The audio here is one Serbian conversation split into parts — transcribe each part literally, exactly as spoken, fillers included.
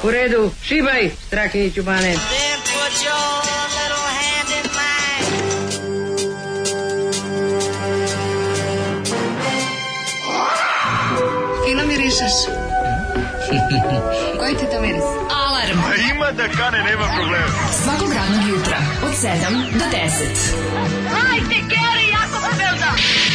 U redu, šibaj, Strahinjiću Bane. Fino mirišeš. Koji ti to miris? Alarm. A ima da kane, nema problema. Svakog radnog jutra, od sedam do deset. Hajde, Geri, jako se velda.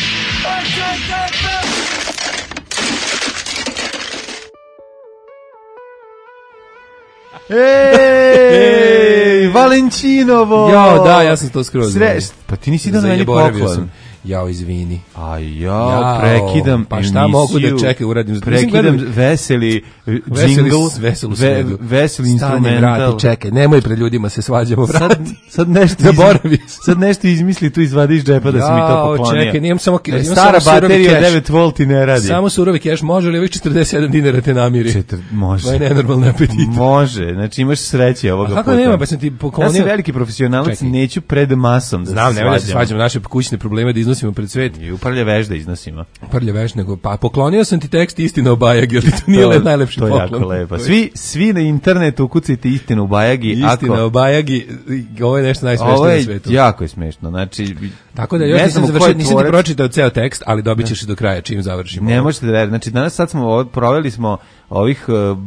Ej, Valentinovo! Jao, da, ja sam to skroz. Sre... Pa ti nisi da na meni poklon. Jao, izvini. A ja prekidam pa šta emisiju, mogu da čekaj, uradim? Prekidam veseli džingl, ve, veseli instrumental. Vrati, čekaj, nemoj pred ljudima se svađamo, vrati. Sad, sad nešto zaboravi. Sad nešto izmisli, tu izvadi iz džepa da si mi to poklonio. Čekaj, nijem samo imam stara samo baterija devet volti ne radi. Samo surovi keš, može li ovih četrdeset sedam dinara te namiri? Četir, može. To je nenormalni apetit. Može, znači imaš sreće ovoga puta. A kako nema, pa sam ti poklonio. Ja sam veliki profesionalac, neću pred masom da znam, se ne da se svađamo, naše kućne probleme da iznosimo pred svet. I uprlje veš da iznosimo. Uprlje veš, nego pa poklonio sam ti tekst Istina o Bajagi, ali to nije to, najlepši to poklon. To je jako lepo. Svi, svi na internetu ukucajte Istinu o Bajagi. Istina ako... o Bajagi, ovo je nešto najsmešnije na svijetu. Ovo je jako je smešno, znači... Tako da još nisam završio, nisam ti pročitao ceo tekst, ali dobit ćeš do kraja čim završimo. Ne možete da verujete, znači danas sad smo, proveli smo ovih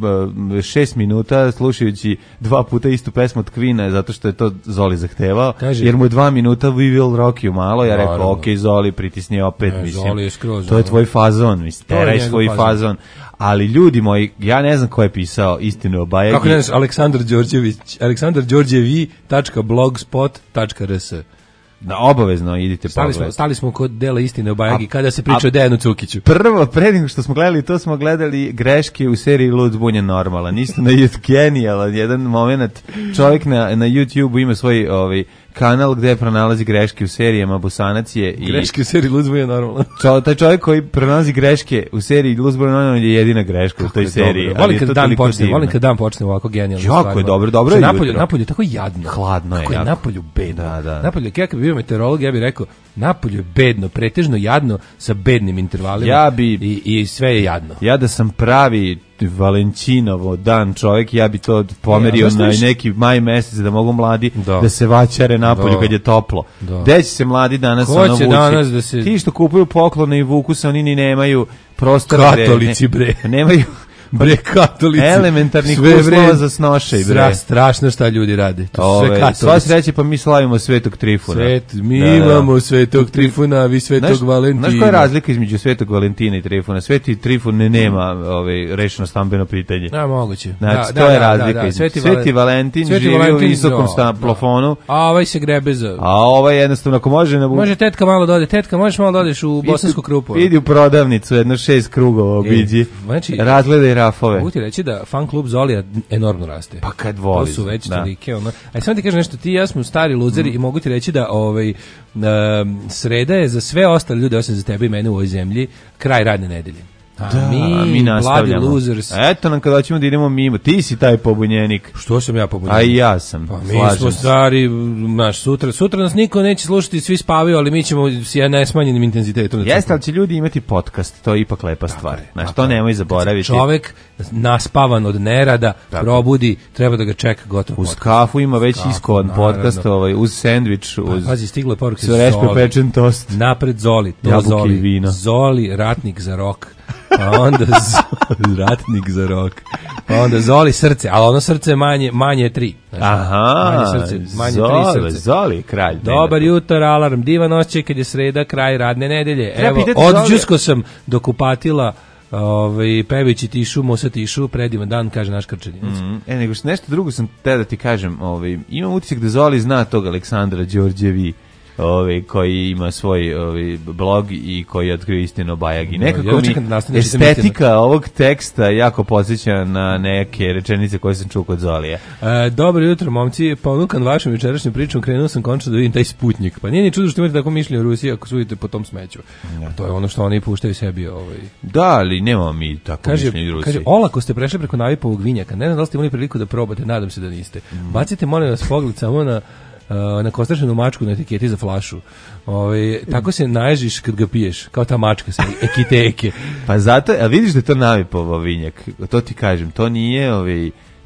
uh, šest minuta slušajući dva puta istu pesmu od Queen-a, zato što je to Zoli zahtevao, Kaži, jer mu je dva minuta We Will Rock You malo, ja rekao, ok, Zoli, pritisni opet, ne, mislim, Zoli je skroz, to je tvoj fazon, mislim, teraj svoj fazon. fazon. Ali ljudi moji, ja ne znam ko je pisao Istinu o Bajagi. Kako ne znaš, Aleksandar Đorđević, aleksandar đorđevi tačka blogspot tačka r s. Da, obavezno idite stali pogledati. Smo, stali smo kod dela Istine o Bajagi kada se priča o Dejanu Cukiću. Prvo, pre nego što smo gledali to, smo gledali greške u seriji Lud zbunjen normalan. Isto na genijalan jedan moment. Čovjek na, na YouTube ima svoj ovaj, kanal gde pronalazi greške u serijama, Bosanac je i... Greške u seriji Lud zbunjen normalan. Čo, taj čovjek koji pronalazi greške u seriji Lud zbunjen normalan je jedina greška u toj seriji. Volim kad dan počne, volim kad dan počne ovako genijalno stvarno. Jako je dobro, dobro je napolju, napolju je tako jadno. Hladno je. Kako je napolju bedno. Da, da. Napolju, kako bi bio meteorolog, ja bih rekao, napolju je bedno, pretežno jadno sa bednim intervalima. Ja bi, i, i sve je jadno. Ja da sam pravi Valentinovo dan čovjek, ja bi to pomerio ja, na neki maj mesec da mogu mladi da, da se vaćare napolju da. Kad je toplo. Da. Gde će se mladi danas Ko ono će vući? Danas da se... Ti što kupuju poklone i vuku se, oni ni nemaju prostora. Katolici, bre. Ne, nemaju... Bre, katolici. Elementarnih uslova za snošaj, bre. Strašno šta ljudi rade. To Ove, sve katolici. Sva sreće, pa mi slavimo Svetog Trifuna. Svet, mi da, imamo da. Svetog Trifuna, vi Svetog znaš, Valentina. Znaš koja je razlika između Svetog Valentina i Trifuna? Sveti Trifun ne nema ovaj, rešeno stambeno pitanje. Da, moguće. Znači, da, to da, je da, razlika. Da, da. Sveti, Sveti Valentin Sveti živi Valentin u visokom da, plafonu. Da. A ovaj se grebe za... A ovaj jednostavno, ako može... Na... Može tetka malo da ode. Tetka, možeš malo da odeš u bosansku krupu. Idi u prodavnicu, jedno šest krugova obiđi. Znači, razgledaj rafove. Mogu ti reći da fan klub Zolija enormno raste. Pa kad voli. To su već da. Tolike, ono. Aj samo ti kažem nešto, ti i ja smo stari luzeri mm. i mogu ti reći da ovaj, um, sreda je za sve ostale ljude, osim za tebe i mene u ovoj zemlji, kraj radne nedelje. A da, mi, mi nastavljamo. Losers. Eto nam kada ćemo da idemo mimo. Ti si taj pobunjenik. Što sam ja pobunjenik? A i ja sam. Pa mi smo stari, naš, sutra, sutra nas niko neće slušati, svi spavaju, ali mi ćemo s nesmanjenim intenzitetom. Jeste, ali će ljudi imati podcast, to je ipak lepa stvar. Znaš, to nemoj zaboraviti. Čovek naspavan od nerada, tako. Probudi, treba da ga čeka gotovo. Uz kafu ima već kafu, iskovan naravno. Podcast, ovaj, uz sendvič, uz... Pazi, stiglo je poruke Zoli. Pečen tost. Napred Zoli, to jabuke Zoli. I vino. Zoli, ratnik za rok. Pa onda Zoli, ratnik za rok. Pa onda Zoli srce, ali ono srce manje, manje je tri. Znači, aha, manje srce, manje Zoli, tri srce. Zoli, kralj. Dobar jutar, alarm, divan osjećaj kad je sreda, kraj radne nedelje. Evo, odđusko sam do kupatila, ovaj, pevajući tišu, Musa tišu, predivan dan, kaže naš Krčaninac. Mm, e, nego što nešto drugo sam te da ti kažem, ovaj, imam utisak da Zoli zna tog Aleksandra Đorđevi, ovaj koji ima svoj ovaj blog i koji je otkrio Istinu o Bajagi. Nekako mi estetika ovog teksta jako podsjeća na neke rečenice koje sam čuo kod Zolija. E, dobro jutro, momci. Ponukan vašom jučerašnjom pričom, krenuo sam končno da vidim taj Sputnjik. Pa nije ni čudo što imate tako mišljenje o Rusiji ako sudite po tom smeću. Ja. To je ono što oni puštaju sebi. Ovaj. Da, ali nemamo mi tako mišljenje o Rusiji. Kaže, olako ste prešli preko Navipovog vinjaka. Ne znam da li ste imali priliku da probate, nadam se da niste. Mm. Bacite, molim vas, pogled samo na na kostrašenu mačku na etiketi za flašu. Ovaj tako se naježiš kad ga piješ, kao ta mačka sa ekiteke. Pa zato, a vidiš da je to Navipovo vinjak. To ti kažem, to nije ovaj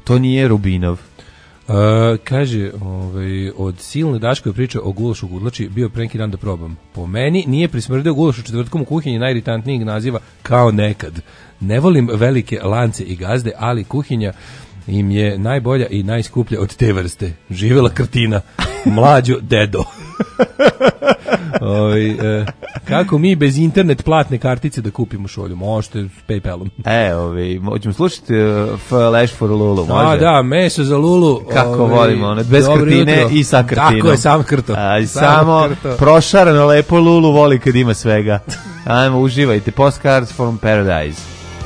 To nije Rubinov. Uh, kaže, ovaj, od silne Daškove priče o gulašu gudlači bio pre neki dan da probam. Po meni nije prismrdeo gulaš u četvrtkom u kuhinji najiritantnijeg naziva kao nekad. Ne volim velike lance i gazde, ali kuhinja im je najbolja i najskuplja od te vrste. Živela Krtina, mlađo dedo. Oj, e, kako mi bez internet platne kartice da kupimo šolju? Možete s PayPalom. E, ovi, hoćemo slušati uh, Flash for Lulu, može? A, da, meso za Lulu. Kako ovi, volimo, ono, bez krtine jutro. I sa krtinom. Tako je, sam krto. A, i samo krto. Prošarano lepo Lulu voli kad ima svega. Ajmo, uživajte. Postcards from Paradise.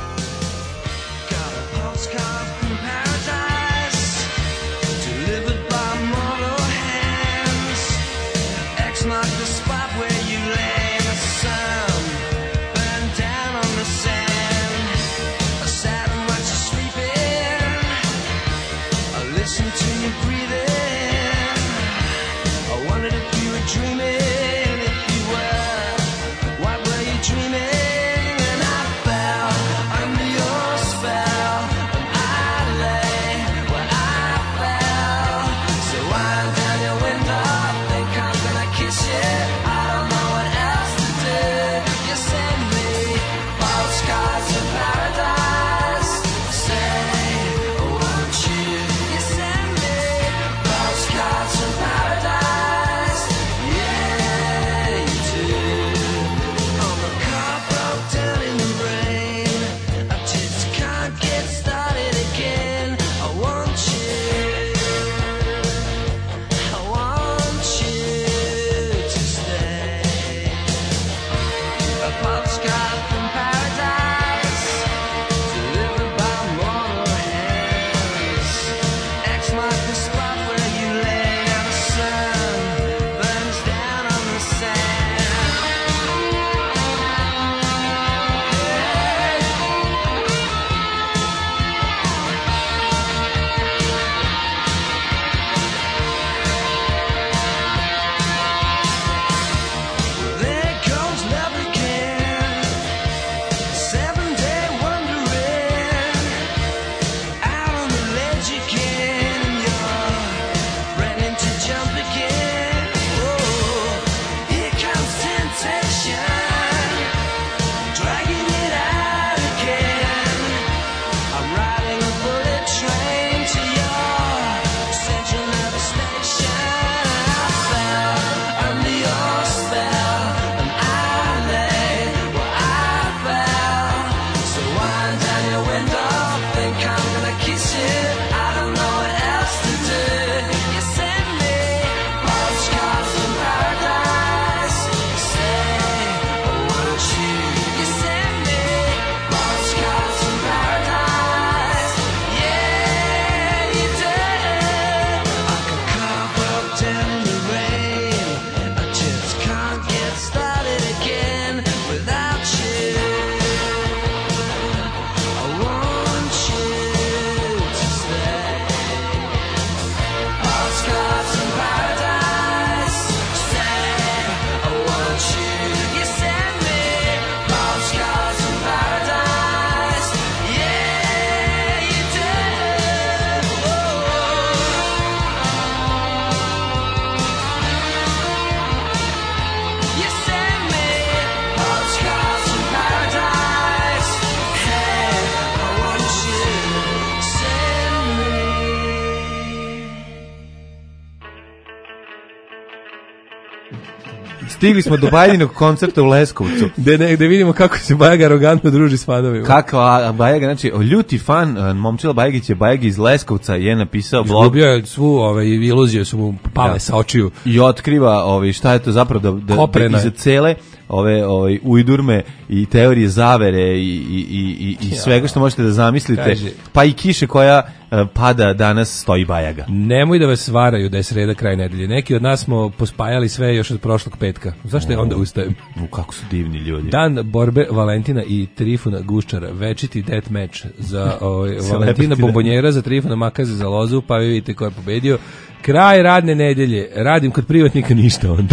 Stigli smo do Bajdinog koncerta u Leskovcu. Da ne, da vidimo kako se Bajaga arogantno druži s fanovima. Kakva Bajaga, znači ljuti fan Momčila Bajagić je Bajagi iz Leskovca je napisao blog. Izgubio je svu ovaj iluziju, su mu pale da. Sa očiju. I otkriva ovaj šta je to zapravo da, da, da iza cele ove ovaj ujdurme i teorije zavere i i i i svega što možete da zamislite, kaže, pa i kiše koja uh, pada danas stoji Bajaga. Nemoj da vas varaju da je sreda kraj nedelje. Neki od nas smo pospajali sve još od prošlog petka. Zašto je onda ustajem? U kako su divni ljudi. Dan borbe Valentina i Trifuna Guščara, večiti death match za ovaj Valentina Bombonjera, za Trifuna Makaze za Lozu, pa vidite ko je pobedio. Kraj radne nedelje. Radim kod privatnika ništa onda.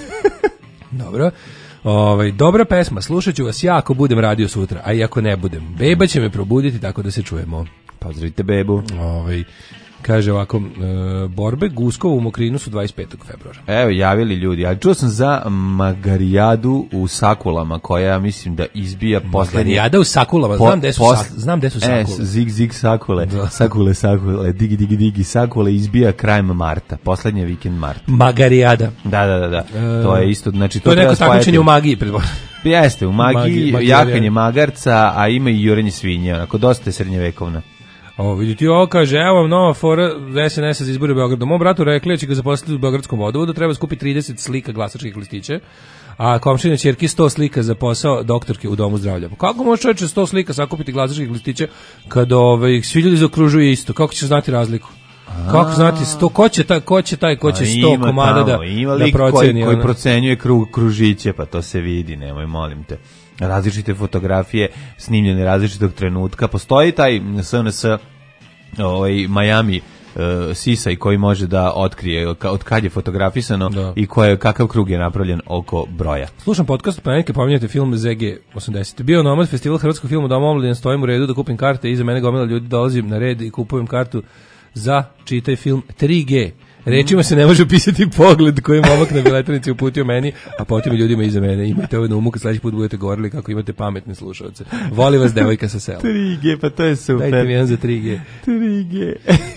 Dobro. Ovaj, dobra pesma, slušat ću vas ja ako budem radio sutra, a i ako ne budem. Beba će me probuditi tako da se čujemo. Pozdravite bebu. Ovaj kaže ovako, e, borbe Guskova u Mokrinu su dvadeset petog februara. Evo, javili ljudi, ali čuo sam za Magarijadu u Sakulama, koja mislim da izbija poslednje... Magarijada u Sakulama, po, znam gde su, posle, sak, znam gde su Sakule. E, zig, zig, Sakule, da. Sakule, Sakule, digi, digi, digi, Sakule izbija krajem marta, poslednji vikend marta. Magarijada. Da, da, da, da. E, to je isto, znači... To, to je neko takmičenje u magiji, predvoljeno. Jeste, u magiji, Magi, jakanje magarca, a ima i jurenje svinje, onako, dosta je srednjevekovna. Ovo, vidite, ovo kaže, evo vam nova fora S N S-a za izbore u Beogradu. Mom bratu rekli će ga zaposliti u Beogradskom vodovodu, treba skupiti trideset slika glasačkih listića, a komšine ćerki sto slika za posao doktorke u domu zdravlja. Kako može čovječe sto slika sakupiti glasačkih listića kad ove, svi ljudi zaokružuju isto? Kako će znati razliku? Kako znati sto, ko će taj, ko će taj, ko će sto komada da, ima da proceni? Koji, koji procenjuje krug, kružiće, pa to se vidi, nemoj, molim te. Različite fotografije snimljene različitog trenutka. Postoji taj S N S ovaj, Miami uh, sisaj koji može da otkrije od kad je fotografisano da. I koje, kakav krug je napravljen oko broja. Slušam podcast, pa neke pominjate film Z G osamdeset. Bio Nomad, festival hrvatskog filma Doma omladine, stojim u redu da kupim karte, iza mene gomila ljudi, dolazim na red i kupujem kartu za, čitaj film, tri G. Rečima se ne može opisati pogled koji momak na biletanici uputio meni, a potom i ljudima iza mene. Imajte ovo na umu kad sledeći put budete govorili kako imate pametne slušalce. Voli vas devojka sa sela. tri G, pa to je super. Dajte mi jedan za tri G. tri G.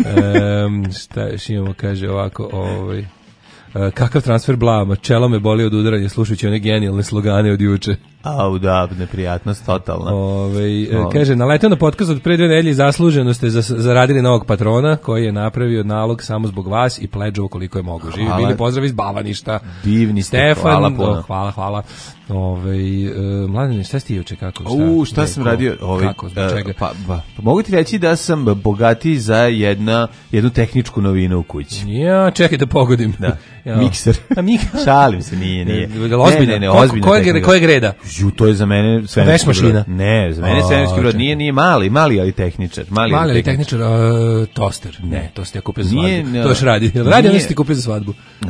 um, šta još imamo, kaže ovako, ovaj... Uh, kakav transfer blama, čelo me boli od udaranja slušajući one genijalne slogane od juče. Au da, neprijatnost totalna. Ove, kaže, naletao na podcast od pre dve nedelje, zasluženo ste zaradili novog patrona koji je napravio nalog samo zbog vas i pledžovo koliko je mogu. Živi bili, pozdrav iz Bavaništa. Divni ste, Stefan, hvala puno. Hvala, hvala. Ove, uh, Mladene, šta si ti juče, kako? Šta, U, šta sam radio? Ove, kako, zbog čega? Uh, pa, pa, pa mogu ti reći da sam bogatiji za jedna, jednu tehničku novinu u kući. Ja, čekaj da pogodim. Da. Ja. Mikser. A mik... Šalim se, nije, nije. Ozbiljno, ne, ne, ozbiljno. Kojeg koje greda? Ju, to je za mene svemirski brod. Ne, za mene svemirski brod. Nije, nije mali, mali ali tehničar. Mali, mali ali tehničar, tehničar uh, toster. Ne, to ste ja kupio za svadbu. Nije, to još radi. Jel radi, ono ste kupio za svadbu? Uh,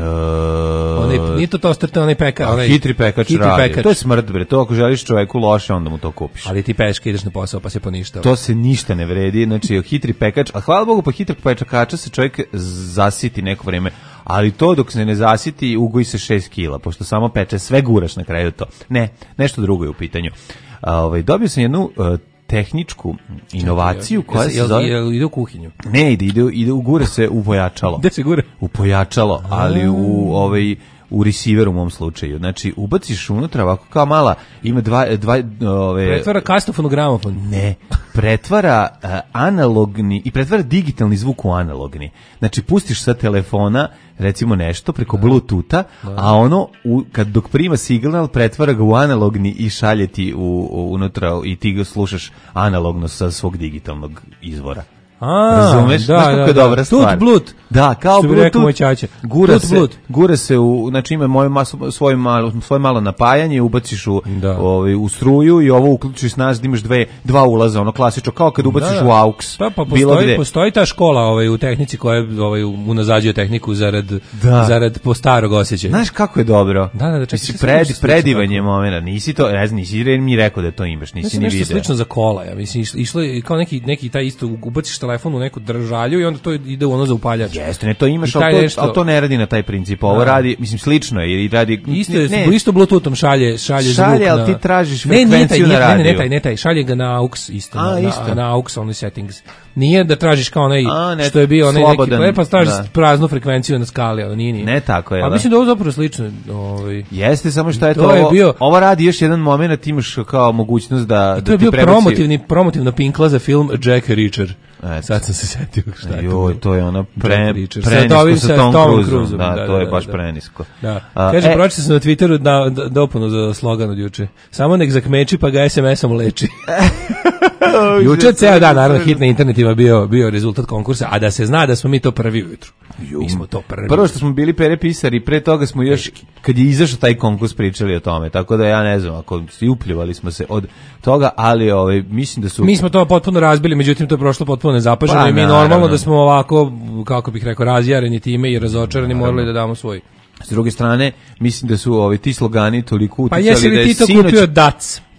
onaj, nije to toster, to je onaj pekar. Onaj, hitri pekač hitri radi. Pekač. To je smrt, bre. To ako želiš čoveku loše, onda mu to kupiš. Ali ti peške, ideš na posao, pa se poništava. To se ništa ne vredi. Znači, hitri pekač, a hvala Bogu, pa hitri pekača se čovjek zasiti neko vreme. Ali to dok se ne zasiti, ugoji se šest kila, pošto samo peče, sve guraš na kraju to. Ne, nešto drugo je u pitanju. A, ovaj, dobio sam jednu uh, tehničku inovaciju koja se zove... Jel ide u kuhinju? Ne, ide, ide, ide gure se u pojačalo. Gde se gure? U pojačalo, ali u ovaj... u receiveru u mom slučaju. Znači, ubaciš unutra ovako kao mala, ima dva... dva ove, pretvara kastofon u gramofon. Ne, pretvara uh, analogni i pretvara digitalni zvuk u analogni. Znači, pustiš sa telefona recimo nešto preko da. Bluetootha, da. A ono, u, kad dok prima signal, pretvara ga u analogni i šalje ti u, u, unutra i ti ga slušaš analogno sa svog digitalnog izvora. A, razumeš? Da, znaš kako da, je dobra da. stvar. Tut blut. Da, kao Bluetooth. Gura Tut se, blut. gura se u, znači ima moje maso, svoje malo, svoje malo napajanje, ubaciš u, da. ovaj, u struju i ovo uključiš nas da imaš dve, dva ulaza, ono klasično, kao kad ubaciš da, da. u aux. Pa, pa postoji, postoji ta škola ovaj, u tehnici koja ovaj, unazađuje tehniku zarad, da. zarad po starog osjećaja. Znaš kako je dobro? Da, da, da, čekaj, Mislim, pred, predivanje momena, nisi to, ne znam, nisi mi rekao da to imaš, nisi ni video. Nešto slično za kola, ja mislim, išlo je kao neki, neki taj isto, ubaciš telefon u neku žalju i onda to ide u ono za upaljač. Jeste, ne, to imaš, ali to, nešto... ali to ne radi na taj princip. Ovo radi, mislim, slično je i radi... Isto je, ne, isto Bluetoothom šalje, šalje, šalje zvuk. Ali na... ti tražiš frekvenciju ne, na radiju. Ne, ne, ne, taj, ne, taj, šalje ga na aux isto, A, na, isto. na aux only settings. Nije da tražiš kao onaj, A, ne, što je bio onaj slobodan, neki, pa tražiš da. praznu frekvenciju na skali, ali nije, nije. Ne tako je, a da? mislim da ovo zapravo slično. Ovaj. Jeste, samo što je to, to je bio, ovo radi još jedan moment, imaš kao mogućnost da... I to je bio promotivni, promotivna pinkla za film Jack Reacher. Et. Sad sam se setio šta je Joj, to je ono pre, prenisko sa, sa Tom, Tom Cruiseom. Da, da, to je da, baš da. prenisko. Da. Kaže, e, pročitao sam na Twitteru da, da, dopunu za slogan od juče. Samo nek zakmeči pa ga es em esom leči. Juče ceo dan, naravno, hit na internetima bio, bio rezultat konkursa, a da se zna da smo mi to prvi ujutru. Mi smo to prvi. Prvo što smo bili Pere pisari, pre toga smo još, kad je izašao taj konkurs, pričali o tome, tako da ja ne znam, ako si upljivali smo se od toga, ali ovaj, mislim da su... Mi smo to potpuno razbili, međutim to je prošlo potpuno nezapaženo pa, i mi naravno. Normalno da smo ovako, kako bih rekao, razjareni time i razočarani, naravno. Morali da damo svoj. S druge strane, mislim da su ovi ti slogani toliko uticali pa jesi li da je ti to sinoć... kupio dac?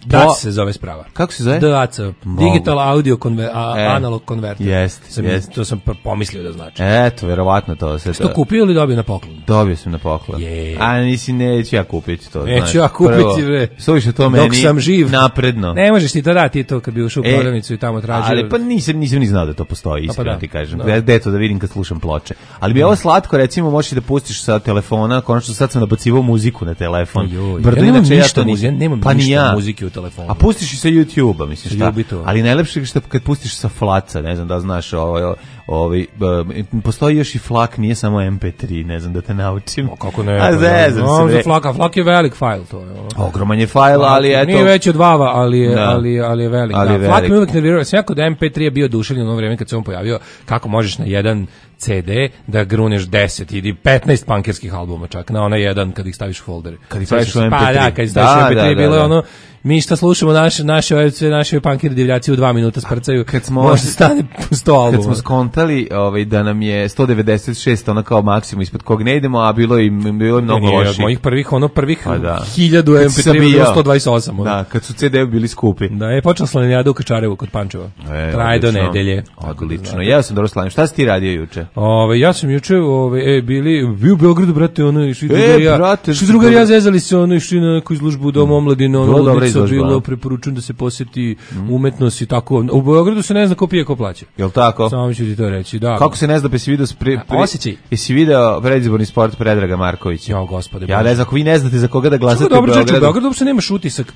D A C se zove sprava. Kako se zove? D A C, Digital Audio Conver a, e, Analog Converter. Jeste, jeste. To sam pomislio da znači. Eto, verovatno to se. Što kupio ili dobio na poklon? Dobio sam na poklon. Je. A nisi, neću ja kupiti to. Neću znaš, ja kupiti, bre. Suviše to meni dok sam živ. Napredno. Ne možeš ti to dati to kad bi ušao u e, prodavnicu i tamo tražio. Ali pa nisam, nisam ni znao da to postoji, iskreno pa da. ti kažem. Da. Gde to da vidim kad slušam ploče. Ali bi ovo slatko, recimo, možeš da pustiš sa telefona, konačno sad sam nabacivao muziku na telefon. Joj, ja nemam ništa muzike, nemam pa ništa ja. muzike u telefonu. A pustiš i sa YouTube-a, mislim šta. Ali najlepše je što kad pustiš sa flaca, ne znam da znaš, ovaj ovaj postoji još i flak, nije samo em pe tri, ne znam da te naučim. O, kako ne? A zezam no, se. Flaka, flak je velik fajl to je. Ogroman je fajl, ali eto. Nije veći od Vava, ali je, da. ali, ali je velik. Ali da. je velik. Flak mi uvijek nervirao, sve kod em pe tri je bio oduševljen u ono vreme kad se on pojavio, kako možeš na jedan ce de da gruneš deset ili petnaest punkerskih albuma čak, na onaj jedan kad ih staviš u foldere. Kad ih staviš u em pe tri. Pa da, kad ih staviš u em pe tri, da, bilo je da, ono, mi šta slušamo naše naše sve naše punkeri divljaci u dva minuta sprcaju. Kad smo možda stane sto albuma. Kad smo skontali ovaj da nam je sto devedeset šest ona kao maksimum ispod kog ne idemo, a bilo i bilo i mnogo loših. Od mojih prvih ono prvih pa da. hiljadu em pe tri bilo sto dvadeset osam. Ono. Da, kad su ce de bili skupi. Da, je počeo slanjada u Kačarevu kod Pančeva. E, Traje do nedelje. Odlično. Ja sam dobro slanjam. Šta si ti radio juče? Ove, ja sam juče ove e bili bio u Beogradu, brate, ono išli drugarija. Što drugarija zezali se, ono išli na neku izložbu Dom omladine, ono bilo preporučujem da se posjeti mm. umetnost i tako. U Beogradu se ne zna ko pije, ko plaća. Jel tako? Samo ću ti to reći, da. Kako se ne zna, pa si video pre, pre, osjećaj. Jesi video predizborni sport Predraga Markovića? Jo, gospode. Ja ne znam, ako vi ne znate za koga da glasate u Beogradu. Dobro, u Beogradu uopšte nemaš utisak.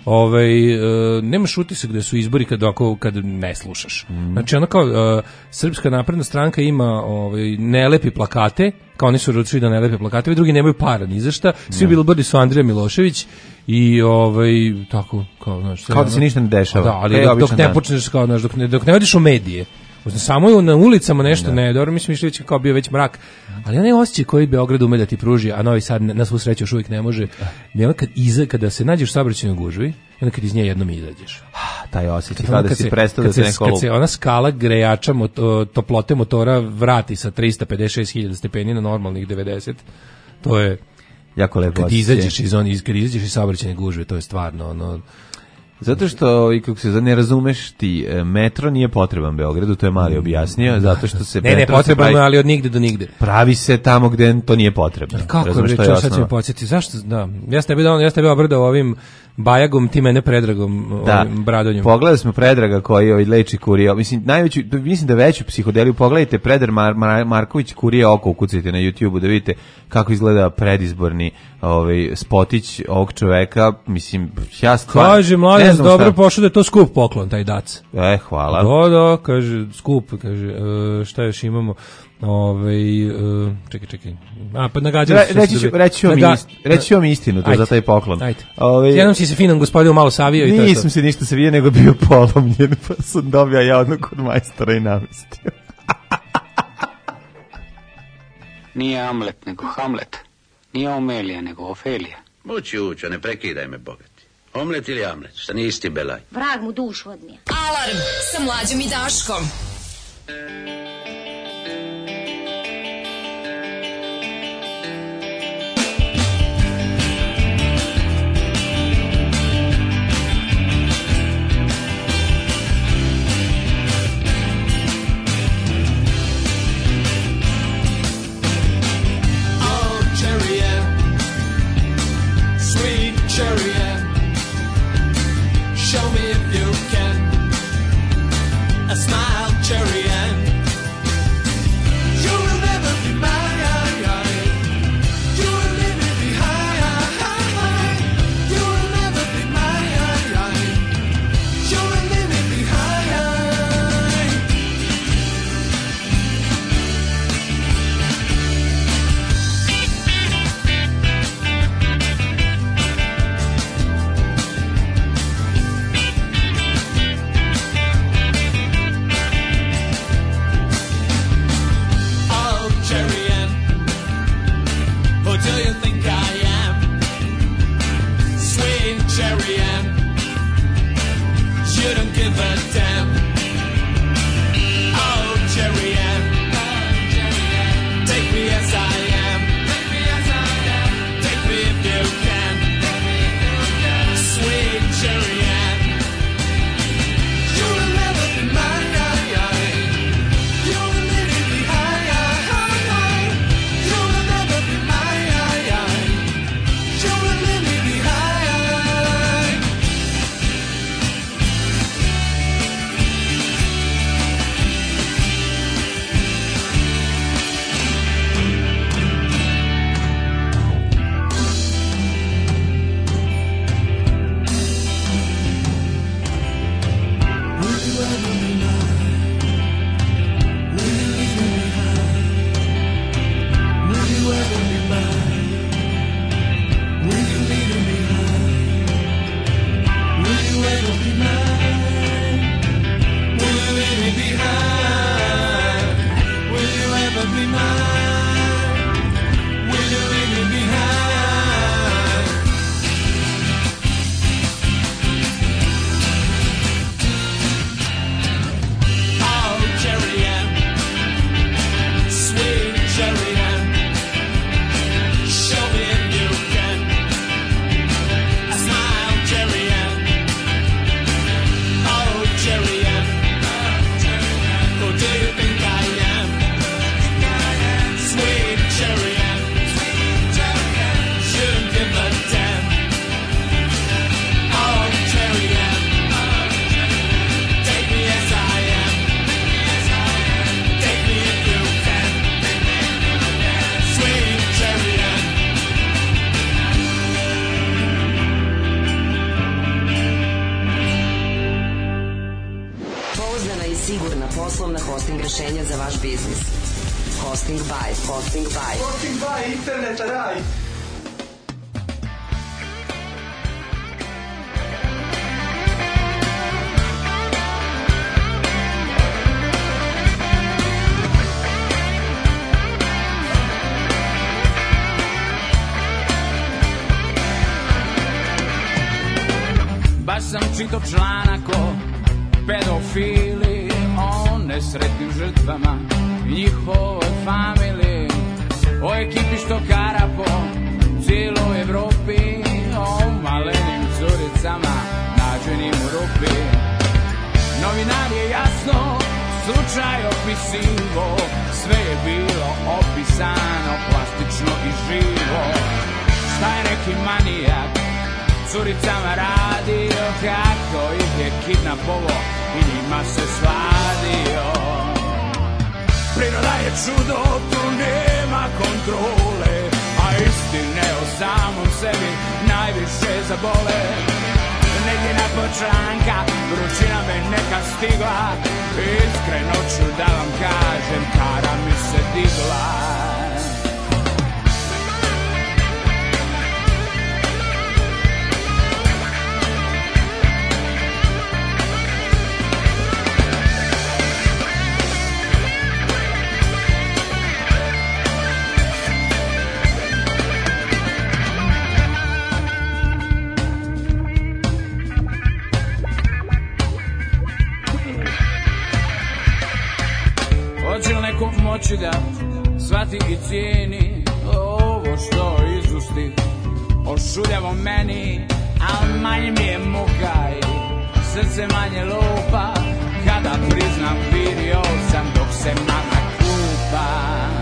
Ovaj uh, nemaš utisak da su izbori kad ako kad ne slušaš. Mm. Znači ono kao uh, Srpska napredna stranka ima ovaj nelepi plakate, kao oni su odlučili da ne lepe plakate, i drugi nemaju para ni za šta. Svi bilbordi su Andrija Milošević i ovaj tako kao znači kao da se ništa ne dešava. Da, ali e, dok, dok ne počneš kao znaš, dok ne dok ne odiš u medije. Samo je na ulicama nešto da. ne, dobro, mislim što je kao bio već mrak, ali onaj osjećaj koji Beograd ume da ti pruži, a Novi Sad na svu sreću još uvijek ne može, da kad, iza, kada se nađeš u saobraćajnoj gužvi, onda kad iz nje jednom izađeš. Taj osjećaj, kada da si prestao da se neko lup. Kad se ona skala grejača moto, toplote motora vrati sa trista pedeset šest hiljada stepeni na normalnih devedeset, to je jako lepo. Kad izađeš iz onih, kad izađeš iz saobraćajne gužve, to je stvarno ono. Zato što, i kako se ne razumeš ti, metro nije potreban Beogradu, to je Mali objasnio, zato što se... Ne, ne, potrebno je, ali od nigde do nigde. Pravi se tamo gde to nije potrebno. Kako je, reći, sad ću mi podsjeti, zašto, da, ja s tebi, ja s tebi obrdao ovim Bajagom, ti mene Predragom, da, ovim Bradonjem. Pogledali smo Predraga koji ovaj leči kurije, mislim, najveći, mislim da veću psihodeliju, pogledajte Predar Mar, Mar, Marković kurije oko, ukucajte na YouTubeu da vidite kako izgleda predizborni ovaj spotić ovog čoveka, mislim, ja stvarno... Kaže, mladen, dobro pošao da je to skup poklon, taj dac. E, hvala. Da, da, kaže, skup, kaže, uh, šta još imamo? Ovaj uh, čekaj, čekaj. A, pa nagađali Re, reći ću, reći vam Naga... reći vam istinu to za taj poklon. Ovaj jednom si se finom gospodinu malo savio i to. Nisam se ništa savio, nego bio polomljen, pa sam dobio ja odnog kod majstora i namestio. Nije Amlet, nego Hamlet. Nije Omelija, nego Ofelija. Moći učo, ne prekidaj me, bogati. Omlet ili Amlet, šta nije isti belaj. Vrag mu dušu odnije. Alarm sa Mlađom i Daškom. Show me if you can. A smile, cherry, and rešenja za vaš biznis. Hosting by. Hosting by. Hosting by Internet raj. Baš sam čito članak o pedofili, o nesretnim žrtvama i njihovoj familiji, o ekipi što kara po cijeloj Evropi, o malenim curicama nađenim u rupi. Novinar je jasno slučaj opisivo, sve je bilo opisano plastično i živo. Šta je neki manijak curicama radio, kako ih je kidnapovo i njima se svadio. Priroda je čudo, tu nema kontrole, a istine o samom sebi najviše zabole. Negdje na počanka vrućina me neka stigla, iskreno ću da vam kažem, kara mi se digla. Moći da shvati i cijeni ovo što izustih o šuljavom meni, al manje mi je muka i srce manje lupa kada priznam vidio sam dok se mama kupa.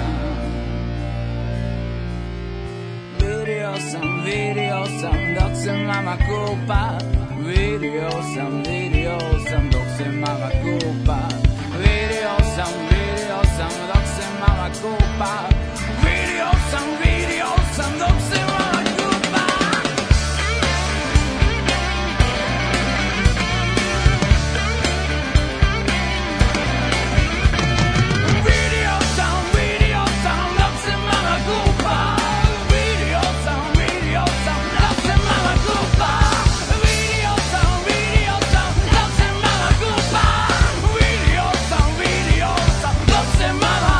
Vidio sam, vidio sam dok se mama kupa. Vidio sam, vidio sam dok se mama kupa. Vidio sam, vidio sam dok se mama kupa. Vidio sam, vidio sam dok se mama kupa. Vidio sam, vidio sam dok se mama kupa. Vidio sam, vidio sam dok se mama kupa. Vidio sam, vidio sam dok se mama kupa. Vidio sam, vidio sam dok se mama.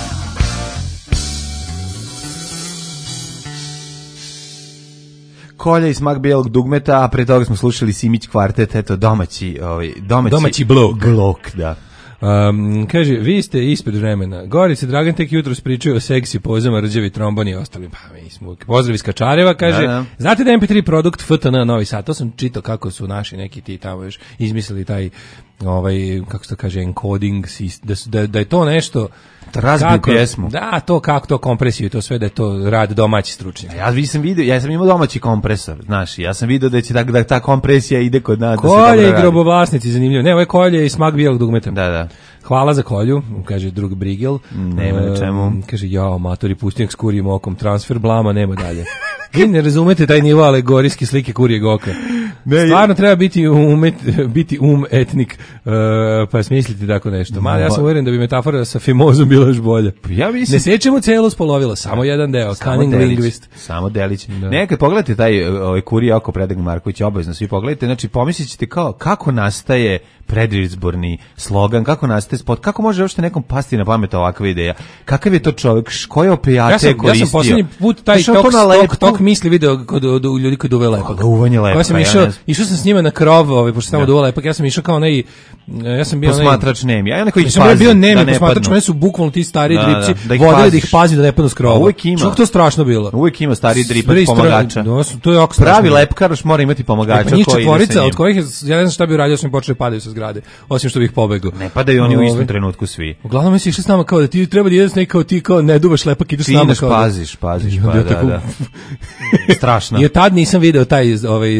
Kolja i smak bijelog dugmeta, a pre toga smo slušali Simić kvartet, eto domaći, ovaj domaći, domaći blok. blok, da. Um, kaže, vi ste ispred vremena. Gorica Dragan tek jutro pričaju o seksi pozama, rđevi tromboni i ostalim. Pa mi smo. Pozdrav iz Kačareva, kaže. Da, da. Znate da em pe tri produkt F T N Novi Sad? To sam čitao kako su naši neki ti tamo još izmislili taj ovaj, kako se to kaže, encoding, da, da, da je to nešto razbiju pjesmu. Da, to kako to kompresiju i to sve, da je to rad domaći stručnjak. Ja, ja sam vidio, ja sam imao domaći kompresor, znaš, ja sam vidio da će tak, da ta kompresija ide kod nas. Kolje i grobovlasnici, zanimljivo. Ne, ovo je kolje i smak bijelog dugmeta. Da, da. Hvala za kolju, kaže drug Brigel. Nema na čemu. Um, kaže, jao, matori, pustim s kurijim okom, transfer blama, nema dalje. Vi ne razumete taj nivo alegorijske slike kurijeg oka. Ne, stvarno treba biti umet, biti um etnik, uh, pa smisliti tako nešto. Ma, ja sam uvjeren da bi metafora sa fimozom bila još bolja. Ja mislim... Ne sjećamo celo spolovila, samo jedan deo, cunning linguist. Samo delić. Da. Nekad pogledajte taj ovaj, kurije oko Predrag Marković, obavezno svi pogledajte, znači pomislit ćete kao kako nastaje predizborni slogan, kako nastaje spot, kako može uopšte nekom pasti na pamet ovakva ideja, kakav je to čovjek, koje opijate ja sam, koristio. Ja sam posljednji put taj tok, tok, tok misli video kod, od ljudi koji duve lepak. Da uvanje lepak. Ja sam išao, ja išao sam s njima na krov, ovaj, pošto tamo duve lepak, ja sam išao kao onaj, ja sam bio posmatrač nemi, ja neko ih pazi. Ja sam bio nemi posmatrač, meni su bukvalno ti stari da, dripci, da, da vodili da ih pazi da ne padnu s krova. Uvijek ima. Što to strašno bilo? Uvijek ima stari dripac pomagača. To je jako strašno. Pravi lepkaroš mora imati pomagača koji ide sa njim. Četvorica, od kojih, ja ne znam šta bi uradio, sam počeli padaju sa zgrade, osim što bih pobegao. Ne padaju oni u istom trenutku svi. Uglavnom si išli s nama kao da ti treba da ideš neki kao ti kao ne duvaš lepak, ideš s nama kao. Ti paziš, paziš, pa da, da. Strašno. I od tad nisam video taj ovaj tok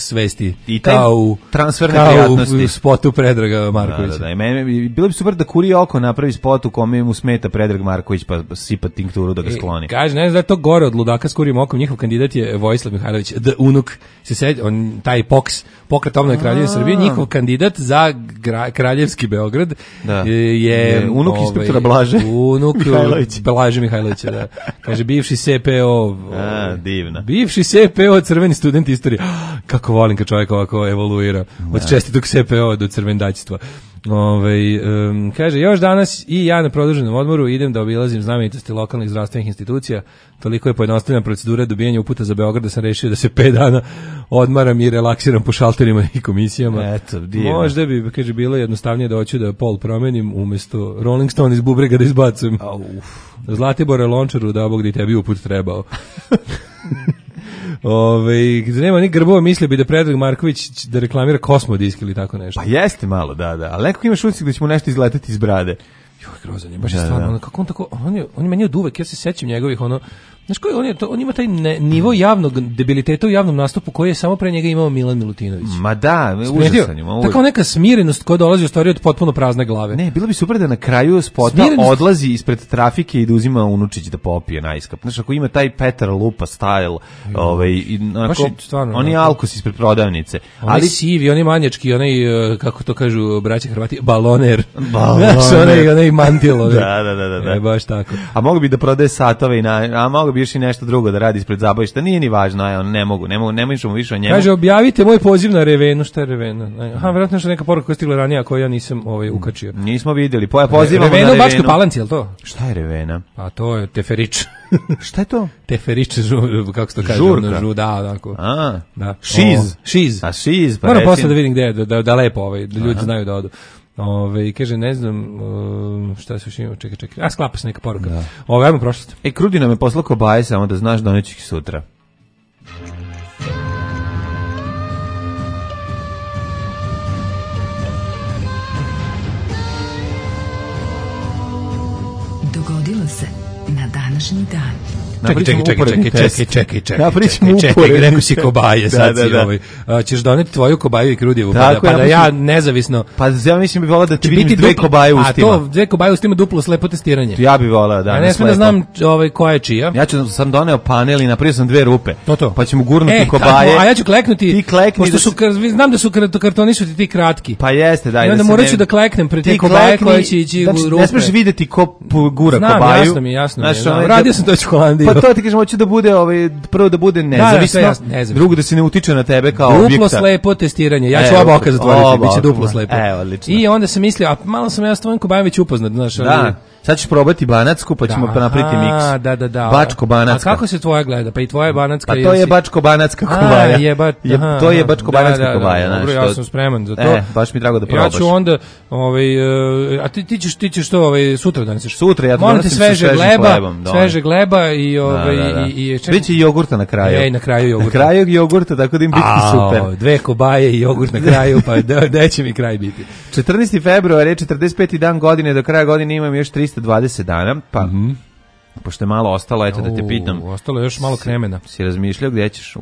svesti. I taj kao u, transferne kao prijatnosti. u spotu Predraga Markovića. Da, da, da. I mene, bilo bi super da Kurije oko napravi spot u kome mu smeta Predrag Marković pa sipa tinkturu da ga skloni. E, kaže, ne znam da je to gore od ludaka s Kurijim okom, njihov kandidat je Vojislav Mihajlović, the unuk, se sedi, on, taj P O K S, pokret obnove Kraljevine Srbije, njihov kandidat za gra, Kraljevski Beograd da. je, je unuk ovaj, inspektora Blaže unuk Mihajlović. Blaže Mihajlovića, da. Kaže, bivši S P O, a, divna. Bivši S P O, crveni student istorije. Kako volim kad čovjek ovako evoluira od čestitog S P O do crvendaćstva. Ove, um, kaže, još danas i ja na produženom odmoru idem da obilazim znamenitosti lokalnih zdravstvenih institucija. Toliko je pojednostavljena procedura dobijanja uputa za Beograd da sam rešio da se pet dana odmaram i relaksiram po šalterima i komisijama. Eto, divno. Možda bi, kaže, bilo jednostavnije da hoću da pol promenim umjesto Rolling Stone iz bubrega da izbacujem. Zlatibore Lončaru da Bog da i tebi uput trebao. Ove, da nema ni grbova, misli bi da Predrag Marković da reklamira Kosmodisk ili tako nešto. Pa jeste malo, da, da. Ali nekako imaš utisak da će mu nešto izletati iz brade. Joj, grozan je, baš je stvarno, ono, kako on tako, on je, on je meni od uvek, ja se sećam njegovih, ono, znaš koji, on, je to, on ima taj ne, nivo javnog debiliteta u javnom nastupu koji je samo pre njega imao Milan Milutinović. Ma da, užasan je. Tako neka smirenost koja dolazi u stvari od potpuno prazne glave. Ne, bilo bi super da na kraju spota smirenost odlazi ispred trafike i da uzima unučić da popije najskap. Znaš, ako ima taj Petar Lupa style, ovaj, i onako, stvarno, on je alkos ispred prodavnice. On ali sivi, on je manjački, onaj, kako to kažu braća Hrvati, baloner. Baloner. Znaš, onaj, onaj mantilo. Da, da, da, da. E, baš tako. A mogu bi da prodaje satove i na, a mogu bi još i nešto drugo da radi ispred zabavišta. Nije ni važno, aj, on ne mogu, ne mogu, ne možemo više o njemu. Kaže, objavite moj poziv na Revenu, šta je Revena? Aha, verovatno što neka poruka koja je stigla ranije, a koju ja nisam ovaj ukačio. Nismo vidjeli. Po, pozivamo Revenu, na Revenu. Bačkoj Palanci, je li to? Šta je Revena? Pa to je Teferić. Šta je to? Teferić, kako se to kaže? Žurka. Žu, da, tako. A, da. Šiz. Šiz. A šiz, pa moram posle da vidim gde je, da, da, da lepo, ovaj, da ljudi Aha. znaju da odu. Ove, kaže, ne znam, uh, šta se još ima, čekaj, čekaj, a sklapa se neka poruka. Da. Ove, ajmo prošlost. E, Krudi nam je poslao kobaje, samo da znaš da neću ih sutra. Dogodilo se na današnji dan. Čekaj, čekaj, čekaj, čekaj, čekaj, čekaj, čekaj, čekaj, čekaj, rekao si kobaje, sad si ovaj, ćeš doneti tvoju kobaju i Krudijevu, pa, pa da ja nezavisno... Pa ja mislim bi volao da ti vidim dve kobaje u ustima. A to, dve kobaje u ustima, duplo slepo testiranje. Ja bi volao, da. Ja ne smijem da znam ovaj, koja je čija. Ja ću, sam doneo panel i napravio sam dve rupe. To to. Pa ćemo gurnuti e, kobaje. Kako, a ja ću kleknuti, ti klekni pošto su, znam da su kartoni su ti kratki. Pa jeste, daj. I onda morat ću da kleknem pred te kobaje koje će ići u rupe. Ne smiješ videti ko gura kobaju. Jasno mi, jasno mi. Radio sam to ću Holandiju. Pa to ti kažem, hoću da bude ovaj prvo da bude nezavisno, da, da, nezavisno, drugo da se ne utiče na tebe kao duplo objekta. Duplo slepo testiranje. Ja ću oba oka zatvoriti, biće duplo slepo. Evo, odlično. I onda sam mislio, a malo sam ja s tvojim kobajem već upoznat, znaš, da. Ali sad ćeš probati banatsku, pa ćemo da, napraviti miks. Da, da, da. Bačko-banatska. A kako se tvoja gleda? Pa i tvoja banatska. Pa to je bačko-banatska kobaja. Je ba, je, to je bačko-banatska da, da, kobaja. Da, dobro, znaš, ja sam spreman za to. E, baš mi drago da probaš. Ja ću onda, ovaj, a ti, ti, ćeš, ti ćeš to ovaj, sutra daneseš? Sutra, ja to donosim sveže gleba, hlebom. Sveže gleba i... Ovaj, da, da, da. i, i biće i jogurta na kraju. Ej, na kraju jogurta. Na kraju jogurta, tako da im biti super. Dve kobaje i jogurt na kraju, pa da će mi kraj biti. četrnaesti februar je četrdeset peti dan godine, do kraja godine imam još trista dvadeset dana, pa mm-hmm. pošto je malo ostalo, eto da te pitam. Ostalo je još malo kremena. Si, si razmišljao gdje ćeš?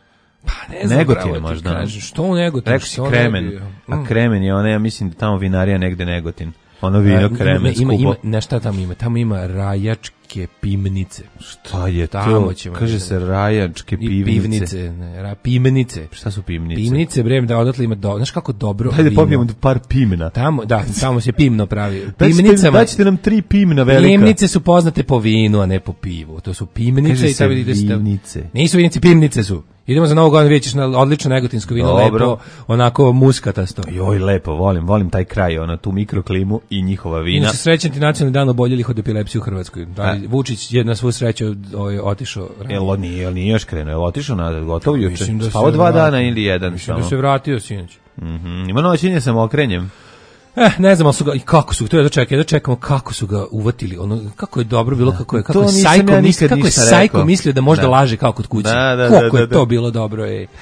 Pa ne znam, Negotin možda. Kažeš, što u Negotinu? Rekao si Kremen, mm. a Kremen je ona, ja mislim da tamo vinarija negde Negotin. Ono vino Kremen ima, ima, ima, šta tamo ima? Tamo ima rajačke pimnice. Šta je to? Kaže se rajačke pivnice. Pivnice, ne, ra, pimnice. Šta su pimnice? Pimnice, bre, da odatle ima, do, znaš kako dobro Dajde vino. Popijemo par pimna. Tamo, da, tamo se pimno pravi. Pimnicama. Daćete nam tri pimna velika. Pimnice su poznate po vinu, a ne po pivu. To su pimnice. Kaže i se vinice. Nisu vinice, pimnice su. Idemo za Novu godinu, vidjet ćeš na odlično negotinsko vino, lepo, onako muskatasto. Joj, lepo, volim, volim taj kraj, ono, tu mikroklimu i njihova vina. Inače, srećan ti nacionalni dan oboljelih od epilepsije u Hrvatskoj. Da, Vučić je na svu sreću otišao. Jel nije, jel nije još krenuo, jel otišao nazad, gotovo juče? Da spavo dva dana ili jedan? Mislim samo. Da se vratio sinoć. Mm-hmm. Ima noćenje sam okrenjem. Eh, ne znam, ali su ga, i kako su, to je da čekaj, da čekamo kako su ga uvatili, ono, kako je dobro bilo, kako je, kako je Sajko, ja misli, kako je Sajko mislio da možda da. laže kao kod kuće. Da, da, kako da, je da, to bilo dobro, ej.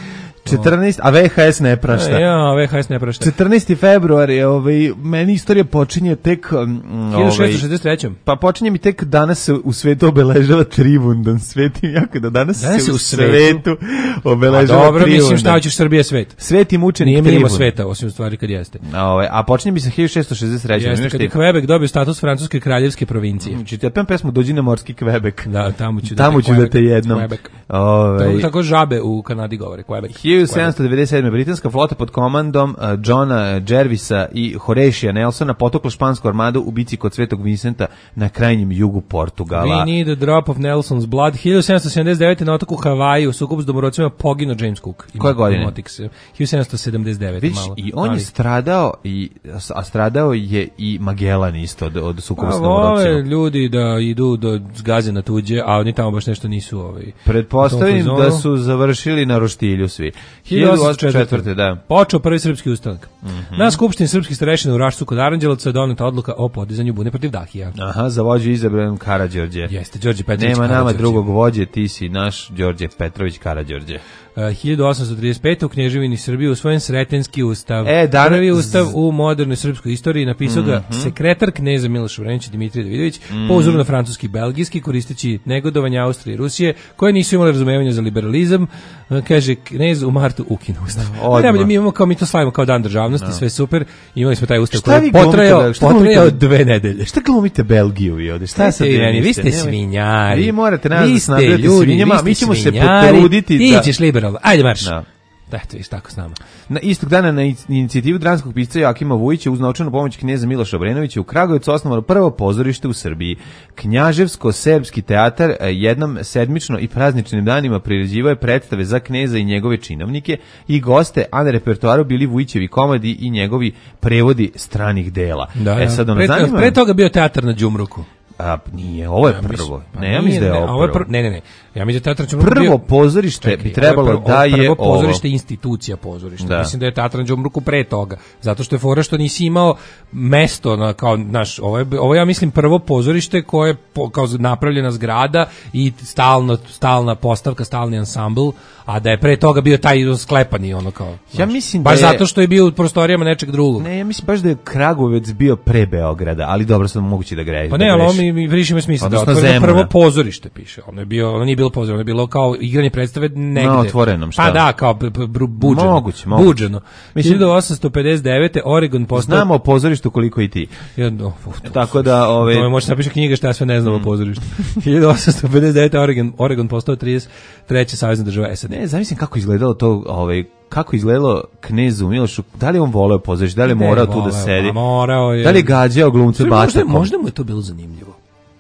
četrnaesti a V H S ne prašta. Ja, V H S ne prašta. četrnaesti februar je, ovaj, meni istorija počinje tek... Um, hiljadu šesto šezdeset treće. Pa počinje mi tek danas se u svetu obeležava Trivundan. Svetim jako da danas, danas se u svetu, svetu obeležava a dobro, Trivundan. Mislim, šta hoćeš, Srbija svet. Sveti mučenik Nije Trivundan. mimo sveta, osim u stvari kad jeste. A, ovaj, a počinje mi se hiljadu šesto šezdeset treće. Jeste, kad je Quebec dobio status francuske kraljevske provincije. Znači, te pem pesmu Dođi na morski Quebec. Da, tamo ću, tamo da, ću Quebec, da te jednom. Quebec. Ove, tako, tako žabe u Kanadi govore, Quebec. hiljadu sedamsto devedeset sedme. britanska flota pod komandom uh, Johna Jervisa i Horešija Nelsona potukla špansku armadu u bici kod Svetog Vincenta na krajnjem jugu Portugala. We need a drop of Nelson's blood. hiljadu sedamsto sedamdeset devete. na otoku Havaji u sukobu s domorocima poginuo James Cook. Koje godine? hiljadu sedamsto sedamdeset devete. Viš, malo. i on ali. je stradao, i, a stradao je i Magellan isto od, od sukoba s Pa domorocima. vole ljudi da idu do zgaze na tuđe, a oni tamo baš nešto nisu ovaj. Pretpostavim da su završili na roštilju svi. hiljadu osamsto četvrte. da. Počeo prvi srpski ustanak. Mm-hmm. Na skupštini srpskih starešina u Rašcu kod Aranđelovca je doneta odluka o podizanju bune protiv Dahija. Aha, za vođu izabran Karađorđe. Jeste, Đorđe Petrović Nema nama Karađorđe. drugog vođe, ti si naš Đorđe Petrović Karađorđe. Uh, hiljadu osamsto trideset pete. u Knježevini Srbije usvojen Sretenski ustav. E, dan... Prvi ustav u modernoj srpskoj istoriji, napisao ga mm-hmm. sekretar kneza Miloš Vranić Dimitrij Davidović, mm-hmm. po uzoru na francuski i belgijski, koristeći negodovanja Austrije i Rusije, koje nisu imale razumevanja za liberalizam. Uh, kaže, knez u martu ukine ustav. Najbolje, mi imamo kao, mi to slavimo kao dan državnosti, no. sve super. Imali smo taj ustav šta koji je potrajao, potrajao dve nedelje. Šta glumite Belgiju vi ovde? Šta sad vi, vi ste svinjari. Vi morate nas vi ste napraviti ljudi, svinjama, vi mi ćemo svinjari, se potruditi ti da... ćeš liberalno. Ajde marš. No. Eto, viš tako s nama. Na istog dana na inicijativu dramskog pisca Joakima Vujića uz novčanu pomoć kneza Miloša Obrenovića u Kragujevcu osnovano prvo pozorište u Srbiji. Knjaževsko-serbski teatar jednom sedmično i prazničnim danima priređivao je predstave za kneza i njegove činovnike i goste, a na repertoaru bili Vujićevi komadi i njegovi prevodi stranih dela. Da, e, sad ono pre, zanima... pre toga bio teatar na Đumruku. A, nije, ovo je ja, prvo. Pa ne, ja mislim da je ovo, ovo prvo. Ne, ne, ne. Ja mislim da je teatar prvo bio... pozorište čekaj, bi trebalo prvo, da je prvo ovo. pozorište institucija pozorišta. Da. Mislim da je teatar na Đumruku pre toga. Zato što je fora što nisi imao mesto na kao naš ovo je ovo ja mislim prvo pozorište koje je po, kao napravljena zgrada i stalno stalna postavka, stalni ansambl, a da je pre toga bio taj sklepani ono kao. Ja mislim baš da je, zato što je bio u prostorijama nečeg drugog. Ne, ja mislim baš da je Kragujevac bio pre Beograda, ali dobro sam moguće da greši. Pa ne, ali on mi, mi vrišimo smisla da otvoreno prvo pozorište piše. Ono je bio, ono nije bilo pozorište, ono je bilo kao igranje predstave negde. Na otvorenom, šta? Pa da, kao buđeno. Moguće, moguće. Buđeno. Mislim, hiljadu osamsto pedeset devete. Oregon postao... Znamo o pozorištu koliko i ti. Jedno, uf, to, Tako da... Ove... To me može napiše knjiga šta ja sve ne znam mm. o pozorištu. hiljadu osamsto pedeset devete. Oregon, Oregon postao trideset treća savezna država S A D. Ne, zamislim kako izgledalo to... Ovaj, kako izgledalo knezu Milošu, da li on voleo pozorište, da li je morao tu da sedi, morao je. Da li je gađao glumce batakom. Možda, možda mu je to bilo zanimljivo.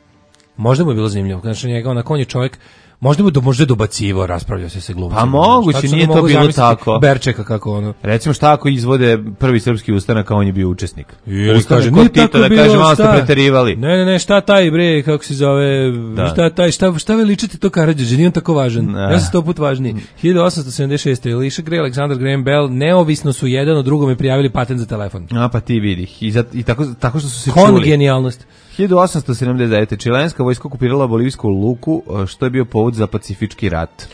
Možda mu je bilo zanimljivo. Znači njega, onako on je čovjek, možda mu do, možda je dobacivo, raspravljao se sa glumcima. Pa moguće, nije to bilo tako. Berčeka kako ono. Recimo šta ako izvode prvi srpski ustanak, a on je bio učesnik. Ili kaže, nije tako da bilo, kaže, malo ste šta? preterivali. Ne, ne, ne, šta taj bre, kako se zove, da. šta taj, šta, šta veličite to Karađorđe, nije on tako važan. Da. Ja sam sto put važniji. hiljadu osamsto sedamdeset šeste. Eliša Gray, Aleksandar Graham Bell, neovisno su jedan od drugome prijavili patent za telefon. A pa ti vidi. I, za, i tako, tako što su se Kon čuli. Genijalnost. hiljadu osamsto sedamdeset devete. Čilenska vojska okupirala bolivijsku Luku, što je bio povod za pacifički rat.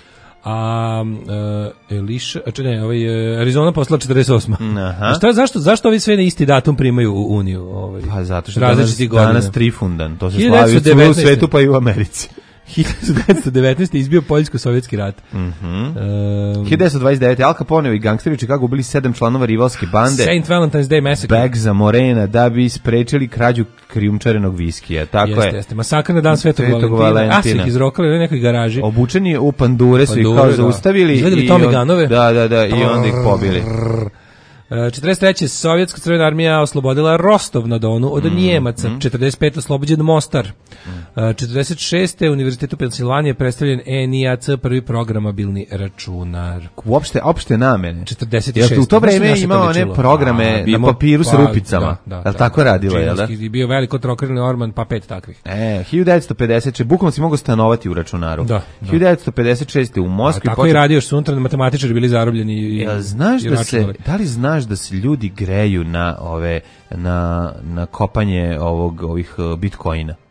A uh, Eliša, a ne, ovaj Arizona poslala četrdeset osma. Aha. A šta zašto zašto ovi sve na isti datum primaju u Uniju, ovaj? Pa zato što danas, danas Trifundan, to se slavi u svetu pa i u Americi. hiljadu devetsto devetnaeste. izbio Poljsko-sovjetski rat. Mhm. Um, hiljadu devetsto dvadeset devete. Al Capone i gangsteri u Chicagu ubili sedam članova rivalske bande. Saint Valentine's Day Massacre. Beg za Morena da bi sprečili krađu krijumčarenog viskija. Tako jeste, je. Jeste, masakr na dan Svetog, Svetog Valentina. Valentina. A su ih izrokali u nekoj garaži. Obučeni u pandure su ih kao da. zaustavili. Izvedeli Tommy Gunove. Da, da, da, i onda ih pobili. četrdeset treće. Sovjetska crvena armija oslobodila Rostov na Donu od mm, Njemaca. Mm. četrdeset pete. oslobođen Mostar. Mm. četrdeset šeste. Univerzitetu Pensilvanije predstavljen N I A C, prvi programabilni računar. Uopšte, opšte namene. četrdeset šeste. Jel u to vreme imao one programe a, na papiru s rupicama? Da, da, da, tako radilo, je da? Bio veliko trokrilni orman, pa pet takvih. E, hiljadu devetsto pedeset. Bukvalno si mogao stanovati u računaru. Da. hiljadu devetsto pedeset šeste. u Moskvi. A tako počet... i radio, što su unutra matematičari bili zarobljeni i, ja, znaš i da se, da li znaš da se ljudi greju na ove na na kopanje ovog ovih bitcoina.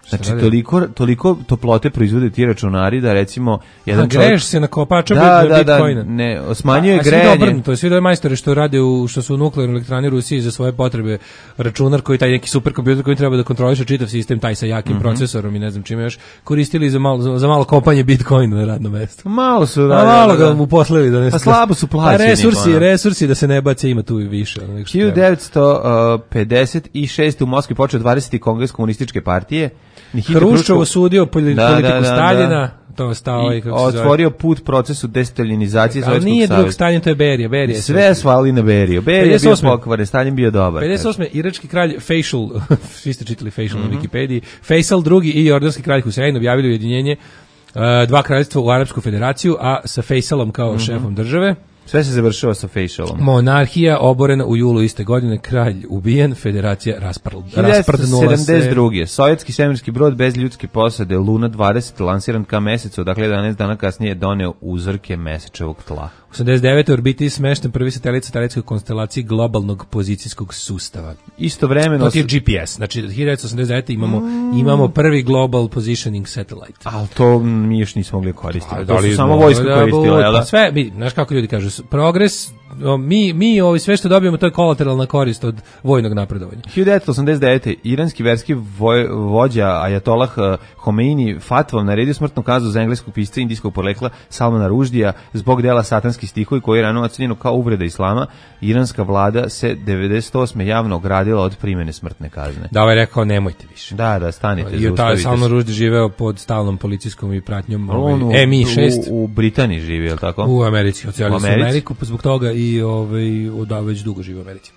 Znači, toliko, toliko toplote proizvode ti računari da recimo jedan čovjek... Greš se na kopača da, da, Bitcoina. Da, ne, smanjuje a, grejanje. A svi dobro, to je svi da majstore što rade u, što su u nuklearnoj elektrani Rusiji za svoje potrebe računar koji taj neki superkompjuter koji treba da kontroliše čitav sistem, taj sa jakim mm-hmm. procesorom i ne znam čime još, koristili za malo, za, za malo kopanje Bitcoina na radnom mestu. Malo su radili. A malo ga uposlili da ne... A slabo su plaćeni. A resursi, resursi da se ne bace, ima tu i više. hiljadu devetsto pedeset šeste u Moskvi počeo dvadeseti kongres komunističke partije. Hruščov osudio politiku da, da, da, Staljina, da. To stao i kako se zove. Otvorio put procesu destaljinizacije Sovjetskog saveza. Ali nije drug Staljin, to je Berija. Berija sve svali na Beriju. Berija je bio pokvaren, Staljin bio dobar. pedeset osme irački kralj Faisal, svi ste čitali Faisal mm-hmm. na Wikipediji, Faisal drugi i jordanski kralj Husein objavili ujedinjenje uh, dva kraljevstva u Arapsku federaciju, a sa Faisalom kao mm-hmm. šefom države. Sve se završava sa Faisalom. Monarhija oborena u julu iste godine, kralj ubijen, federacija rasprdnula se. hiljadu devetsto sedamdeset druge Sovjetski svemirski brod bez ljudske posade Luna dvadeset lansiran ka mesecu, dakle jedanaest dana kasnije doneo uzorke mesečevog tla. osamdeset devete orbiti smešten prvi satelit satelitskoj konstelaciji globalnog pozicijskog sustava. Istovremeno to je G P S. Znači hiljadu devetsto osamdeset devete imamo mm. imamo prvi global positioning satellite. Al to mi još nismo mogli koristiti. A, to su samo vojska da, koristila, pa sve, mi, znaš kako ljudi kažu, progres, mi mi ovi sve što dobijemo to je kolateralna korist od vojnog napredovanja. hiljadu devetsto osamdeset devete iranski verski voj, vođa ajatolah Homeini fatvom naredio smrtnu kaznu za engleskog pisca indijskog porekla Salmana Ruždija zbog dela Satanski stihovi koji je rano ocenjeno kao uvreda islama. Iranska vlada se devedeset osme javno ogradila od primjene smrtne kazne. Da, ovaj rekao nemojte više. Da, da, stanite, i taj Salman Ruždi živeo pod stalnom policijskom i pratnjom ovaj, M I šest. U, u Britaniji živi, je li tako? U Americi, ocelili su Ameriku zbog toga i ovaj, od već dugo živi u Americi.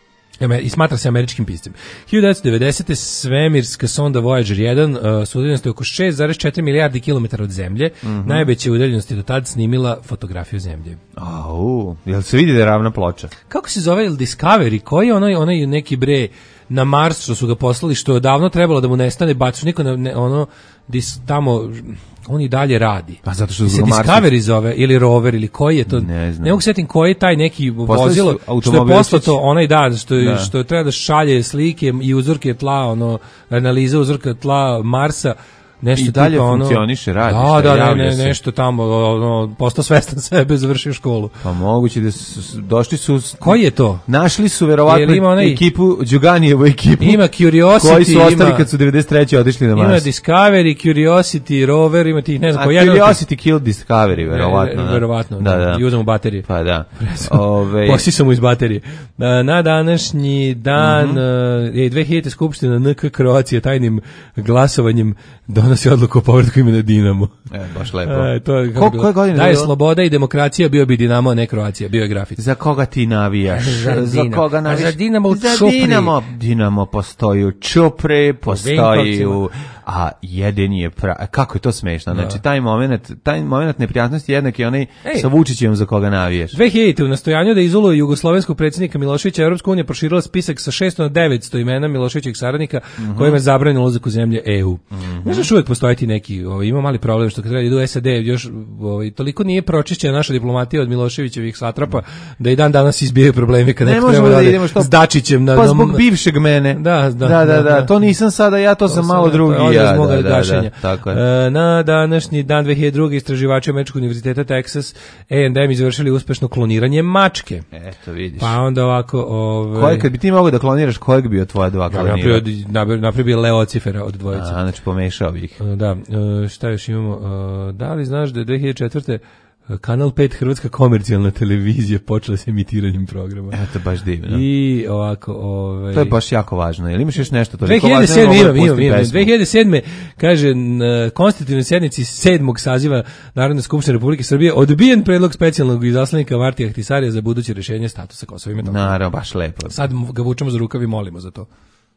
I smatra se američkim piscem. hiljadu devetsto devedesete svemirska sonda Voyager jedan uh, s udaljenosti oko šest zarez četiri milijardi kilometara od Zemlje, mm-hmm. najveće udaljenosti do tad snimila fotografiju Zemlje. Au, jel se vidi da je ravna ploča? Kako se zove Discovery? Koji je onaj, onaj neki bre na Mars što su ga poslali, što je davno trebalo da mu nestane, bacu niko na, ne, ono, dis, tamo... on i dalje radi. Pa zato što se Discovery zove ili rover ili koji je to? Ne znam. Ne mogu setim koji je taj neki vozilo što je poslato onaj dan što je, da. što treba da šalje slike i uzorke tla, ono analiza uzorka tla Marsa. Nešto i dalje tipa, funkcioniše, ono, radi. Da, da, ne, ne, nešto tamo, ono, postao svestan sebe, završio školu. Pa moguće da su, došli su... Koji je to? Našli su verovatno onaj, ekipu, Đuganijevu ekipu. Ima Curiosity. Koji su ostali ima, kad su devedeset treće otišli na Mars. Ima Discovery, Curiosity, rover, ima tih, ne znam, koji jedan. A Curiosity killed Discovery, verovatno. Ne, verovatno, da, da. I uzemo baterije. Pa da. Ove... Posisamo iz baterije. Na, na današnji dan, mm-hmm. je dve hiljadite skupština N K Kroacije tajnim glasovanjem donosi odluku o povratku imena Dinamo. E, baš lepo. E, to je Ko, koje godine? Da je sloboda i demokracija, bio bi Dinamo, a ne Kroacija, bio je grafit. Za koga ti navijaš? Za, za koga navijaš? Za Dinamo u Za Čupri. Dinamo. Dinamo postoji u Čupri, postoji u... A jedini je pra... Kako je to smešno? Znači, taj moment, taj moment neprijatnosti jednak je onaj Ej. sa Vučićem za koga navijaš. dve hiljadite u nastojanju da izoluje jugoslovenskog predsjednika Miloševića, Evropska unija proširila spisak sa šesto na devetsto imena Miloševićevih saradnika mm-hmm. kojima je zabranjeno ulazak u zemlje E U. Mm-hmm. Znaš, uvijek postoji ti neki, ovaj, ima mali problem što kad treba idu u S A D, još ovaj, toliko nije pročišćena naša diplomatija od Miloševićevih satrapa da i dan danas izbijaju problemi kad ne neko treba da, da idemo što... s Dačićem. Na, pa zbog bivšeg mene. Da, da, da, da, da. To nisam sada, ja to, to sam malo drugi. Ja, da, da, gašenja. Da, tako je. E, na današnji dan dve hiljade druge istraživači Američkog univerziteta Texas A and M izvršili uspešno kloniranje mačke. Eto, vidiš. Pa onda ovako... Ove... Koje, kad bi ti mogao da kloniraš, kojeg bi od tvoja dva klonira? Naprijed bi Leocifera od dvojice. A, znači pomešao bih. Da, šta još imamo? Da li znaš da je dve hiljade četvrte Kanal pet Hrvatska komercijalna televizija počela s emitiranjem programa. Eto, baš divno. I ovako... Ovaj... To je baš jako važno. Jel imaš još nešto toliko dve hiljade sedme imam, imam, imam. dve hiljade sedme kaže, na konstitutivnoj sjednici sedmog saziva Narodne skupštine Republike Srbije odbijen predlog specijalnog izaslanika Martija Ahtisarija za buduće rješenje statusa Kosova i Metohije. Naravno, baš lepo. Sad ga vučemo za rukav i molimo za to.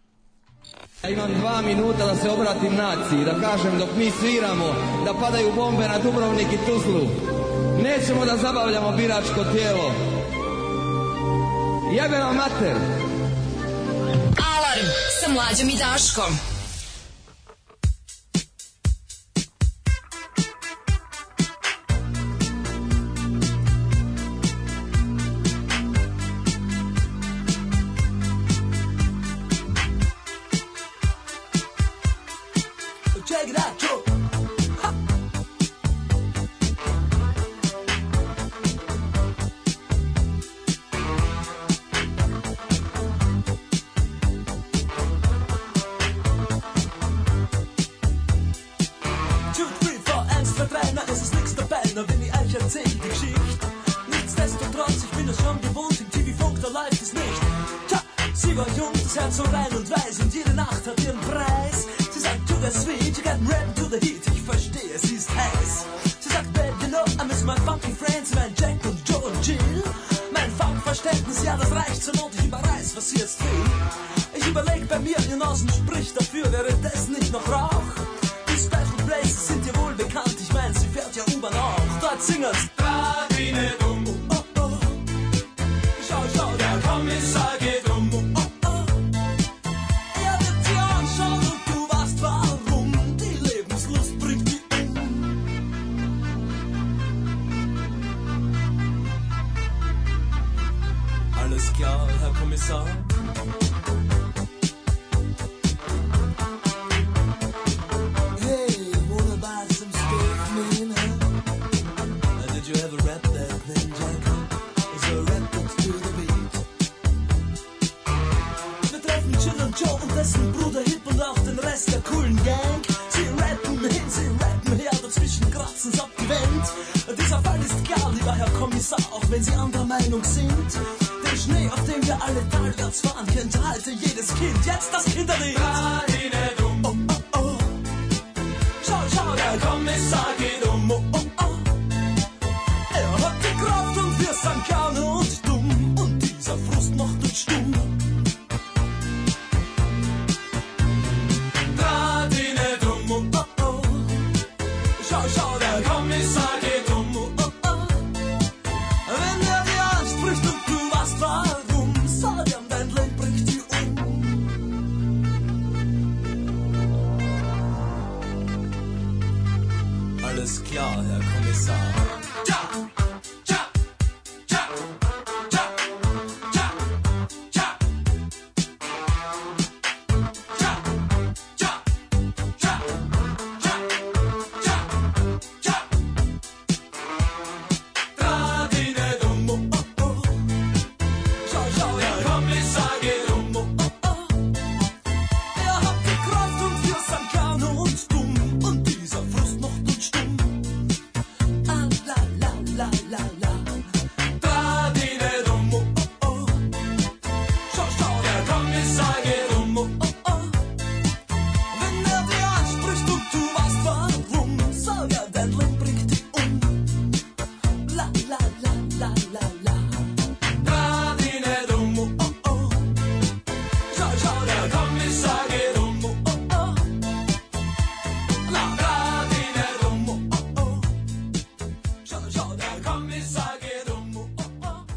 Ja imam dva minuta da se obratim naciji, da kažem dok mi sviramo, da padaju bombe na Dubrovnik i Tuzlu. Nećemo da zabavljamo biračko tijelo. Jebe vam mater! Alarm sa Mlađom i Daškom. check it out, Joe. Ha. Two, three, four, eins, zwei, drei, na, es ist nix dabei, na, wenn ich euch erzähl die Geschichte. Nichtsdestotrotz, ich bin es schon gewohnt, im T V-Funk, da läuft es nicht. Tja, sie war jung, das Herz so rein und weiß, und jede Nacht hat ihren Preis. Sie sagt, to the sweet, you got rap to the heat, ich verstehe, sie ist heiß. Sie sagt, babe, you know, I miss my funky friends, mein Jack und Joe und Jill. Mein Funkverständnis, ja, das reicht zur Not, ich überreiß, was sie jetzt will. Ich überleg bei mir, ihr Nasen spricht dafür, wäre das nicht noch Rauch? Die Special Places sind dir wohl bekannt, ich mein, sie fährt ja U-Bahn auch. Dort singen's. Radine dumm, oh, oh. Schau, schau, der Kommissar geht um, oh, oh. Er wird dir anschauen und du weißt warum. Die Lebenslust bringt die um. Alles klar, Herr Kommissar. Joe und dessen Bruder Hip und auch den Rest der coolen Gang. Sie rappen hin, sie rappen her, dazwischen kratzen's ab die Wand. Dieser Fall ist klar, lieber Herr Kommissar, auch wenn Sie anderer Meinung sind. Den Schnee, auf dem wir alle talwärts fahren, kennt heute jedes Kind. Jetzt das Kinderlied. Oh, oh, oh. Schau, schau, der Kommissar geht um. Oh, oh, oh. Er hat die Kraft und wir sind gerne und dumm. Und dieser Frust macht uns stumm. Alles klar, Herr Kommissar. Ja, ja, ja, ja, ja, ja, ja, ja, ja, ja, ja, ja. Radine dumm, oh, oh, oh. Schau, schau, Herr Kommissar geht um, oh, oh, oh. Er hat die Kraft und wir sind gerne und dumm. Und dieser Frust macht uns stumm. Ah, la, la, la, la, la. Radine dumm, oh, oh, oh. Schau, schau, der Kommissar geht um, oh, oh, oh. Wenn er dir anspricht und du weißt warum, sag er, dein Leben bringt dich um. La, la, la, la, la, la. Radine dumm, oh, oh, oh. Schau, schau, der Kommissar geht um, oh, oh, oh. La, Radine dumm, oh, oh, oh. Schau, schau, der Kommissar geht um, oh, oh, oh.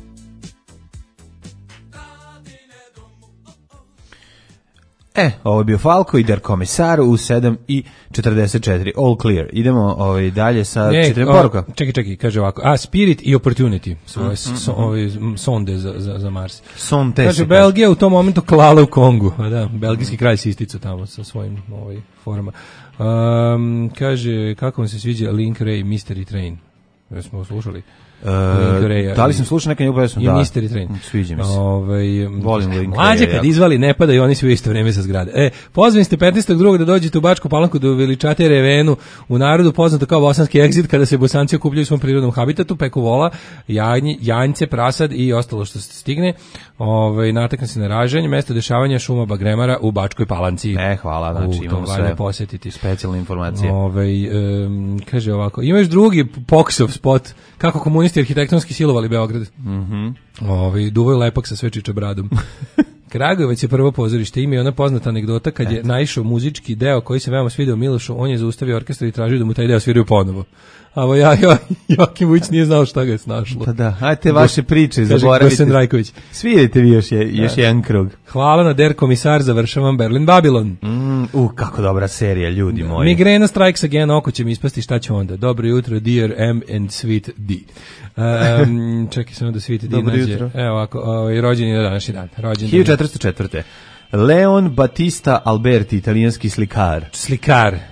Radine dumm, oh, oh. E, ovo je bio Falko i Der Komisar u sedam i četrdeset četiri. All clear. Idemo ovaj, dalje sa Ne, četiri o, poruka. Čekaj, čekaj, kaže ovako. A, Spirit i Opportunity, svoje Mm, so, mm, mm. ove, sonde za, za, za Mars. Sonte Kaže, se Belgija u tom momentu klala u Kongu. A da, belgijski kralj se isticao tamo sa svojim ovaj, forama. Um, kaže, kako vam se sviđa Link Ray Mystery Train? Da smo slušali. E, da li sam slušao neka njegovu pesmu? I Da. Mystery Train. Sviđa mi se. Ovaj, Volim Link Mlađe Ray, kad jako. izvali ne pada i oni svi u isto vrijeme sa zgrade. E, pozvani ste petnaestog drugog da dođete u Bačku Palanku da veličate Revenu, u narodu poznato kao bosanski egzit, kada se Bosanci okupljaju u svom prirodnom habitatu, peku vola, janji, janjce, prasad i ostalo što se stigne. Ovaj, natakne se na ražanje, mesto dešavanja šuma bagremara u Bačkoj Palanci. E, hvala, znači U, to imamo valja sve posjetiti. specijalne informacije. Ovaj, um, kaže ovako, imaš drugi Poksov spot, kako komunisti arhitektonski silovali Beograd. Mhm. Ovaj, duvoj lepak sa sve čiča bradom. Kragujevac je prvo pozorište, ima i ona poznata anegdota kad je naišao muzički deo koji se veoma svideo Milošu, on je zaustavio orkestar i tražio da mu taj deo sviraju ponovo. A ovo ja, ja, Joakim Vujić nije znao šta ga je snašlo. Pa da, ajte vaše priče, Kaže zaboravite. Gosen Rajković. Svirajte vi još, je, još Da. jedan krug. Hvala na Der Komisar, završavam Berlin Babylon. Mm, u, kako dobra serija, ljudi moji. Migrena strikes again, oko će mi ispasti, šta će onda? Dobro jutro, dear M and sweet D. Um, čekaj samo da sweet D Dobro nađe. jutro. Evo ovako, ovaj, rođen je na današnji dan. Rođen hiljadu četiristo četvrte. Leon Battista Alberti, italijanski slikar. Slikar.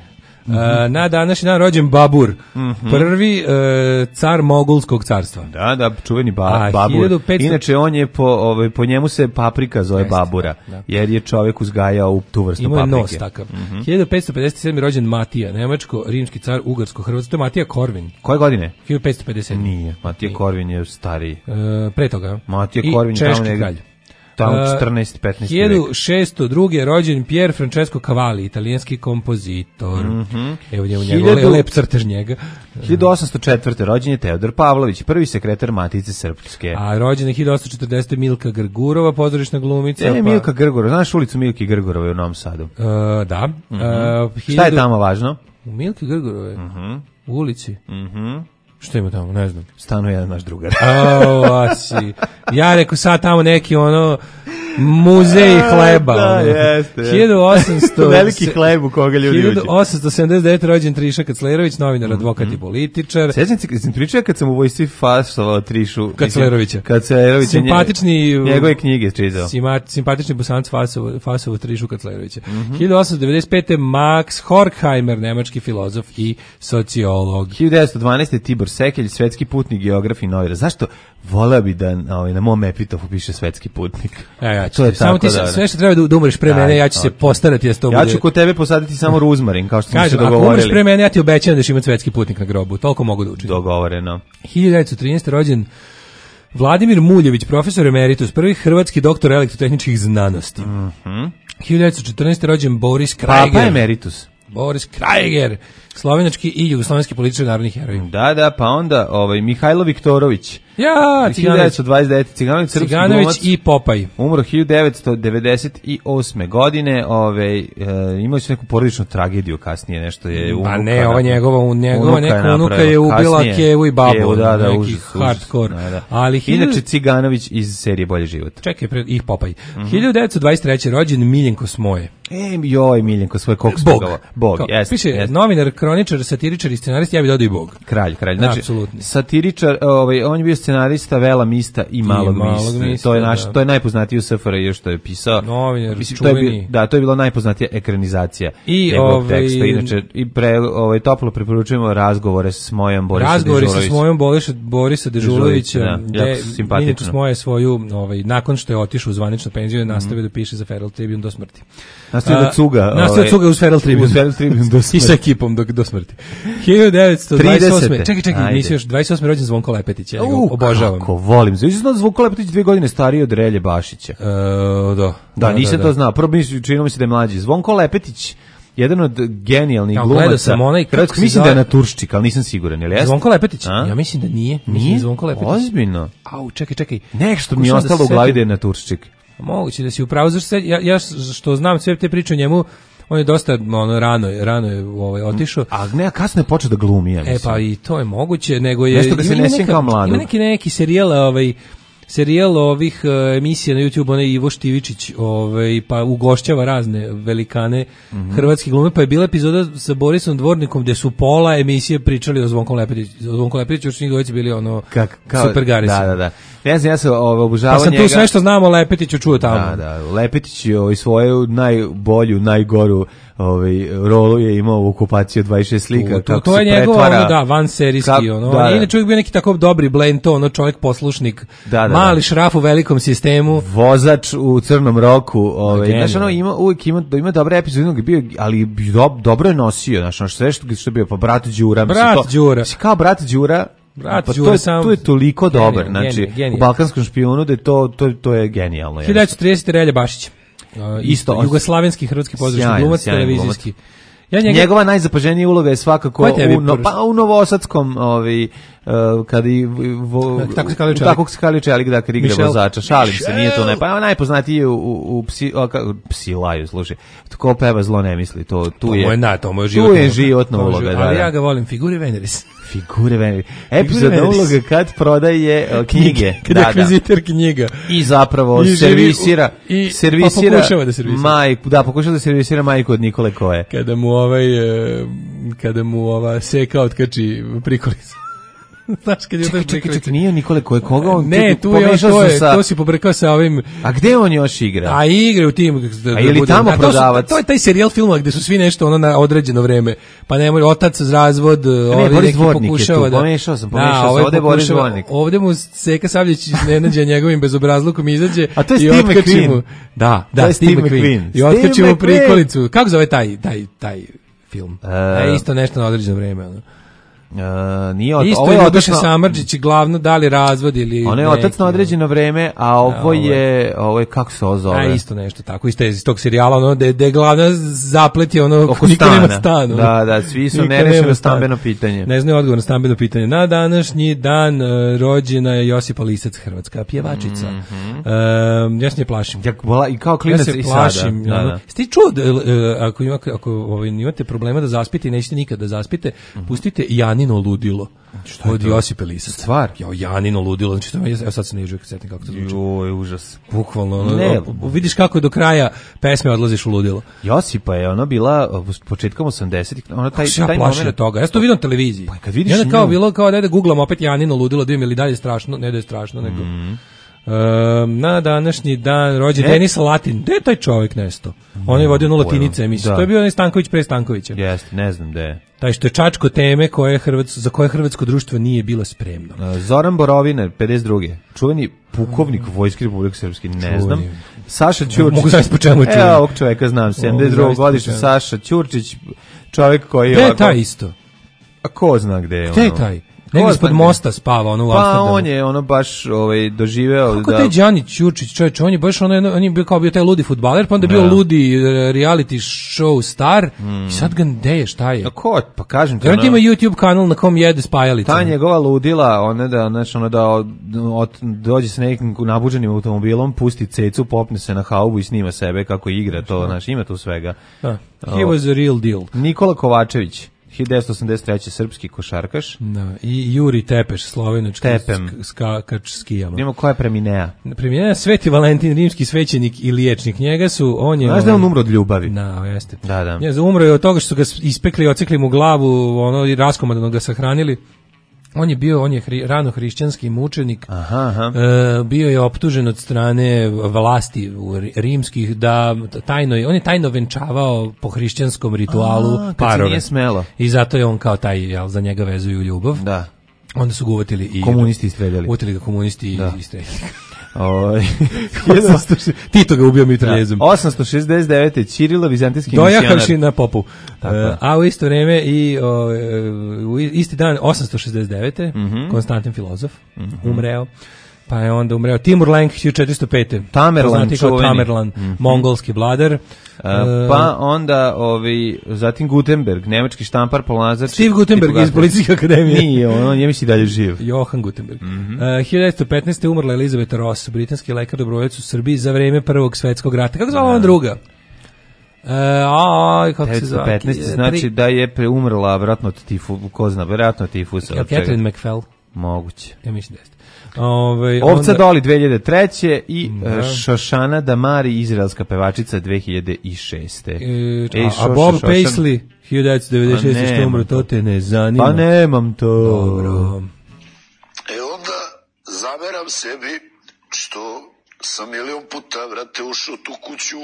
Uh, na današnji dan rođen Babur, Mhm. prvi uh, car Mogulskog carstva. Da, da, čuveni ba, A, Babur. hiljadu petsto Inače, on je po, ovaj, po njemu se paprika zove Jeste, Babura, da. jer je čovjek uzgajao u tu vrstu Imao je paprike. nos takav. hiljadu petsto pedeset sedam. rođen Matija, nemačko-rimski car, ugarsko-hrvatski. To je Matija Korvin. Koje godine? hiljadu petsto pedeset. Nije, Matija Korvin je stariji. Uh, pre toga. Matija I Korvin tamo češki negdje. kralj. Tamo Uh, četrnaesti petnaesti hiljadu šeststo druge. rođen Pier Francesco Cavalli, italijanski kompozitor. Evo njemu njegov Hiljadu- lep crtež njega. hiljadu osamsto četvrte. rođen je Teodor Pavlović, prvi sekretar Matice Srpske. A rođena je hiljadu osamsto četrdesete. Milka Grgurova, pozorišna glumica. E, pa- Milka Grgorova, znaš ulicu Milki Grgorove u Novom Sadu? Uh, da. Uh, Šta je hiljadu- tamo važno? U Milki Grgurove? U ulici? Šta ima tamo, ne znam. Stanuje jedan naš drugar. Au, asi. Ja rekao sad tamo neki ono muzej hleba. Da, ono. jeste, jeste. hiljadu osamsto Veliki hleb u koga ljudi uđe. hiljadu osamsto sedamdeset devete. rođen Triša Kaclerović, novinar, advokat i političar. Sjećam se, sam pričao kad sam u vojsci fasovao Trišu. Kaclerovića. Kaclerovića. Simpatični- Njegove knjige čitao. Sima- simpatični Bosanac Fasovo, Fasovo Trišu Kaclerovića. hiljadu osamsto devedeset pete. Max Horkheimer, nemački filozof i sociolog. hiljadu devetsto dvanaeste. Tibor Sekelj, svetski putnik, geograf i novinar. Zašto? Voleo bi da ovaj, na mom epitofu piše svetski putnik. E, ja ću To je ti- samo tako ti se- da- sve što treba da, da umreš pre Aj, mene, ja ću se ok. postarati da se to Ja bude. ću kod tebe posaditi samo ruzmarin, kao što smo se Kažem, ako umreš dogovorili. pre mene, ja ti obećam da ćeš imati svetski putnik na grobu. Toliko mogu da učinim. Dogovoreno. hiljadu devetsto trinaeste. rođen Vladimir Muljević, profesor emeritus, prvi hrvatski doktor elektrotehničkih znanosti. hiljadu devetsto četrnaeste. rođen Boris Krajer. Papa emeritus. Boris Krajer, slovenački i jugoslovenski političar, narodni heroj. Da, da, pa onda ovaj, Mihajlo Viktorović. Ja, hiljadu Ciganović, devetsto dvadeset devete. Ciganović, srpski Ciganović glumac. i Popaj. Umro hiljadu devetsto devedeset osme. godine, ovaj, e, imao će neku porodičnu tragediju kasnije, nešto je Pa unuka ne, ova napravila. njegova, njegova Unuka je neka unuka napravila je ubila kasnije. Kevu i babu. Kevu, da, da, neki užas, užas. hardcore. Da, da. Ali hiljadu- Inače Ciganović iz serije Bolji život. Čekaj, pred, ih Popaj. hiljadu devetsto dvadeset treće. rođen Miljenko Smoje. E, joj, Miljenko, svoj koliko Bog. spogava. Bog, Kao, jeste. Piše, jeste. novinar, kroničar, satiričar i scenarist, ja bih dodao i Bog. Kralj, kralj. Znači, Apsolutni. satiričar, ovaj, on je bio scenarista Vela Mista i Malog, Malog Mista. Mista, To je naš, da. to je najpoznatiji u S F R J što je pisao. Novinar, Mislim, to je bio, čuveni. da, to je bila najpoznatija ekranizacija I, njegovog ovaj, teksta. Inače, i pre, ovaj, toplo preporučujemo razgovore s mojom Borisa Razgovori sa Dežulović. svojom Borisa, Borisa Dežulovića, Da, gde jako simpatično. Miljenko Smoje svoju, ovaj, nakon što je otišao u zvaničnu penziju, je nastavio da piše za Feral Tribune do smrti. Nastavio da A, cuga. Nastavio ovaj, da cuga uz Feral Tribune. uz Feral Tribune do I sa smrti. ekipom do, do smrti. hiljadu devetsto dvadeset osme. tridesete. Čekaj, čekaj, Ajde. nisi još dvadeset osme. rođen Zvonko Lepetić, ja ga U, obožavam. Kako volim. Znači, znam Zvonko Lepetić dve godine stariji od Relje Bašića. E, da. Da, nisam to znao. Prvo mislim, činilo mi se da je mlađi. Zvonko Lepetić, jedan od genijalnih Ja, glumaca. gledao sam onaj, kako Hrvatskog, se mislim da je zove- na Turščik, ali nisam siguran. Ili jeste? Zvonko Lepetić? A? Ja mislim da nije. Mislim da Nije? je Zvonko Lepetić. Ozbiljno. Au, čekaj, čekaj. Nešto mi je Pokušavam da ostalo se u glavi setim. da je na Turščik. Moguće da si upravo, zašto se- ja, ja što znam sve te priče o njemu, on je dosta ono, rano, je- rano je ovaj, otišao. A ne, a kasno je počeo da glumi, ja E mislim. pa i to je moguće, nego je... Nešto ga se ima ne sjeća neka- kao mladog. Ima neki, neki serijal, ovaj, serijal ovih uh, emisija na YouTube, onaj Ivo Štivičić, ovaj, pa ugošćava razne velikane Mhm. hrvatske glume, pa je bila epizoda sa Borisom Dvornikom gde su pola emisije pričali o Zvonku Lepetiću, o Zvonku Lepetiću, još njih dvojice bili ono Kak, kao, super garisi. Da, da, da. Ne znam, ja sam ovaj, obožavao Pa sam njega. tu sve što znamo o Lepetiću čuo tamo. Da, da, Lepetić je ovaj, svoju najbolju, najgoru ovaj, rolu je imao u okupaciji od dvadeset šest slika. To, to, kako to se je njegov pretvara- ono, da, van serijski, Kak- ono. da, On je da. inače uvijek bio neki tako dobri blend, to, ono, čovjek poslušnik, Da, da, mali da. šraf u velikom sistemu. Vozač u crnom roku, ovaj, Genijalno. znaš, ono, ima, uvijek ima, ima dobre epizode, jednog je bio, ali do, dobro je nosio, znaš, ono, sve što, što je bio, pa brat Đura. mislim, Brat to- Đura. mislim, kao brat Đura, Brat pa Đura to je, sam- to je toliko Genijalno, dobar, znači, genijalno, genijalno. u Balkanskom špijunu, da je to, to, to je genijalno. hiljadu devetsto tridesete. Relja Bašić. Uh, Isto, on- jugoslavenski hrvatski pozorišni Sjajan, glumac, sjajan televizijski. Ja njega, Njegova najzapaženija uloga je svakako Ko je tebi u, no, prvi? pa, u Novosadskom, ovaj, uh, kad i vo, Tako se kalio čelik. tako se kalio čelik, da, kad igra Michel. vozača, šalim se, nije to ne, Michel. pa najpoznatiji je u, u, u psi, o, ka, psi laju, slušaj, ko peva zlo ne misli, to, tu to je, mu je na, to mu je tu životna je uloga. životna To je uloga, život- da, Ali da. ja ga volim, figuri veneris. Figure vene. Epizodna veneris. uloga kad prodaje uh, knjige, Kad da, je da. akviziter knjiga. I zapravo I živi servisira, u- i- servisira, pa pokušava da servisira. majku, da, pokušava da servisira majku od Nikole Koje. Kada mu ovaj, e, kada mu ova seka otkači prikolicu. Znaš, kad je čekaj, čekaj, čekaj, nije Nikole koje koga on ne, tu je on, to je, sa... to si pobrkao sa ovim... A gde on još igra? A igra u tim... A je li tamo prodavac? To, to je taj serijal filma gde su svi nešto ono na određeno vreme, pa ne može, otac za razvod, ovaj neki pokušava da... Pomešao sam, pomešao sam, ovde je Boris Dvornik. Ovde mu Seka Savljić iznenađa njegovim bezobrazlukom izađe a to je Steve McQueen. Da, da, Steve McQueen. I otkači mu prikolicu. Kako zove taj, taj, taj film? E, isto nešto na određeno vreme, ono. Uh, nije od, isto ovo je Ljubiša Samardžić i glavno da li razvod ili on je otac na određeno vreme, a ovo je ovo je kako se ovo zove? A isto nešto tako, isto iz tog serijala, ono da je glavna zaplet je ono oko niko nema stan. Da, da, svi su nerešeno stambeno pitanje. Ne znaju odgovor na stambeno pitanje. Na današnji dan uh, rođena je Josipa Lisac, hrvatska pjevačica. Mm -hmm. uh, ja se ne plašim. Ja, bola, i kao klinac ja se i plašim, sada. Da, da. Ste čuo uh, ako ima ako ovaj imate problema da zaspite i nećete nikad da zaspite, mm -hmm. pustite Janino ludilo. Što od Josipe Lisac. Stvar. Jo, Janino ludilo, znači to ja sad se ne želim setiti kako to zvuči. Joj, užas. Bukvalno, ne, o, vidiš kako do kraja pesme odlaziš u ludilo. Josipa je ona bila početkom osamdesetih, ona taj ja taj moment toga. Ja sam to vidio na televiziji. Pa kad vidiš ja kao bilo kao da ide guglamo opet Janino ludilo, da mi li dalje strašno, ne da je strašno nego. Mm. Um, na današnji dan rođen Denis Latin. Gde je taj čovjek nesto? On je vodio Latinice emisiju. To je bio onaj Stanković pre Stankovića. Jeste, ne znam gde je. Taj što je čačko teme koje Hrvatsko, za koje hrvatsko društvo nije bilo spremno. Zoran Borovina, pedeset druge. Čuveni pukovnik Vojske Republike Srpske, ne Čuveni. znam. Saša Ćurčić. Mogu zaista po čemu je čuveni. Evo ovog čoveka znam, sedamdeset drugog godište Saša Ćurčić, čovjek koji je... Gde je taj isto? A ko zna gde je? Gde je taj? Nego ispod mosta spava ono u pa Amsterdamu. Pa on je ono baš ovaj doživeo kako da... Kako taj Đani Ćurčić, čovječ, on je baš ono, on je bio kao bio taj ludi fudbaler, pa onda je bio ja. ludi reality show star mm. i sad ga ndeje, šta je? A ko? Pa kažem ti ono... ima YouTube kanal na kom jede spajalice. Ta njegova ludila, ona da, znači ono da od, od, dođe sa nekim nabuđenim automobilom, pusti cecu, popne se na haubu i snima sebe kako igra to, znači ima tu svega. Da. He was a real deal. Nikola Kovačević. hiljadu devetsto osamdeset treće srpski košarkaš. Da, i Juri Tepeš, slovenački skakač skijama. Nemo koja je preminea? Preminea Sveti Valentin, rimski svećenik i liječnik. Njega su, on je... Znaš da on umro od ljubavi? Da, jeste. Da, da. Njega umro je od toga što su ga ispekli i ocekli mu glavu, ono, i raskomadano ga sahranili. On je bio, on je hri, rano hrišćanski mučenik, aha, aha. E, bio je optužen od strane vlasti rimskih da tajno, on je tajno venčavao po hrišćanskom ritualu a, parove. Nije smelo. I zato je on kao taj, jel, za njega vezuju ljubav. Da. Onda su ga uvatili i... Komunisti istreljali. Uvatili ga komunisti da. i istreljali. Oj. Tito ga ubio mitraljezom. osamsto šezdeset devete Ćirilo, vizantijski misionar. Dojahavši na popu. Uh, a u isto vreme i o, u isti dan osamsto šezdeset devete Mm -hmm. Konstantin filozof mm -hmm. umreo. Pa je onda umreo Timur Lenk hiljadu četiristo pete Tamerlan, čuveni. Tamerlan, mm -hmm. mongolski vladar. Uh, pa onda ovi, zatim Gutenberg, nemački štampar, polazar. Steve Gutenberg iz Policijske akademije. Nije, on, on je misli dalje živ. Johan Gutenberg. Mm -hmm. uh, hiljadu devetsto petnaeste umrla Elizabeta Ross, britanski lekar dobrovoljac u Srbiji za vreme Prvog svetskog rata. Kako zvala ona druga? Uh, a, kako se zove? petnaeste znači da je preumrla vjerojatno od tifu, ko zna, vjerojatno od tifusa. Je Catherine McFell? Moguće. Ja mislim da jeste. Ove, Ovca onda... Doli dve hiljade treće i da. Šošana Damari, izraelska pevačica dve hiljade šeste E, Ej, a, a Bob Šošan... Paisley hiljadu devetsto devedeset šeste što umro, to te ne zanima. Pa nemam to. Dobro. E onda zameram sebi što sam milion puta, vrate, ušao tu kuću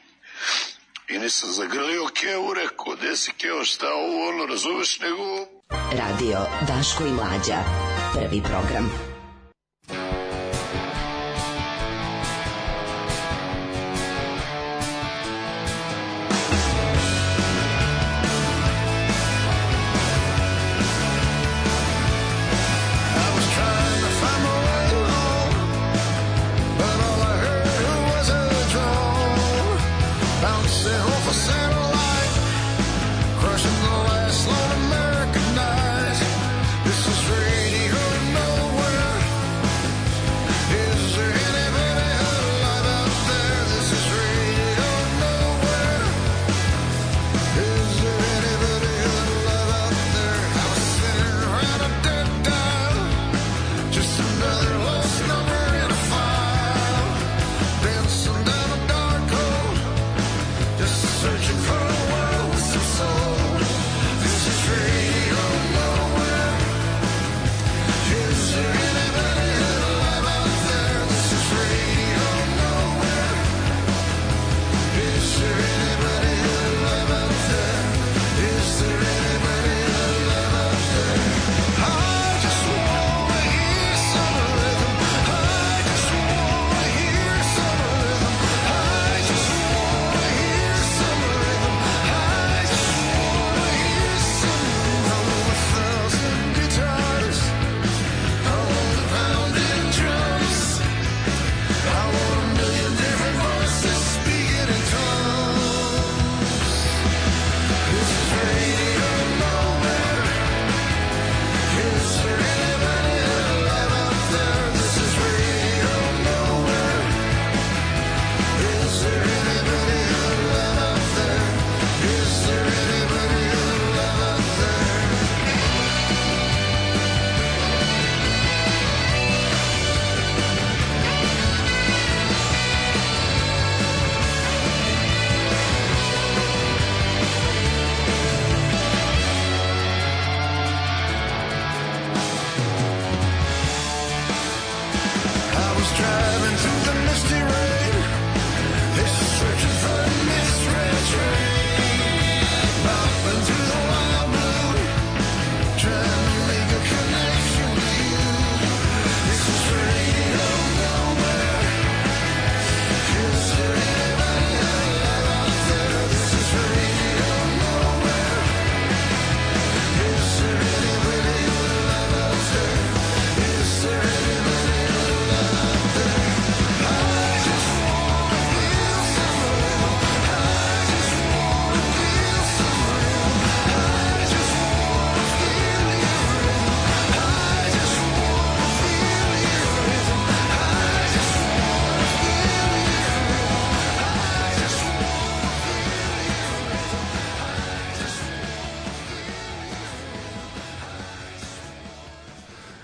i nisam zagrlio Kevu, rekao, gde si Keo, šta ovo, ono, razumeš, nego... Radio Daško i Mlađa, prvi program. This is radio nowhere.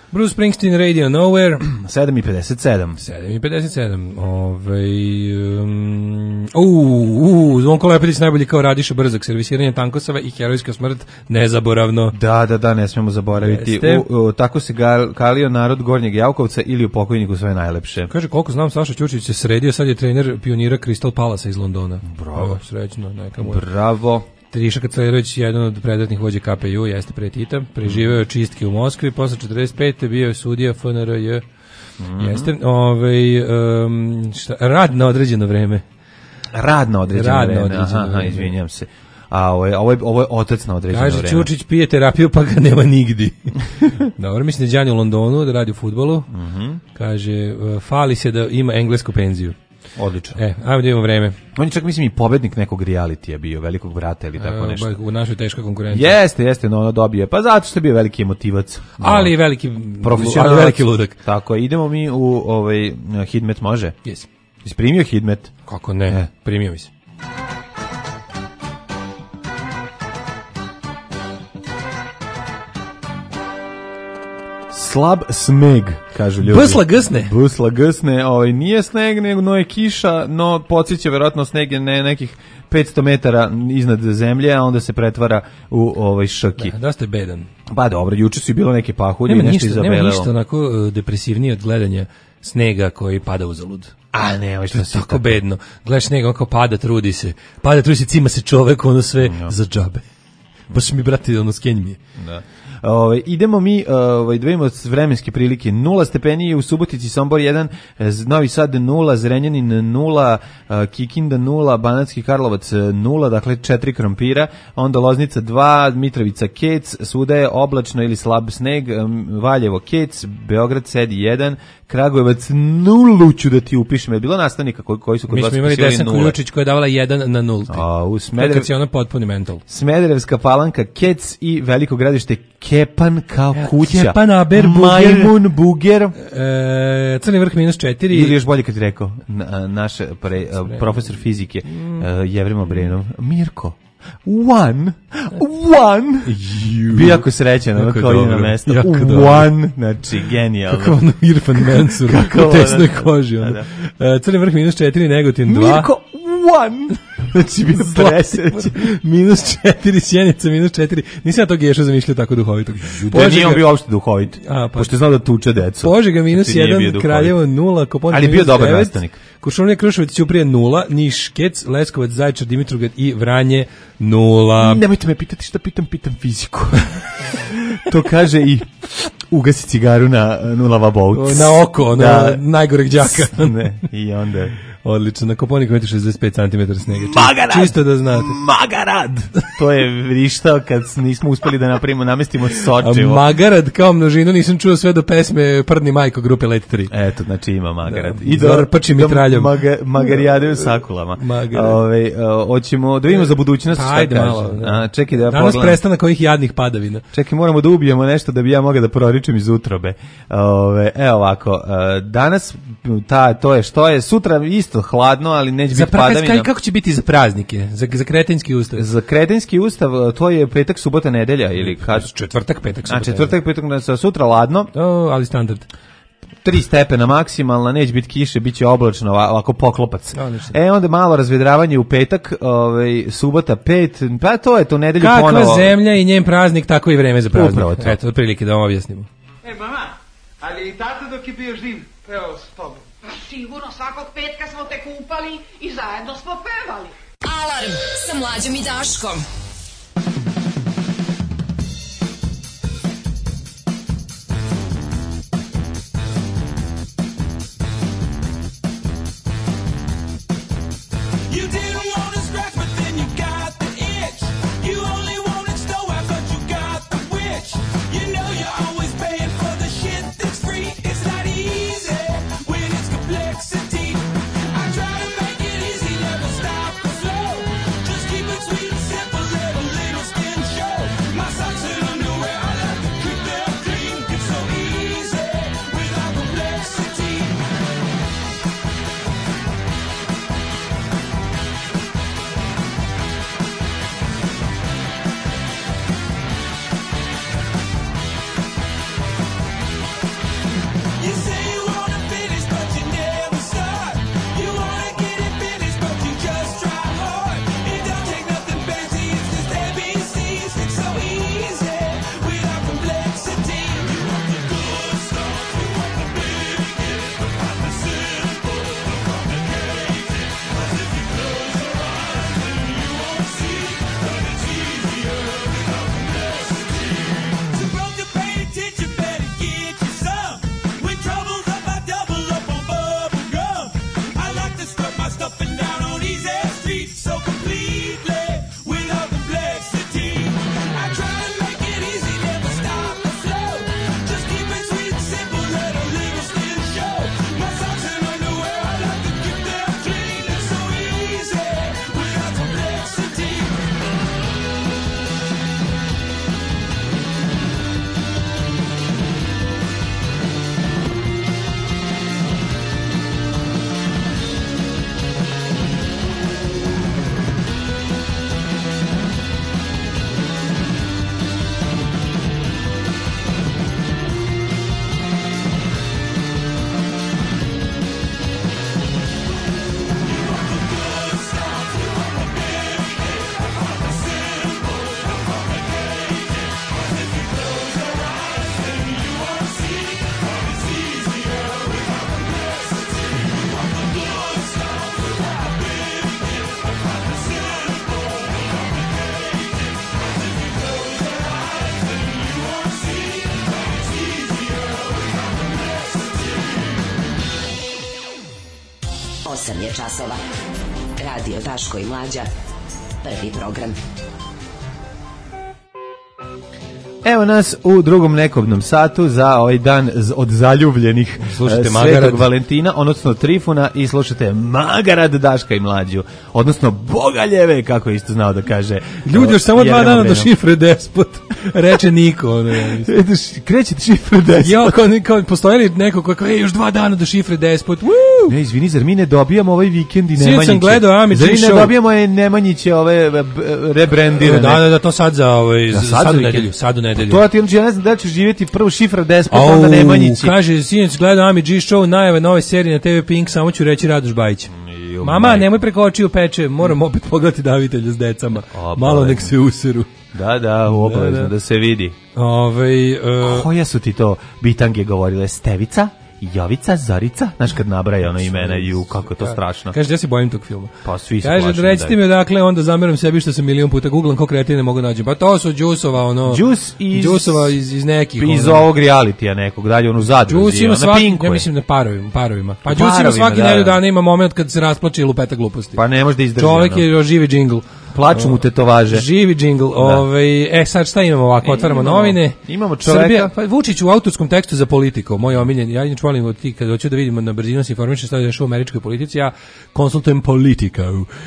Bruce Springsteen, Radio Nowhere. sedam i pedeset sedam. sedam i pedeset sedam. Ovaj um, u u Zvonko Lepetić najbolji kao Radiša Brzak, servisiranje tankosava i herojska smrt nezaboravno. Da, da, da, ne smemo zaboraviti. U, u, tako se gal, kalio narod Gornjeg Javkovca ili u pokojniku sve najlepše. Kaže, koliko znam, Saša Ćurčić se sredio, sad je trener pionira Crystal Palasa iz Londona. Bravo. O, srećno, neka mu. Bravo. Triša Kaclerović, jedan od predatnih vođa K P U, jeste pre Tita, preživeo je čistke u Moskvi, posle četrdeset pete bio je sudija F N R J, mm. jeste, ovaj, um, šta, rad na određeno vreme. Rad na određeno rad vreme, na određeno aha, vreme. izvinjam se. A ovo je, ovo je, ovo je otac na određeno Kaže, vreme. Kaže, Ćurčić pije terapiju pa ga nema nigdi. Dobro, mislim da je Đani u Londonu, da radi u fudbalu. Mm -hmm. Kaže, fali se da ima englesku penziju. Odlično. E, ajmo da imamo vreme. On je čak, mislim, i pobednik nekog realitija bio, velikog vrata ili tako e, nešto. U našoj teškoj konkurenciji. Jeste, jeste, no ono dobije. Pa zato što je bio veliki emotivac. No. Ali veliki profesionalac. Ali veliki ludak. Tako, idemo mi u ovaj Hidmet, može? Jes. Isprimio Hidmet? Kako ne, e. primio mi se. Slab sneg, kažu ljudi. Busla gsne. Busla gsne, ovaj, nije sneg, nego no je kiša, no podsjeća verovatno sneg je ne, nekih petsto metara iznad zemlje, a onda se pretvara u ovaj šrki. Da, da ste bedan. Ba dobro, juče su bilo neke pahulje i nešto izabelelo. Nema ništa onako uh, depresivnije od gledanja snega koji pada uzalud. A ne, ovo što je tako bedno. Gledaš snega, on kao pada, trudi se. Pada, trudi se, cima se čovek, ono sve no. za džabe. Baš mi, brate, ono skenj mi je. Da. Ove, idemo mi ovaj da vidimo vremenske prilike. Nula stepeni u Subotici, Sombor jedan, Novi Sad nula, Zrenjanin nula, Kikinda nula, Banatski Karlovac nula, dakle četiri krompira, onda Loznica dva, Mitrovica Kec, svuda je oblačno ili slab sneg, Valjevo Kec, Beograd Sedi jedan, Kragujevac nulu ću da ti upišem. Je bilo nastavnika koji, koji su kod vas pisali nula? Mi smo imali Desanku Ljučić koja je davala jedan na nulti. A u Smederev... Kad je ono potpuni mental. Smederevska Palanka, Kec i Veliko Gradište Kepan kao kuća. Kepan, Aber, Majmun, Buger. E, Crni vrh minus četiri. Ili još bolje kad ti rekao, na, naše pre, profesor fizike, mm. uh, Jevrem Obrenov, Mirko. One, one, bio jako srećan, ono kao ide na mesto, one, znači genijalno. Kako ono Irfan Mansur, u tesnoj koži. Ono. Da. Crni vrh minus četiri, Negotin dva. Mirko, one. Znači bio presrećan. Minus četiri, Sjenica, minus četiri. Nisam ja to Geša zamišljao tako duhovito. Da nije on bio uopšte duhovit, a, pa, pošto je znao da tuče decu. Požega minus jedan, Kraljevo nula, Koponik ali bio dobar nastavnik. Kuršumlija, Kruševac, Ćuprija nula, Niš, Kec, Leskovac, Zaječar, Dimitrovgrad i Vranje nula. Nemojte me pitati šta pitam, pitam fiziku. To kaže i ugasi cigaru na nulava boats. Na oko, na da. Najgoreg đaka. Ne, i onda... Odlično, na Koponiku imate šezdeset pet centimetara snega. Magarad! Čisto da znate. Magarad! To je vrištao kad nismo uspeli da napravimo, namestimo sočivo. Magarad kao množinu nisam čuo sve do pesme Prdni majko grupe Let tri. Eto, znači ima Magarad. Da, I do Arpači mitraljom. Maga, magarijade u sakulama. Ove, hoćemo da vidimo za budućnost. Pa, ajde malo. Da. A, čekaj da ja danas pogledam. prestanak ovih jadnih padavina. Čekaj, moramo da ubijemo nešto da bi ja mogao da proričem iz utrobe. Ove, evo ovako, danas ta, to je što je, sutra isto hladno, ali neće biti padavina. Kako će biti za praznike? Za, za kretenski ustav? Za kretenski ustav, to je petak, subota, nedelja ili kad? Četvrtak, petak, subota. A četvrtak, petak, sutra ladno. O, ali standard. Tri stepena maksimalna, neće biti kiše, bit će oblačno, ovako poklopac. E, onda malo razvedravanje u petak, ovaj, subota pet, pa to je to, nedelju kakva ponovo. Kakva zemlja i njen praznik, tako i vreme za praznik. Upravo to. Eto, otprilike da vam objasnimo. E, mama, ali i tata dok je bio živ, pevao s tobom. Sigurno, svakog petka smo te kupali i zajedno smo pevali. Alarm sa Mlađom i Daškom. Sweet and simple, little, little stick. osam je časova. Radio Daško i Mlađa. Prvi program. Evo nas u drugom nekobnom satu za ovaj dan od zaljubljenih slušate Svetog Valentina, odnosno Trifuna, i slušate Magarad, Daška i Mlađu, odnosno Bogaljeve, kako isto znao da kaže. Ljudi, još samo dva dana do šifre Despot, reče Niko. Ono, krećete šifre Despot. Ja, kao, kao postoji li neko koji kaže, još dva dana do šifre Despot. Woo! Ne, izvini, zar mi ne dobijamo ovaj vikend i Nemanjiće? Sam gledao Amici Zar mi ne show. dobijamo je Nemanjiće ove rebrandirane? Da, da, da, to sad za ovaj, da, sad, sad u nedelju, sad u nedelju. To ti ja ne znam da ću živjeti prvo šifra Despot, onda Nemanjići. Kaže, sinoć gledao Amici show, najave nove serije na te ve Pink, samo ću reći Radoš Bajić. Mama, nemoj preko očiju peče, moram opet pogledati Davitelja s decama. Malo nek se useru. Da, da, obavezno da, da. da se vidi. Ovaj uh, koja su ti to bitange govorile? Stevica? Jovica, Zorica, znaš kad nabraja ono imena, ju, kako je to strašno. Kaže, ja se bojim tog filma. Pa svi se Kaže, recite mi odakle, onda zameram sebi što sam milion puta googlam, ko kreativ ne mogu naći. Pa to su Đusova, ono... Đus iz... Đusova iz, iz nekih... Iz ono, ovog realitija nekog, dalje ono zadruzi. Đus ima svaki, ja mislim na parovima. parovima. Pa Đus ima svaki nedelju dana, ima moment kad se rasplače i lupeta gluposti. Pa ne može da izdrži. Čovjek je živi džingl. Plaču mu tetovaže. Živi džingl. Ovaj, e, sad šta imamo ovako? Otvaramo imamo, novine. Imamo čoveka. Srbija, pa Vučić u autorskom tekstu za Politiku, moj omiljen. Ja inače volim od ti, kad hoću da vidimo na brzinu se informišem šta je dešava u američkoj politici, ja konsultujem Politiku.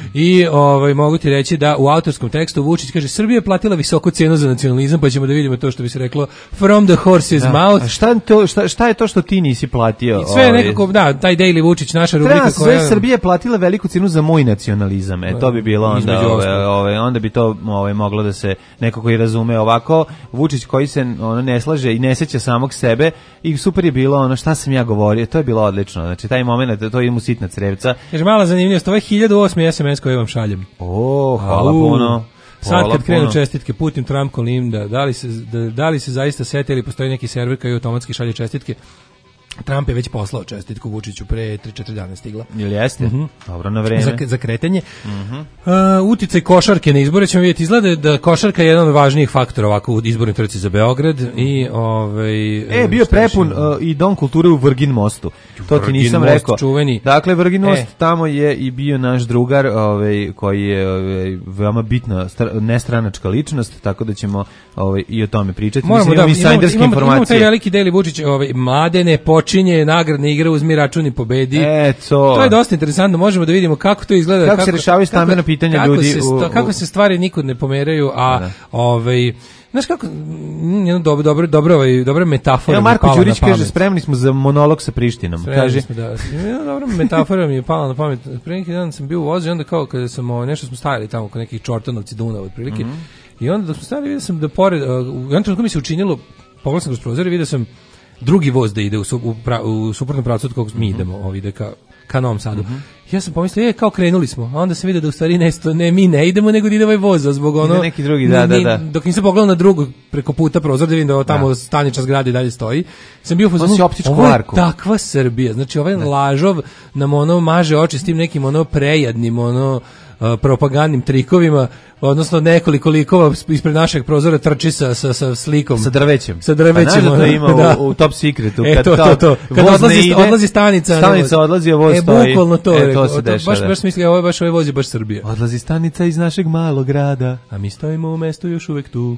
I ovaj, mogu ti reći da u autorskom tekstu Vučić kaže, Srbija je platila visoku cenu za nacionalizam, pa ćemo da vidimo to što bi se reklo from the horse's da. mouth. A šta, to, šta, šta je to što ti nisi platio? I sve ovaj... nekako, da, taj Daily Vučić, naša rubrika Treba, koja... Sve Srbija je platila veliku cenu za moj nacionalizam. E, to bi bilo onda, ove, ove, onda bi to ovaj moglo da se neko koji razume ovako. Vučić koji se ono ne slaže i ne seća samog sebe, i super je bilo ono šta sam ja govorio, to je bilo odlično. Znači taj momenat, to je mu sitna crevca. Kaže, mala zanimljivost, ovo je hiljadu osmi es em es koji vam šaljem. O, hvala puno. Sad kad krenu čestitke Putin, Trump, Kolinda, da li se da, da li se zaista seti ili postoji neki server koji automatski šalje čestitke? Trump je već poslao čestitku Vučiću pre tri četiri dana stigla. Ili jeste? Mm-hmm. Dobro na vreme. Za, za kretanje. Mm-hmm. Uh, uticaj košarke na izbore ćemo vidjeti. Izgleda da košarka je jedan od važnijih faktora ovako u izbornoj trci za Beograd. I, ovaj, e, bio prepun uh, i Dom kulture u Vrgin mostu. To ti nisam most, rekao. Čuveni. Dakle, Vrgin most, e. tamo je i bio naš drugar ovaj, koji je ovaj, veoma bitna stra, nestranačka ličnost, tako da ćemo ovaj, i o tome pričati. Moramo Mislim, da, imamo, imamo, imamo, imamo taj veliki Deli Vučić, ovaj, Mladene, počinje nagradne igre, uzmi račun i pobedi. E, to. to je dosta interesantno, možemo da vidimo kako to izgleda. Kako, kako se rešavaju stambeno pitanje kako ljudi. Se, u, u, kako se stvari nikud ne pomeraju, a da. ovaj... Znaš kako, jedno dobro, dobro, dobro, ovaj, dobra metafora. Evo Marko Đurić kaže, spremni smo za monolog sa Prištinom. Spremni kaže. smo, da. Jedna dobra metafora mi je pala na pamet. Pre neki dan sam bio u vozu i onda kao kada sam o, nešto smo stajali tamo kod nekih Čortanovci, Dunav otprilike. Mm-hmm. I onda dok smo stajali, vidio sam da pored, uh, u jednom trenutku mi se učinilo, pogledao sam kroz prozor i vidio sam drugi voz da ide u, u, pra, u suprotnom pravcu od kog mi idemo, mm-hmm. ide ka, ka Novom Sadu. Mm-hmm. Ja sam pomislio, je, kao krenuli smo, a onda sam vidio da u stvari ne, ne mi ne idemo, nego da ide ovaj voz, zbog ono... Ide neki drugi, da, ni, da, da. Dok nisam pogledao na drugog preko puta prozor, da vidim da tamo da. Staniča zgrade dalje stoji, sam bio pozvano, ovo je takva Srbija, znači ovaj da. lažov nam ono maže oči s tim nekim ono prejadnim, ono... propagandnim trikovima, odnosno nekoliko likova ispred našeg prozora trči sa, sa, sa slikom. Sa drvećem. Sa drvećem. Pa da to ima da. u, u Top Secretu. E, to, to, to. Kad odlazi, ide, odlazi stanica. Stanica odlazi, a voz e, stoji. Bukvalno to. E, rekao, to se dešava. Baš, baš misli, ovo je baš, ovaj voz je baš Srbija. Odlazi stanica iz našeg malog grada. A mi stojimo u mestu još uvek tu.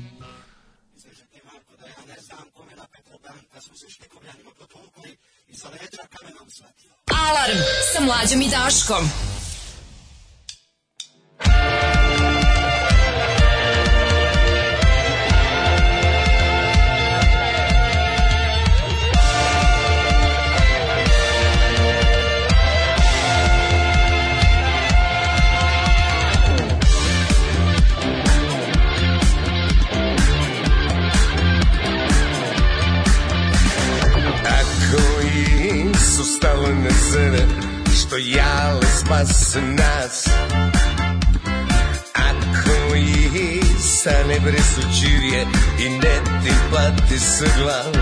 Alarm sa Mlađom i Daškom. Što jale spase nas, ako i sa nebre su čirje i ne ti pati se glav,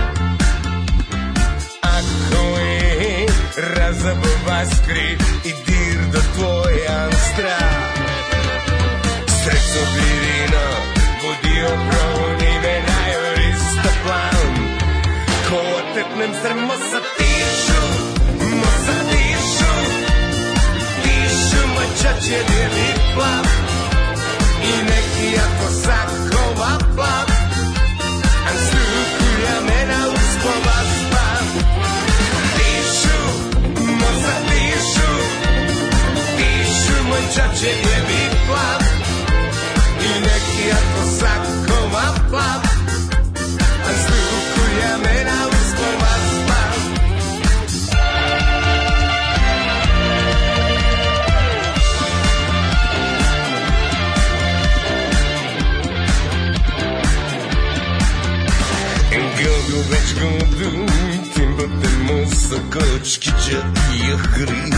ako i razabo vaskri i dir do tvojan strah, srećno birino budio proni me najorista plan, ko otetnem se mo sa tišu, mo sa tišu. Году веч году, тимбате му са кочкича и яхри.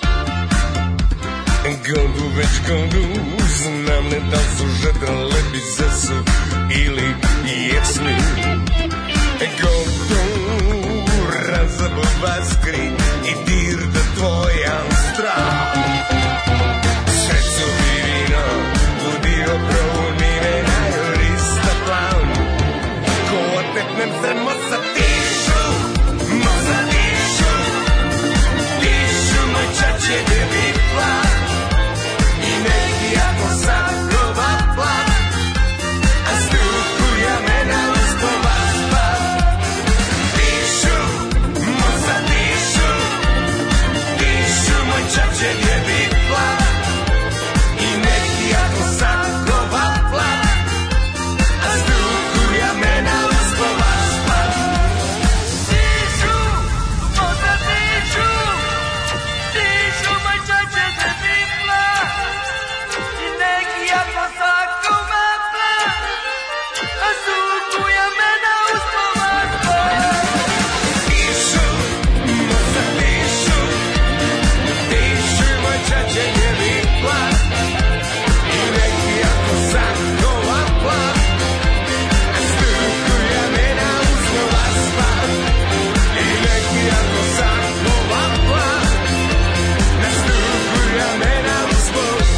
Году веч году, знам не да служа леби зесу или jesmin. Godu razabava skri i dir da tvojan strah. Sreću virino, budio provunine, najorista plan. Ko otepnem se mosa tišu, mosa tišu, tišu moj čače debi plan. I neki ako sakova plan, a struku ja mena uspova spat. Tišu, mosa tišu, tišu moj čače debi plan. I neki ako sakova plan, a struku ja mena uspova spat. Tišu, mosa tišu, tišu moj čače debi plan. I neki ako sakova plan, a struku ja mena uspova spat. Tišu, mosa tišu, tišu moj čače debi plan. I neki ako sakova plan, a struku ja mena uspova spat. I neki ako sakova plan, a struku ja mena uspova spat.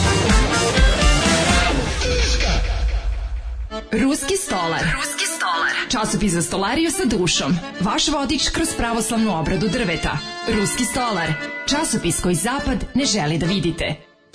Ruski stolar. Ruski stolar. Časopis za stolariju sa dušom. Vaš vodič kroz pravoslavnu obradu drveta. Ruski stolar. Časopis koji zapad ne želi da vidite.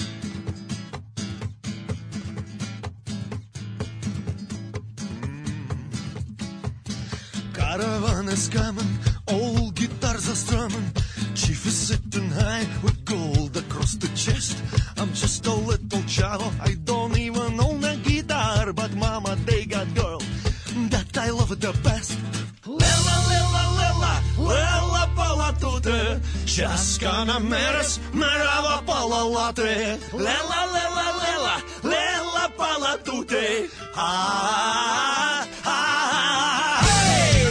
Caravan is coming, old guitars are strumming. Chief is sitting high with gold across the chest. I'm just a little child, I don't even own a guitar, but mama, they got girl that I love the best. Lela, lela, lela, lela pala tute, časkana meres, merava pala late. Lela, lela, lela, lela pala tute, ah, ah, ah, hey!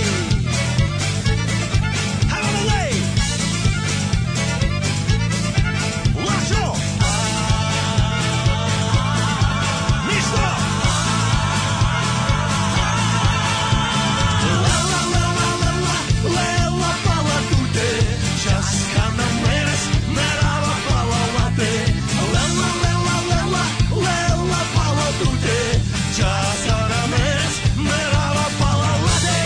Have a lay! Lacho! Misto! Lela, lela, lela, lela pala tute, časkana meres, merava pala late. Lela, lela, lela, lela pala tute, časkana meres, merava pala late.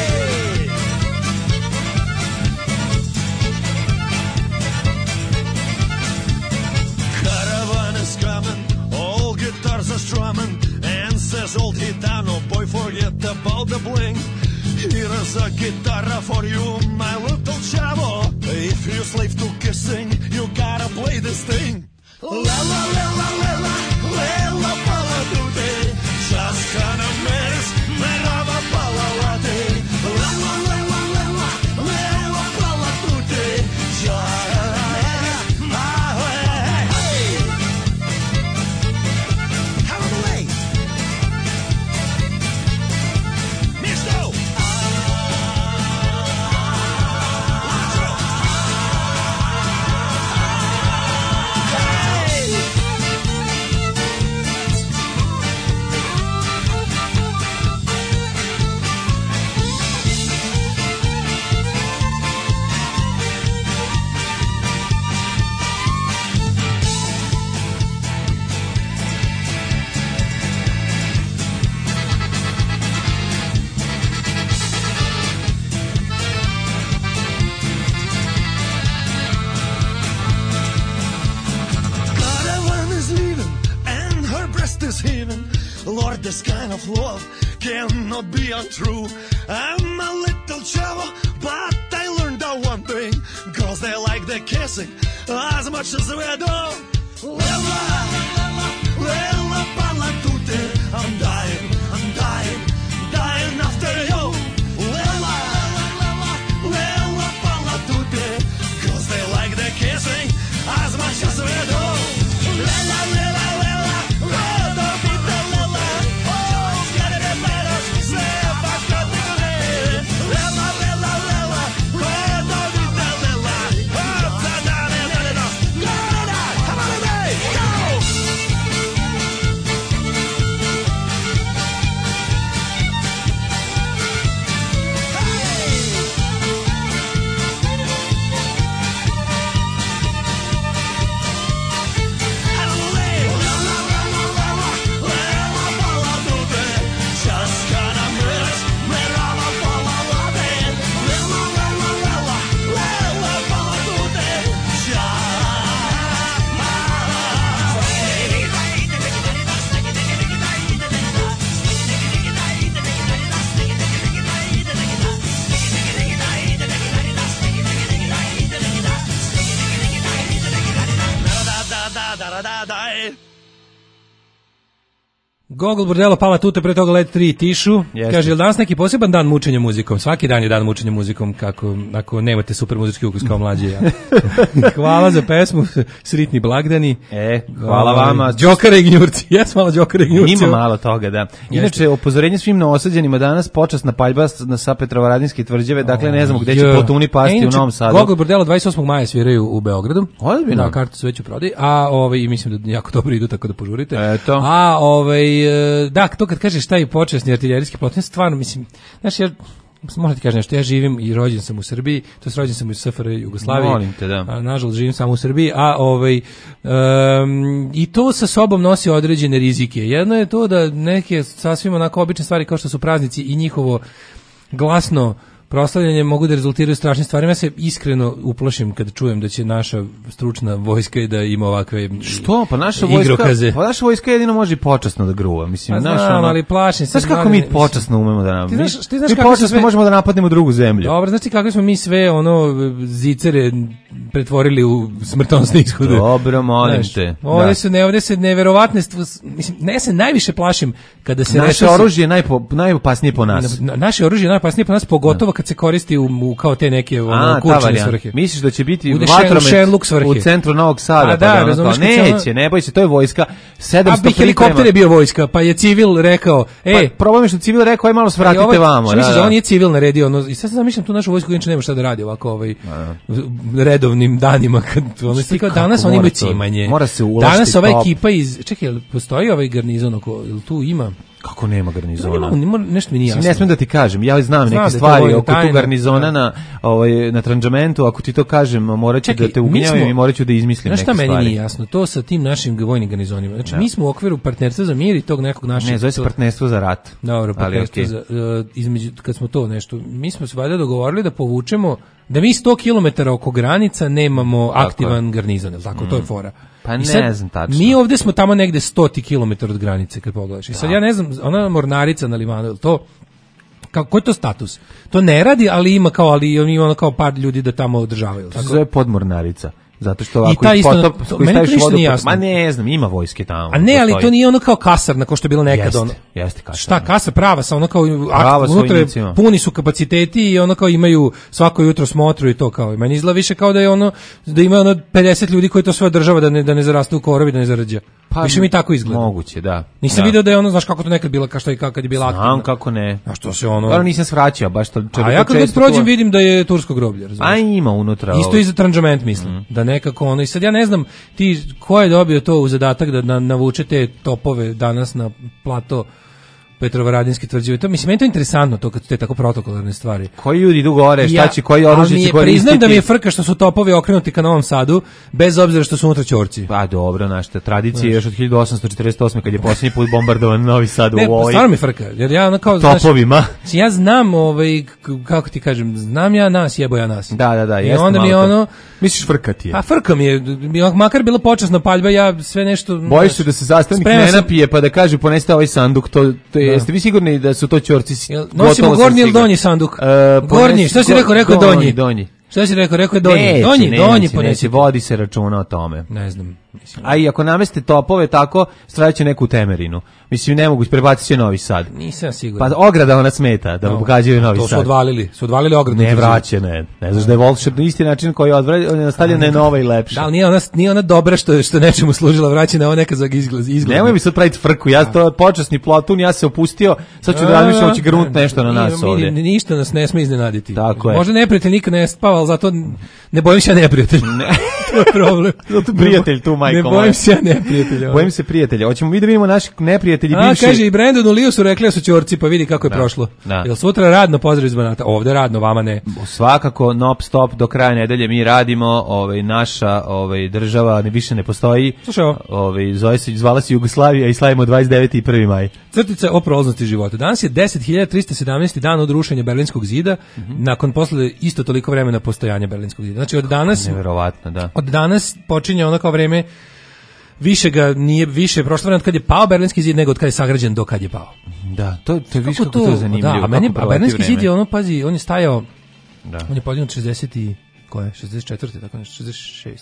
Caravan is coming, all guitars are strumming, and says old gitano, boy, forget about the bling. Here's a guitar for you, my little chavo. If you slave to kissing, you gotta play this thing. Lela, lela, lela, lela pala tute, časkana meres, merava pala late. Lela, lela, lela, lela pala tute, časkana meres, merava hey! Have a lay! Misto! Caravan is leaving, and her breast is heaving. Lord, this kind of love cannot be untrue. I'm a little chavo, but I learned that one thing. Girls, they like the kissing as much as we do. Lela, lela, lela pala tute, I'm dying, I'm dying, dying after you. Lela, lela, lela pala tute, girls, they like the kissing as much as we do. Lela, lela, lela, lela, pita, lela, oh, gotta be better, say, back up, lela, Gogol Bordello Pala Tuta, pre toga Let tri Tišu. Jeste. Kaže, je li danas neki poseban dan mučenja muzikom? Svaki dan je dan mučenja muzikom, kako, ako nemate super muzički ukus kao mlađi ja. Hvala za pesmu, sritni blagdani. E, hvala vama. Đokare i gnjurci, jes malo Đokare i gnjurci. Ima malo toga, da. Inače, upozorenje svim neosađenima danas, počasna paljba na sa Petrovaradinske tvrđave, dakle ne znamo gde će plotuni pasti e, u Novom Sadu. Gogol Bordello dvadeset osmog maja sviraju u Beogradu. Ozbiljno. Da, karte su već u prodaji, a ovaj, mislim da jako dobro idu, tako da požurite. Eto. A ovaj, da, to kad kažeš taj počasni artiljerijski plotun, stvarno, mislim, znaš, ja možda ti kažem nešto, ja živim i rođen sam u Srbiji, to jest rođen sam u S F R Jugoslaviji. Molim te, da. A, nažalost, živim samo u Srbiji, a ovaj, um, i to sa sobom nosi određene rizike. Jedno je to da neke sasvim onako obične stvari kao što su praznici i njihovo glasno proslavljanje mogu da rezultiraju strašnim stvarima. Ja se iskreno uplašim kad čujem da će naša stručna vojska i da ima ovakve što? Pa naša vojska, pa naša vojska jedino može i počasno da gruva. Mislim, pa znam, naša, ono, ali plašim se. Znaš kako mi počasno umemo da nam... Ti znaš, ti znaš mi kako počasno sve... možemo da napadnemo drugu zemlju. Dobro, znaš ti kako smo mi sve ono zicere pretvorili u smrtonosne ishode. Dobro, molim znaš, te. Ovde da. su ne, ovde se neverovatne stvari, mislim, ne se najviše plašim kada se naše oružje je najpo, najopasnije po nas. Na, naše oružje je najopasnije po nas, pogotovo kad se koristi u, u kao te neke ono kućne svrhe. Misliš da će biti vatromet u centru Novog Sada? A da, pa da neće, ne boj se, to je vojska. sedamsto a bi helikopter je bio vojska, pa je civil rekao, ej, pa, problem je što civil rekao, aj malo svratite ovaj, vamo. Da, misliš da on je civil naredio, ono, i sad se zamišljam tu našu vojsku, inače nema šta da radi ovako ovaj redovnim danima kad ono kao danas oni imaju cimanje. Mora se uložiti. Danas ova ekipa iz, čekaj, jel postoji ovaj garnizon oko, jel tu ima? Kako nema garnizona? Ne, ne, nešto mi nije jasno. Ne smijem da ti kažem, ja znam neke stvari oko tu garnizona na, ovaj, na Tranđamentu, ako ti to kažem, morat ću da te ugnjavim i morat ću da izmislim neke stvari. Znaš šta meni nije jasno? To sa tim našim vojnim garnizonima. Znači, mi smo u okviru partnerstva za mir i tog nekog našeg... Ne, zove se partnerstvo za rat. Dobro, partnerstvo za... Između, kad smo to nešto... Mi smo se valjda dogovorili da povučemo, da mi sto kilometara oko granica nemamo aktivan garnizon, tako, to je fora. Pa ne sad, znam tačno. Mi ovdje smo tamo negde sto kilometara od granice kad pogledaš. I sad ja ne znam, ona mornarica na limanu, to kao koji je to status? To ne radi, ali ima kao ali ima ono kao par ljudi da tamo održavaju. To se zove podmornarica. Zato što ovako i potop, to, meni to ništa nije jasno. Ma ne znam, ima vojske tamo. A ne, ali to nije ono kao kasarna, kao što je bilo nekad. Jeste, ono. jeste kasarna. Šta, kasar prava, sa ono kao akt, unutra puni su kapaciteti i ono kao imaju svako jutro smotru i to kao. Meni izgleda više kao da je ono, da ima ono pedeset ljudi koji to sve održava da ne, da ne zaraste u korovi, da ne zarađa. Pa, više mi tako izgleda. Moguće, da. Nisam da. video da je ono, znaš kako to nekad bila, kao što je kad je bila aktivna. Znam kako ne. A što se ono... Dobro, nisam svraćao, baš to često. A ja kad prođem vidim da je tursko groblje, razumiješ. A ima unutra. Isto i za Tranđament mislim, mm. da nekako ono, i sad ja ne znam ti ko je dobio to u zadatak da na, navučete topove danas na plato Petrovaradinske tvrđave. To mislim meni to je interesantno to kad su te tako protokolarne stvari. Koji ljudi idu gore, šta će, koji oružje će koristiti? Priznam da mi je frka što su topovi okrenuti ka Novom Sadu, bez obzira što su unutra ćorci. Pa dobro, našta tradicija još od hiljadu osamsto četrdeset osme kad je posljednji put bombardovan Novi Sad u ovoj. Ne, stvarno mi frka, jer ja ono kao topovima. Znaš, ja znam ovaj kako ti kažem, znam ja nas, jebo ja nas. Da, da, da, i onda mi ono misliš frka ti je. Pa frka mi je, makar bila počasna paljba, ja sve nešto. Bojiš se da se sastavnik ne napije pa da kaže poneste ovaj sanduk, to to jeste vi sigurni da su to ćorci? Nosimo gornji ili donji sanduk? Uh, gornji, što si rekao, rekao donji. donji. Što si rekao, rekao je donji. Neće, donji, neće, donji neće, neće, vodi se računa o tome. Ne znam. Mislim. A i ako nameste topove tako, stradaće neku Temerinu. Mislim, ne mogu, prebacit će Novi Sad. Nisam siguran. Pa ograda ona smeta, da no, pogađaju Novi Sad. To su odvalili, su odvalili ogradu. Ne vraće, ne. Ne znaš da je volšebno isti način koji je nastavljena je nova i lepša. Da, nije ona, nije ona dobra što, što nečemu služila, vraćena, ovo neka za izgled. izgled. Nemoj mi sad praviti frku, ja to počasni plotun, ja se opustio, sad ću da razmišljam, hoće grunut nešto na nas ovdje. Ništa nas ne sme iznenaditi. Tako je. Možda neprijatelj nikad ne spava, ali zato ne bojim se ja neprijatelj. Ne. To je problem. Zato prijatelj tu, majko. Ne bojim se ja neprijatelja. Bojim se prijatelja. Hoćemo mi da vidimo naši neprijatelji bivši. A, kaže i Brandonu Liu su rekli da su ćorci, pa vidi kako je da, prošlo. Da. Jel sutra radno pozdrav iz Banata? Ovde radno, vama ne. Svakako, non stop, do kraja nedelje mi radimo, ovaj, naša ovaj, država ne više ne postoji. Slušaj ovo. Ovaj, zove se, zvala se Jugoslavija i slavimo dvadeset deveti i prvi maj. Crtica o prolaznosti života. Danas je deset hiljada trista sedamnaesti dan od rušenja Berlinskog zida, mm-hmm. nakon posle isto toliko vremena postojanja Berlinskog zida. Znači od danas... Neverovatno, da. Od danas počinje ono kao vreme više ga nije više prošlo vreme od kad je pao Berlinski zid nego od kad je sagrađen do kad je pao. Da, to to je više kako to je zanimljivo. Da, a meni a Berlinski zid je ono pazi, on je stajao da. On je podignut šezdeset i koje? šezdeset četvrte tako nešto, šezdeset šeste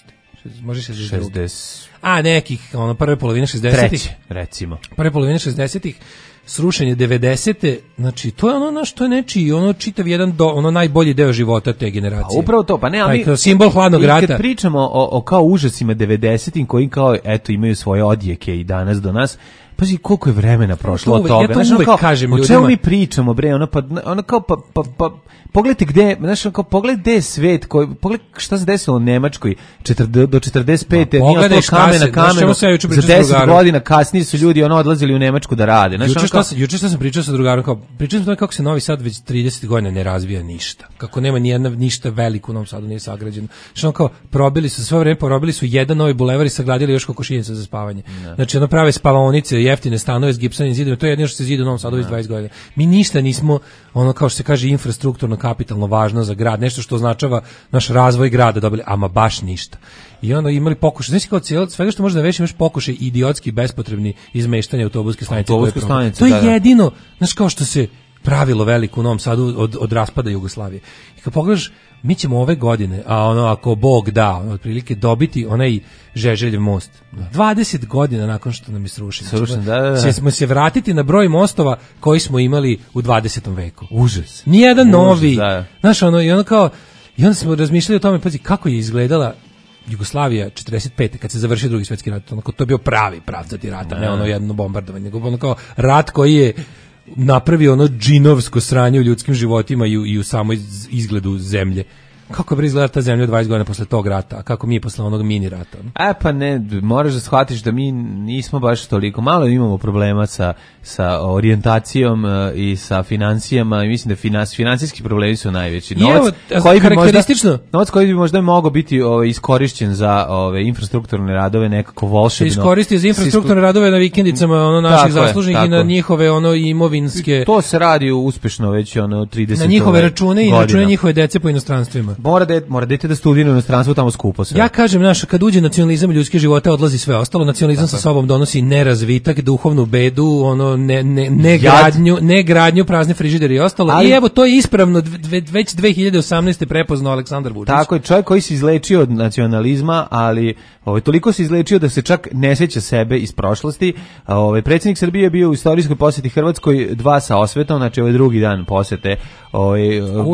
Može šezdeset druge. šezdeset A nekih, ono, prve polovine šezdesetih. Treće, recimo. Prve polovine šezdesetih, srušenje devedesete, znači to je ono na što je nečiji, ono čitav jedan do, ono najbolji deo života te generacije. A upravo to, pa ne, ali Aj, simbol hladnog rata. I kad pričamo o, o kao užasima devedesetim koji kao eto imaju svoje odjeke i danas do nas, pazi koliko je vremena prošlo od toga. Ja to znaš, uvek kao, kažem o ljudima. O čemu mi pričamo, bre, ono, pa, ono kao, pa, pa, pa pogledajte gde, znaš, kao, pogledaj gde je svet, koji, pogledaj šta se desilo u Nemačkoj četrdeset do četrdeset pete, Ma, nije ostalo šta kamen se- na kamenu, znaš čemu se ja juče za pričao s deset drugarom? godina kasnije su ljudi ono odlazili u Nemačku da rade. Znaš, Juče ono šta, kao, sam, juče šta sam pričao sa drugarom, kao, pričao sam o tome kako se Novi Sad već trideset godina ne razvija ništa. Kako nema ni jedna ništa veliko u Novom Sadu nije sagrađeno. Što ono kao, probili su sve vreme, porobili su jedan novi bulevar i sagradili još kokošinjica za spavanje. Znači, ono prave spavaonice, jeftine stanove s gipsanim zidom, to je jedino što se zida u Novom Sadu već dvadeset godina. Mi ništa nismo, ono kao što se kaže, infrastrukturno, kapitalno važno za grad, nešto što označava naš razvoj grada dobili, ama baš ništa. I onda imali pokušaj, znači kao cijelo, svega što može da već imaš pokušaj idiotski, bespotrebni izmeštanja autobuske stanice. Autobuske stanice, to je da, da. jedino, znaš kao što se pravilo veliko u Novom Sadu od, od raspada Jugoslavije. I kad pogledaš, mi ćemo ove godine, a ono ako Bog da, ono, otprilike dobiti onaj Žeželjev most. dvadeset godina nakon što nam je srušen. Srušen, da, da, da. Ćemo se vratiti na broj mostova koji smo imali u dvadesetom veku. Užas. Nijedan Užas, novi. da. Znaš, ono, i ono kao, i onda smo razmišljali o tome, pazi, kako je izgledala Jugoslavija četrdeset pete kad se završio drugi svjetski rat. Ono, to je bio pravi pravcati rat, a ne ono jedno bombardovanje, nego ono kao rat koji je napravio ono džinovsko sranje u ljudskim životima i u, i u samoj izgledu zemlje. Kako bi izgledala ta zemlja dvadeset godina posle tog rata, a kako mi je posle onog mini rata? No? E pa ne, moraš da shvatiš da mi nismo baš toliko, malo imamo problema sa, sa orijentacijom e, i sa financijama i mislim da finans, financijski problemi su najveći. Novac, evo, koji bi karakteristično. možda, novac koji bi možda mogao biti ove, iskorišćen za ove infrastrukturne radove nekako volšebno. Se iskoristi za infrastrukturne radove na vikendicama ono naših tako zaslužnih je, i na njihove ono imovinske. To se radi uspešno već ono trideset na njihove račune i na godina. račune njihove dece po inostranstvom. Mora da mora dete da studira u inostranstvu, tamo skupo sve. Ja kažem, znaš, kad uđe nacionalizam u ljudske živote, odlazi sve ostalo. Nacionalizam sa sobom donosi nerazvitak, duhovnu bedu, ono ne ne ne gradnju, ne gradnju, prazne frižidere i ostalo. Ali, i evo to je ispravno dve, već dve hiljade osamnaeste prepoznao Aleksandar Vučić. Tako je, čovjek koji se izlečio od nacionalizma, ali ovaj toliko se izlečio da se čak ne sjeća sebe iz prošlosti. Ovaj predsjednik Srbije je bio u istorijskoj posjeti Hrvatskoj dva sa osvetom, znači ovaj drugi dan posjete. Ovaj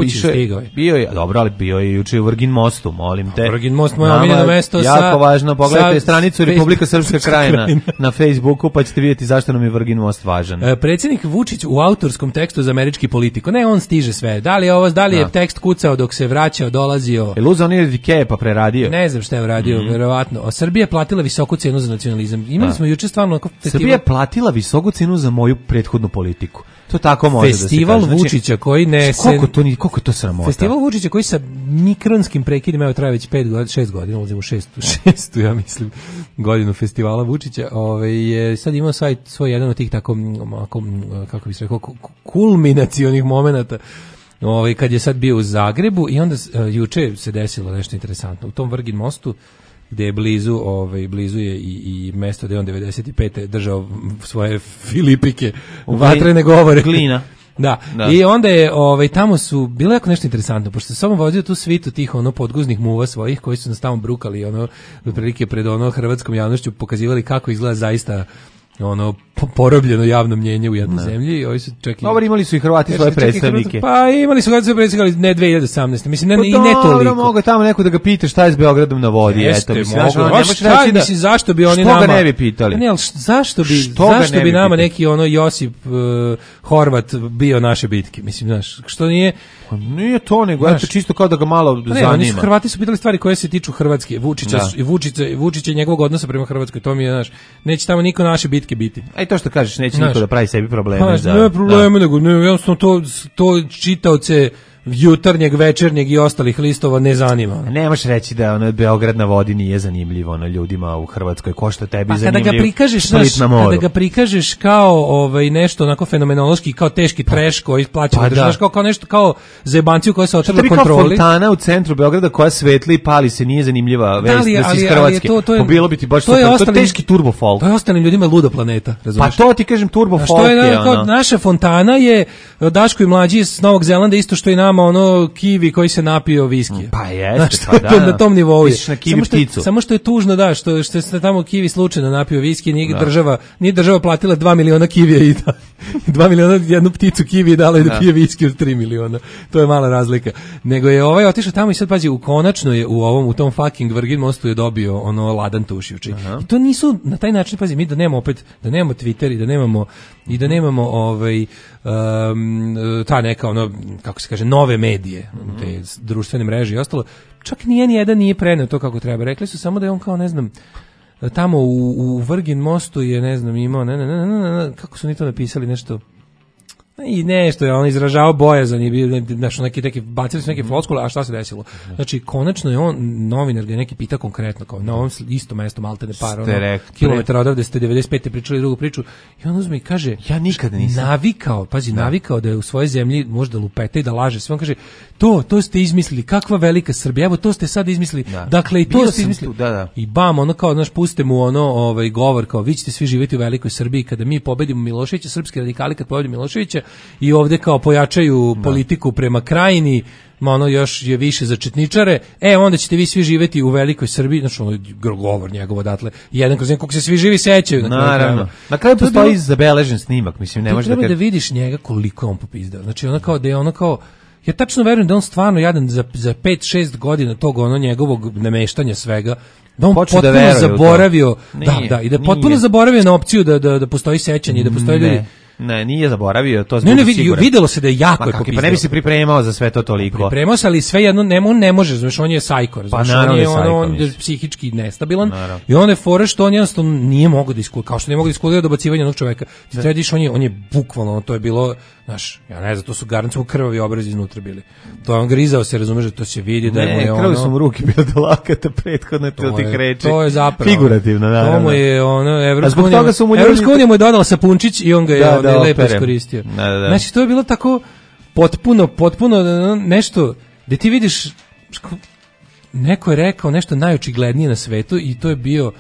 bio je, dobro, ali bio je juče u Vrgin mostu, molim te. Vrgin most, moje omiljeno mesto. Jako sa, važno, pogledajte sa, stranicu Republika Srpska krajina na Facebooku, pa ćete vidjeti zašto nam je Vrgin most važan. E, predsjednik Vučić u autorskom tekstu za američki politiku, ne, on stiže sve. Da li je ovo, da li je da. tekst kucao dok se vraćao, dolazio? Je luzao nije dike pa preradio. Ne znam šta je uradio, mm. verovatno. A Srbija je platila visoku cenu za nacionalizam. Imali da. smo juče stvarno festival... Srbija je platila visoku cenu za moju prethodnu politiku. To tako može festival da se kaže. Vučića koji ne se koliko to ni koliko to sramota. Festival Vučića koji sa mikronskim prekidima evo traje već pet godina, šest godina, ulazimo u šestu, šestu ja mislim godinu festivala Vučića. Ovaj je sad imao svoj svoj jedan od tih tako kako bi se rekao kulminacionih momenata. Ovaj kad je sad bio u Zagrebu i onda uh, juče se desilo nešto interesantno. U tom Vrgin mostu gde je blizu, ovaj blizu je i, i mesto gde on devedeset pete držao svoje filipike, vatrene govore. Glina. Da. da, i onda je, ovaj, tamo su, bilo jako nešto interesantno, pošto se samo vozio tu svitu tih, ono, podguznih muva svojih, koji su nas tamo brukali, ono, otprilike pred, ono, hrvatskom javnošću pokazivali kako izgleda zaista ono porobljeno javno mnjenje u jednoj zemlji i ovi su čak i dobro imali su i Hrvati svoje predstavnike. Pa imali su Hrvati svoje predstavnike, ne dve hiljade osamnaeste Mislim ne pa i ne toliko. Dobro, mogu tamo neko da ga pita šta je s Beogradom na vodi, Jeste, eto, mislim, mogu, ne možeš šta, reći da mislim, zašto bi oni što nama ga ne bi pitali. Ne, ali zašto bi što zašto bi, bi nama pitali? neki ono Josip uh, Horvat bio naše bitke, mislim, znaš, što nije pa nije to, nego eto čisto kao da ga malo ne, zanima. Oni su Hrvati su pitali stvari koje se tiču Hrvatske, Vučića i Vučića, Vučića i njegovog odnosa prema Hrvatskoj, to mi je, znaš, neće tamo niko naše bitke biti. Aj to što kažeš, neće niko da pravi sebi probleme pa, za. Ne probleme, da. nego ne, jednostavno to to čitaoce jutarnjeg, večernjeg i ostalih listova ne zanima. Ne možeš reći da ono Beograd na vodi nije zanimljivo ono ljudima u Hrvatskoj, ko što tebi pa zanimljivo. Kada ga prikažeš, znaš, kada ga prikažeš kao ovaj nešto onako fenomenološki, kao teški pa, treš koji plaća pa, državaš, kao, kao nešto kao zebanciju koja se otrla kontroli. Kao fontana u centru Beograda koja svetli i pali se, nije zanimljiva vest da si iz Hrvatske. To, to je, bilo bi ti baš to super, je ostalim, to je teški turbo folk. To je ostalim ljudima luda planeta, razumiješ? Pa to ti kažem turbo folk je, je ono. Naša fontana je Daško i mlađi iz Novog Zelanda isto što i nama nama ono kivi koji se napio viskija. Pa jeste, Znaš, pa da. to, na tom nivou je. Misliš na kivi samo što, pticu. samo što je tužno, da, što, što se tamo kivi slučajno napio viskija, nije Da. država, nije država platila dva miliona kivija i da, dva miliona jednu pticu kivi dala i da, Da. pije viski od tri miliona. To je mala razlika. Nego je ovaj otišao tamo i sad pazi, u konačno je u ovom, u tom fucking Vrgin mostu je dobio ono ladan tuš juče. I to nisu na taj način, pazi, mi da nemamo opet, da nemamo Twitter i da nemamo i da nemamo ovaj um, ta neka ono, kako se kaže, nove medije, te društvene mreže i ostalo, čak nije ni jedan nije preneo to kako treba. Rekli su samo da je on kao, ne znam, tamo u, u Vrgin mostu je, ne znam, imao, ne, ne, ne, ne, ne, kako su ni to napisali, nešto i nešto je on izražavao bojazan i bio znači neki neki bacili su neke floskule, a šta se desilo? Znači konačno je on novinar ga je neki pita konkretno kao na ovom isto mesto maltene par ono, kilometara odavde ste devedeset pete pričali drugu priču i on uzme i kaže ja nikad nisam navikao, pazi, da. navikao da je u svojoj zemlji možda lupeta i da laže. Sve on kaže to, to ste izmislili, kakva velika Srbija, evo to ste sad izmislili. Da. Dakle i to Bio ste izmislili. Tu, da, da. I bam, ono kao naš puste mu ono ovaj govor kao vi ćete svi živjeti u velikoj Srbiji kada mi pobedimo Miloševića, srpski radikali kad pobede Miloševića i ovde kao pojačaju da. politiku prema Krajini, ma ono još je više za četničare, e onda ćete vi svi živjeti u velikoj Srbiji, znači ono govor njegov odatle, jedan kroz nekog se svi živi sećaju. Na kraju Naravno. Na kraju postoji zabeležen snimak, mislim, ne može da... Treba da vidiš njega koliko je on popizdao, znači ono kao da je ono kao, ja tačno verujem da on stvarno jadan za, za pet šest godina tog ono njegovog nameštanja svega, da on Poču potpuno da zaboravio, nije, da, da, i da nije. potpuno zaboravio na opciju da, da, da postoji sećanje i da postoji ljudi. Ne, nije zaboravio, to zbog ne, ne, sigurno. Videlo se da je jako je popizdao. Pa ne bi se pripremao za sve to toliko. Pripremao se, ali sve jedno, ne, on ne može, znaš, on je sajkor, pa, znaš, on je, on, on je psihički nestabilan, naravno. I on je fore što on jednostavno nije mogao da iskulira, kao što nije mogao da iskulira dobacivanje onog čoveka. Ti trediš, on je, on je bukvalno, to je bilo, znaš, ja ne znam, to su garanciju krvavi obrazi iznutra bili. To je on grizao se, razumeš, da to se vidi, da mu je ono... Ne, krvavi su mu ruke bile do lakata prethodno, to ti kreće. To je zapravo. Figurativno, naravno. To mu je, ono, Evropska unija, Evropska unija mu je dodala sapunčić i on ga je, da, on da, je lepo iskoristio. Da, da, da. Znači, to je bilo tako potpuno, potpuno nešto, da ti vidiš, neko je rekao nešto najočiglednije na svetu i to je bio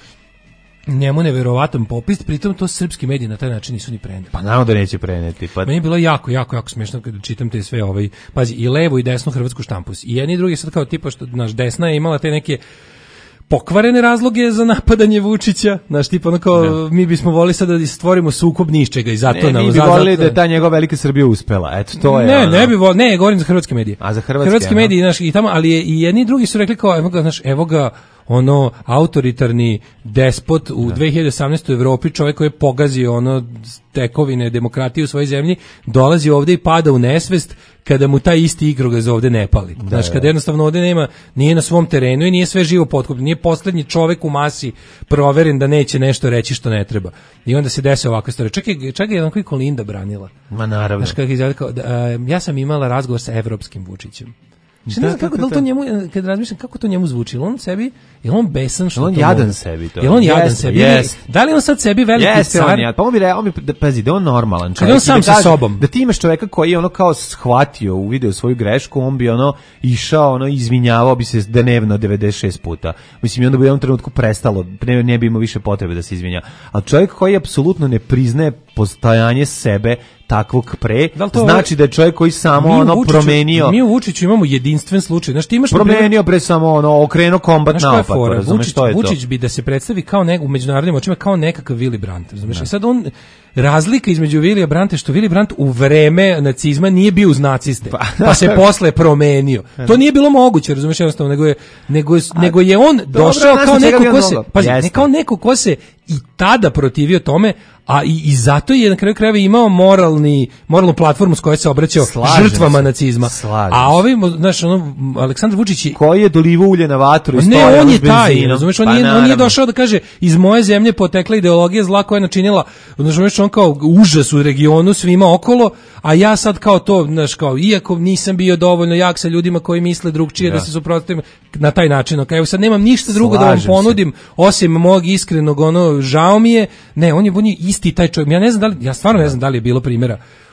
njemu neverovatan popis, pritom to srpski mediji na taj način nisu ni preneli. Pa naravno da neće preneti. Pa... Meni je bilo jako, jako, jako smiješno kada čitam te sve ovaj, pazi, i levo i desnu hrvatsku štampus. I jedni i drugi sad kao tipa što, naš desna je imala te neke pokvarene razloge za napadanje Vučića, znaš, tipa ono kao, ne. Mi bismo volili sada da stvorimo sukob ni iz čega i zato ne, nam... Mi bi volili da je ta njegova velika Srbija uspela, eto, to je... Ne, ono... ne bi volili, ne, govorim za hrvatske medije. A za hrvatske, Hrvatski mediji, znaš, i tamo, ali je, i jedni i drugi su rekli kao, evo ga, znaš, evo ga, ono, autoritarni despot u da. dve hiljade osamnaestoj u Evropi, čovjek koji je pogazio ono tekovine demokratije u svojoj zemlji, dolazi ovde i pada u nesvest kada mu taj isti igrokaz ovde ne pali. Da, znači, kada jednostavno ovde nema, nije na svom terenu i nije sve živo potkupljeno, nije poslednji čovjek u masi proveren da neće nešto reći što ne treba. I onda se desi ovakva stvar. Čak je, čak je jedan koji Kolinda branila. Ma naravno. Znači, kako izgleda, kao, da, ja sam imala razgovor sa evropskim Vučićem. Znači, ne znam kako, da li to njemu, kad razmišljam, kako to njemu zvuči, on sebi, je on besan što on to jadan može? sebi to. Je on jadan yes, sebi? Yes. Da li on sad sebi veliki yes, car? On, ja. Pa on bi rekao, on bi, da, pazi, da on normalan čovjek. Kad on sam da sa kaže, sobom. Da ti imaš čovjeka koji je ono kao shvatio, uvideo svoju grešku, on bi ono išao, ono izvinjavao bi se dnevno devedeset šest puta. Mislim, i onda bi u jednom trenutku prestalo, ne, ne bi imao više potrebe da se izvinja. Ali čovjek koji apsolutno ne priznaje postojanje sebe takvog pre, da znači da je čovjek koji samo ono Vučiću, promenio. Mi u Vučiću imamo jedinstven slučaj. Znaš, ti imaš promenio pre samo ono okrenuo kombat naopako, razumeš što je to? Vučić bi da se predstavi kao nek u međunarodnim očima kao nekakav Willy Brandt, razumeš? I sad on razlika između Willy Brandta što Willy Brandt u vreme nacizma nije bio uz naciste, pa, pa se posle promenio. To nije bilo moguće, razumeš, jednostavno, nego je nego je, A, nego je on dobro, došao kao neko ko se, pazi, ne kao neko ko se i tada protivio tome, a i, i zato je na kraju krajeva imao moralni moralnu platformu s kojoj se obraćao Slažem žrtvama se. nacizma. Slažem a ovi, znaš, ono, Aleksandar Vučić je, koji je dolivo ulje na vatru i ne, on je taj, razumeš, on, pa nije, on nije došao da kaže iz moje zemlje potekla ideologija zla koja je načinila, znaš, on kao užas u regionu svima okolo, a ja sad kao to, znaš, kao, iako nisam bio dovoljno jak sa ljudima koji misle drugčije, da, da se suprotstavim na taj način, okay, evo sad nemam ništa drugo Slažem da vam ponudim, se. osim mog iskrenog, ono, žao mi je, ne, on je, on je isti taj čovjek, ja ne znam da li, ja stvarno ne znam da li je bilo primjera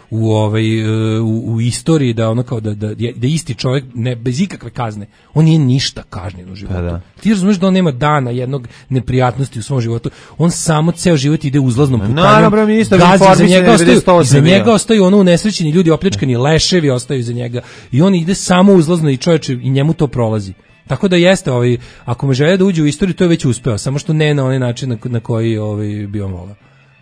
u ovaj u, u istoriji da ono kao da da da isti čovjek ne bez ikakve kazne, on nije ništa kažnjen u životu. Pa da. Ti razumeš da on nema dana jednog neprijatnosti u svom životu. On samo ceo život ide uzlaznom putanjom. No, ministar za njega ostaju, za bio. njega ostaju ono unesrećeni ljudi, opljačkani leševi ostaju iza njega i on ide samo uzlazno i čovječe i njemu to prolazi. Tako da jeste, ovaj, ako me žele da uđe u istoriju, to je već uspeo, samo što ne na onaj način na, na koji ovaj, bi on volao.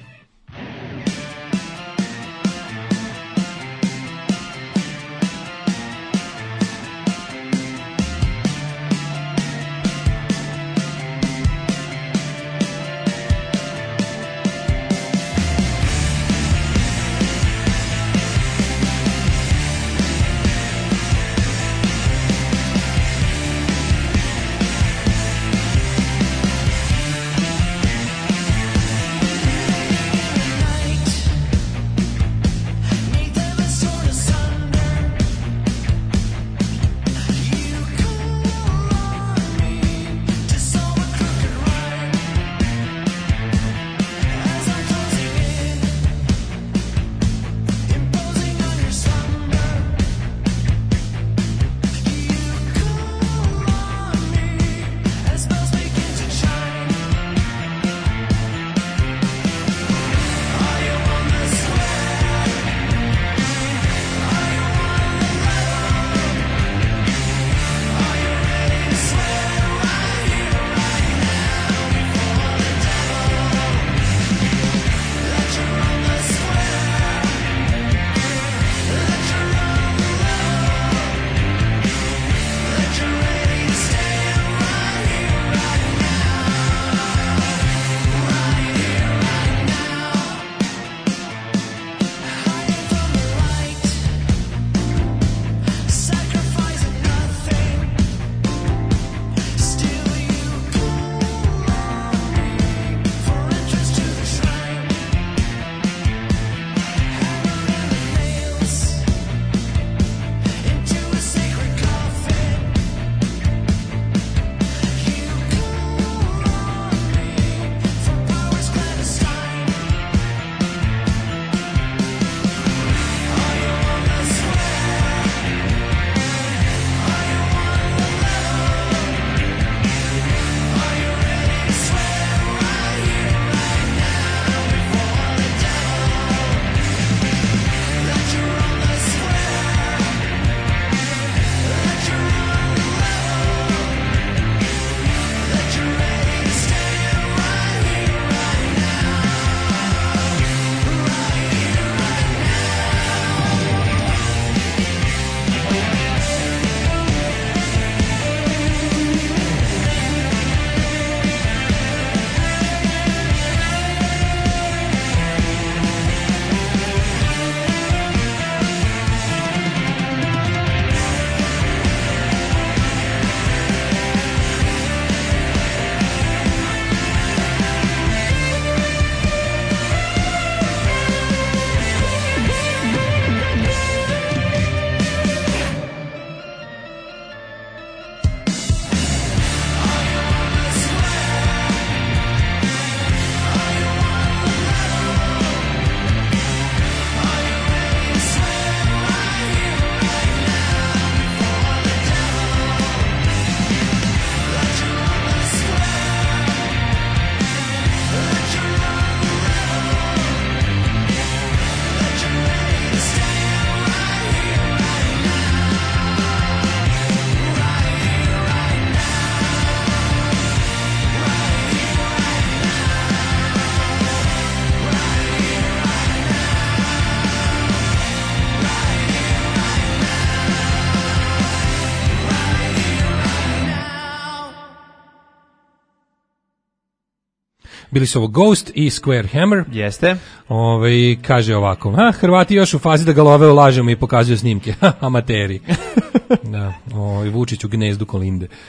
Bili su ovo Ghost i Square Hammer. Jeste. Ove, kaže ovako, ha, Hrvati još u fazi da ga love lažemo i pokazuju snimke. Amateri. Da, ovaj Vučić u gnezdu Kolinde.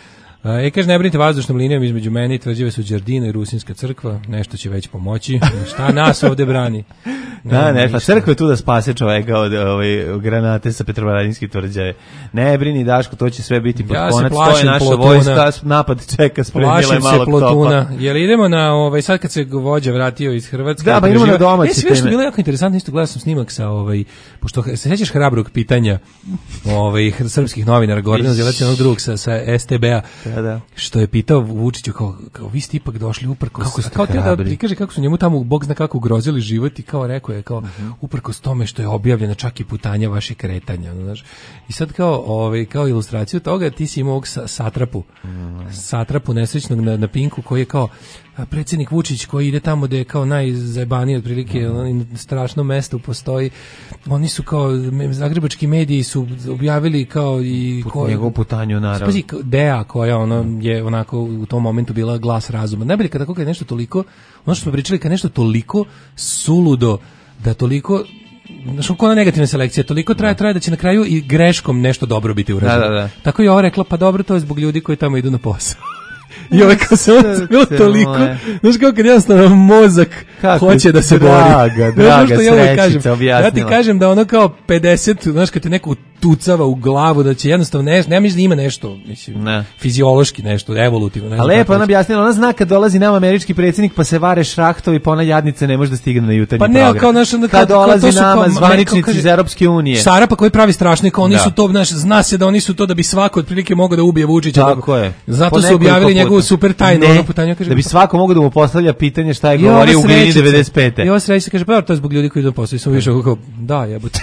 E, kaže, ne brinite vazdušnom linijom između mene i tvrđave su Đardina i Rusinska crkva, nešto će već pomoći. Šta nas ovde brani? Da, ne, pa crkva je tu da spase čoveka od ove granate sa Petrovaradinske tvrđave. Ne brini, Daško, to će sve biti pod ja konac, to je naša Plotuna. Vojska, napad čeka, spremila je malo Plotuna. Jel idemo na, ovaj, sad kad se vođa vratio iz Hrvatske... Da, pa idemo na domaće teme. E, sve što bilo jako interesantno, isto gledao sam snimak sa, ovaj, pošto se sećaš hrabrog pitanja ovaj, srpskih novinara, Gordana Zelaca, onog drugog sa, sa S T B-a, da, da. što je pitao Vučiću, kao, kao vi ste ipak došli uprkos... Kako ste kao hrabri? Da prikaže kako su njemu tamo, Bog zna kako ugrozili život i kao rekao je, kao, uh-huh. uprkos tome što je objavljena čak i putanja vaših kretanja, znaš. I sad kao, ovaj, kao ilustraciju toga, ti si imao ovog satrapu, mm. satrapu nesrećnog na, na Pinku, koji je kao predsjednik Vučić koji ide tamo da je kao najzajebaniji otprilike mm. strašno mesto postoji. Oni su kao zagrebački mediji su objavili kao i ko, njegovu putanju naravno. Spazi, Dea koja ono je onako u tom momentu bila glas razuma. Najbolje kada kako je nešto toliko, ono što smo pričali, kad nešto toliko suludo, da toliko znaš, kako ona negativna selekcija, toliko traje, traje da će na kraju i greškom nešto dobro biti urađeno. Da, da, da. Tako je ova rekla, pa dobro, to je zbog ljudi koji tamo idu na posao. I ovaj kao se on bilo toliko, znaš kako kad jednostavno mozak kako hoće da se draga, bori. Draga, srećica, objasnila. Ja ti kažem da ono kao pedeset, znaš kad te neko tucava u glavu, da će jednostavno, ne, ne mislim da ima nešto, mislim, ne. fiziološki nešto, evolutivno. A lepo ona objasnila, ona zna kad dolazi nam američki predsjednik pa se vare šrahtovi, pa ona jadnica ne može da stigne na jutarnji pa ne, program. Kao naš, kad, kad dolazi nama zvaničnici iz Europske unije. Sarapa koji pravi strašno, kao oni da. su to, znaš, zna se da oni su to da bi svako otprilike mogao da ubije Vučića. Tako je. Zato su objavili njegovu super tajnu. Ne, putanja, kaže, da bi svako mogao da mu postavlja pitanje šta je govorio u Glini devedeset pete. I ovo sreći se kaže, pa to je zbog ljudi koji idu posao. I sam više kao, da, jebote.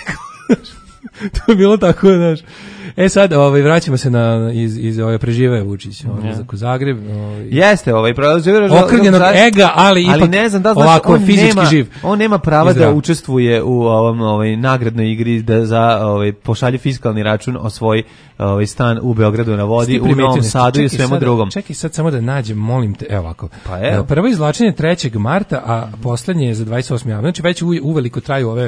To je bilo tako, znaš. E sad, ovaj, vraćamo se na, iz, iz ove prežive Vučić, odlazak u Zagreb. Ovaj, Jeste, ovaj, prolazio okrnjenog ega, ali ipak ali ne znam, da, znaš, ovako on fizički nema, živ. On nema prava da učestvuje u ovom ovaj, nagradnoj igri da za ovaj, pošalje fiskalni račun o svoj ovaj, stan u Beogradu na vodi, u Novom Sadu i svemu drugom. Čekaj sad samo da nađem, molim te, evo ovako. Pa evo. Prvo izvlačenje trećeg marta, a poslednje je za dvadeset osmi avgust. Znači već u, uveliko traju ove.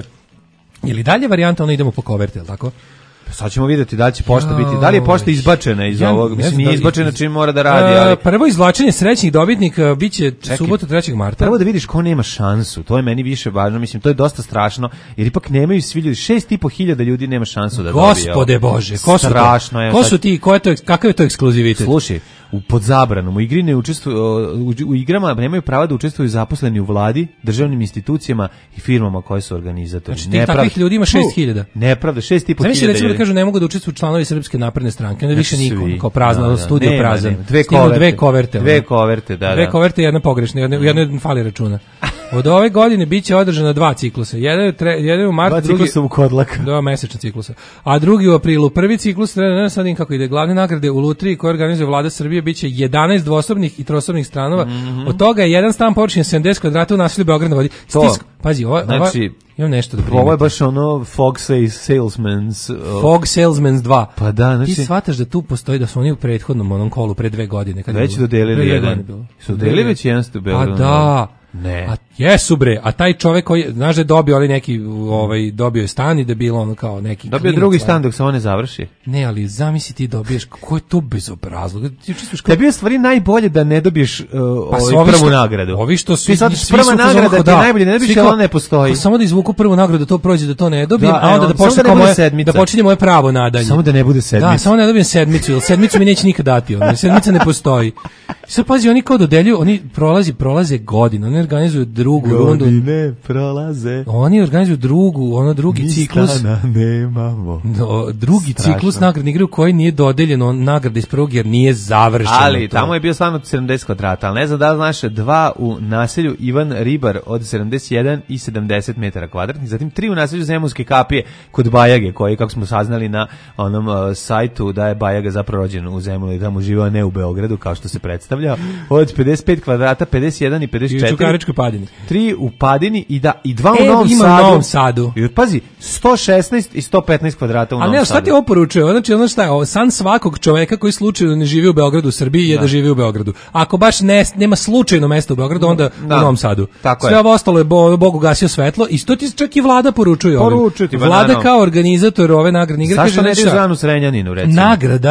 Je li dalje varijanta, ono idemo po koverte, je li tako? Sad ćemo vidjeti da li će pošta biti. Da li je pošta izbačena iz ja, ovog? Mislim, nije da izbačena čim mora da radi. Ali... Prvo izvlačenje srećnih dobitnika biće subotu trećeg marta. Prvo da vidiš ko nema šansu. To je meni više važno. Mislim, to je dosta strašno. Jer ipak nemaju svi ljudi. Šest i po hiljada ljudi nema šansu da dobije. Gospode Bože, ko su strašno to? Je, ko su ti? Ko je to, kakav je to ekskluzivitet? Slušaj, u pod zabranom, u igri ne učestvuju, u, u igrama nemaju prava da učestvuju zaposleni u vladi, državnim institucijama i firmama koje su organizatori. Znači, tih takvih ljudi ima šest hiljada. Nepravda, šest i po hiljada. Znači, recimo da kažu ne mogu da učestvuju članovi Srpske napredne stranke, onda više nikom, kao prazno, da, da, studio nema, prazan. Nema. Dve koverte. Dve koverte. Dve koverte, da, da. Dve koverte i jedna pogrešna, jedna, jedna fali računa. Od ove godine biće održana dva ciklusa. Jedan je, tre, jedan je u martu, dva ciklusa u Kodlak. Dva mesečna ciklusa. A drugi u aprilu. Prvi ciklus, ne sad im kako ide, glavne nagrade u lutriji koje organizuje Vlada Srbije biće jedanaest dvosobnih i trosobnih stanova. Mm-hmm. Od toga je jedan stan površine sedamdeset kvadrata u naselju Beograd na vodi. Stisk, pazi, ova, znači, ova, imam nešto da primeti. Ovo je baš ono Fog Salesmans. Uh, Fog Salesmans dva. Pa da, znači... Ti shvataš da tu postoji, da su oni u prethodnom onom kolu pre dve godine. Kad već dodelili jedan. Su dodelili već jedan stu Beogradu. A da. Ne. A jesu bre, a taj čovjek koji, znaš da je dobio ali neki, ovaj, dobio je stan i da je bilo ono kao neki... Dobio klinac, drugi stan dok se on ne završi. Ne, ali zamisli ti dobiješ, kako je to bezobrazlog? Tebi je stvari najbolje da ne dobiješ uh, pa ovaj prvu što, nagradu. Ovi što su... Ti sad prva nagrada ti da, najbolje ne dobiješ, ali ona ne postoji. Samo da izvuku prvu nagradu, to prođe da to ne dobijem, da, a onda da počne kao moje, da počinje moje pravo nadanje. Samo da ne bude sedmica. Da, samo ne dobijem sedmicu, jer sedmicu mi neće nikad dati, ono, sedmica ne postoji. Sad pazi, oni kao dodeljuju, oni prolazi, prolaze godine, oni organizuju drugu rundu. Godine prolaze. Oni organizuju drugu, ono drugi Mi ciklus. Stana nemamo. No, drugi Strašno. ciklus nagradne igre u kojoj nije dodeljeno nagrada iz prvog jer nije završeno. Ali to. tamo je bio stan od sedamdeset kvadrata, ali ne znam da li znaš, dva u naselju Ivan Ribar od sedamdeset jedan i sedamdeset metara kvadratnih, zatim tri u naselju Zemunske kapije kod Bajage, koji, kako smo saznali na onom uh, sajtu, da je Bajaga zapravo rođen u Zemunu i tamo živao, ne u Beogradu, kao što se predstavlja, od pedeset pet kvadrata, pedeset jedan i pedeset četiri. I u Čukaričkoj Padini. Tri u Padini i da i dva e, u Novom ima Sadu. U Novom Sadu. I pazi, sto šesnaest i sto petnaest kvadrata u Novom Sadu. Ali ne, šta ti oporučuje? Znači, ono šta je, san svakog čoveka koji slučajno ne živi u Beogradu, u Srbiji, je da, da živi u Beogradu. Ako baš ne, nema slučajno mesta u Beogradu, onda da, u Novom Sadu. Tako sve je. ovo ostalo je bo, Bogu gasio svetlo i to ti čak i Vlada poručuje. Poručuje ti, Vlada kao organizator ove nagradne igre kaže, ne ideš Zanu Srenjaninu, recimo. Nagrada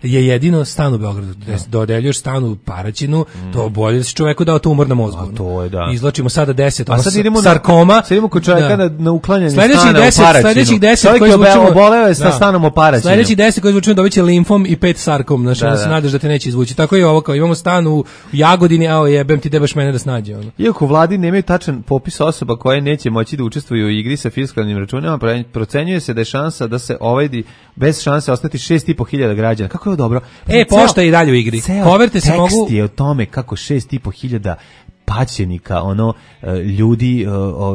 je jedino stan u Beogradu. Da dodeljuješ stan u Paraćinu, mm. to bolje da si čoveku dao tumor na mozgu. A to je, da. Izločimo sada deset, a sad idemo sarkoma. Sad idemo kod čoveka da. na, na uklanjanje sledećih stana deset, u Paraćinu. Sledećih deset koji izvučemo, oboleo je sa da. stanom u Paraćinu. Sledećih deset koji izvučemo dobiće limfom i pet sarkom, znači da, da se nadaš da te neće izvući. Tako je ovo, kao imamo stan u Jagodini, a jebem ti debaš mene da snađe. Ono. Iako vladi nemaju tačan popis osoba koje neće moći da učestvuju u igri sa fiskalnim računima, procenjuje se da je šansa da se ovajdi bez šanse ostati šest i po hiljada građana. Kako je ovo dobro? E, pošta i dalje u igri. Koverte se mogu... Tekst je o tome kako šest i po hiljada paćenika, ono, ljudi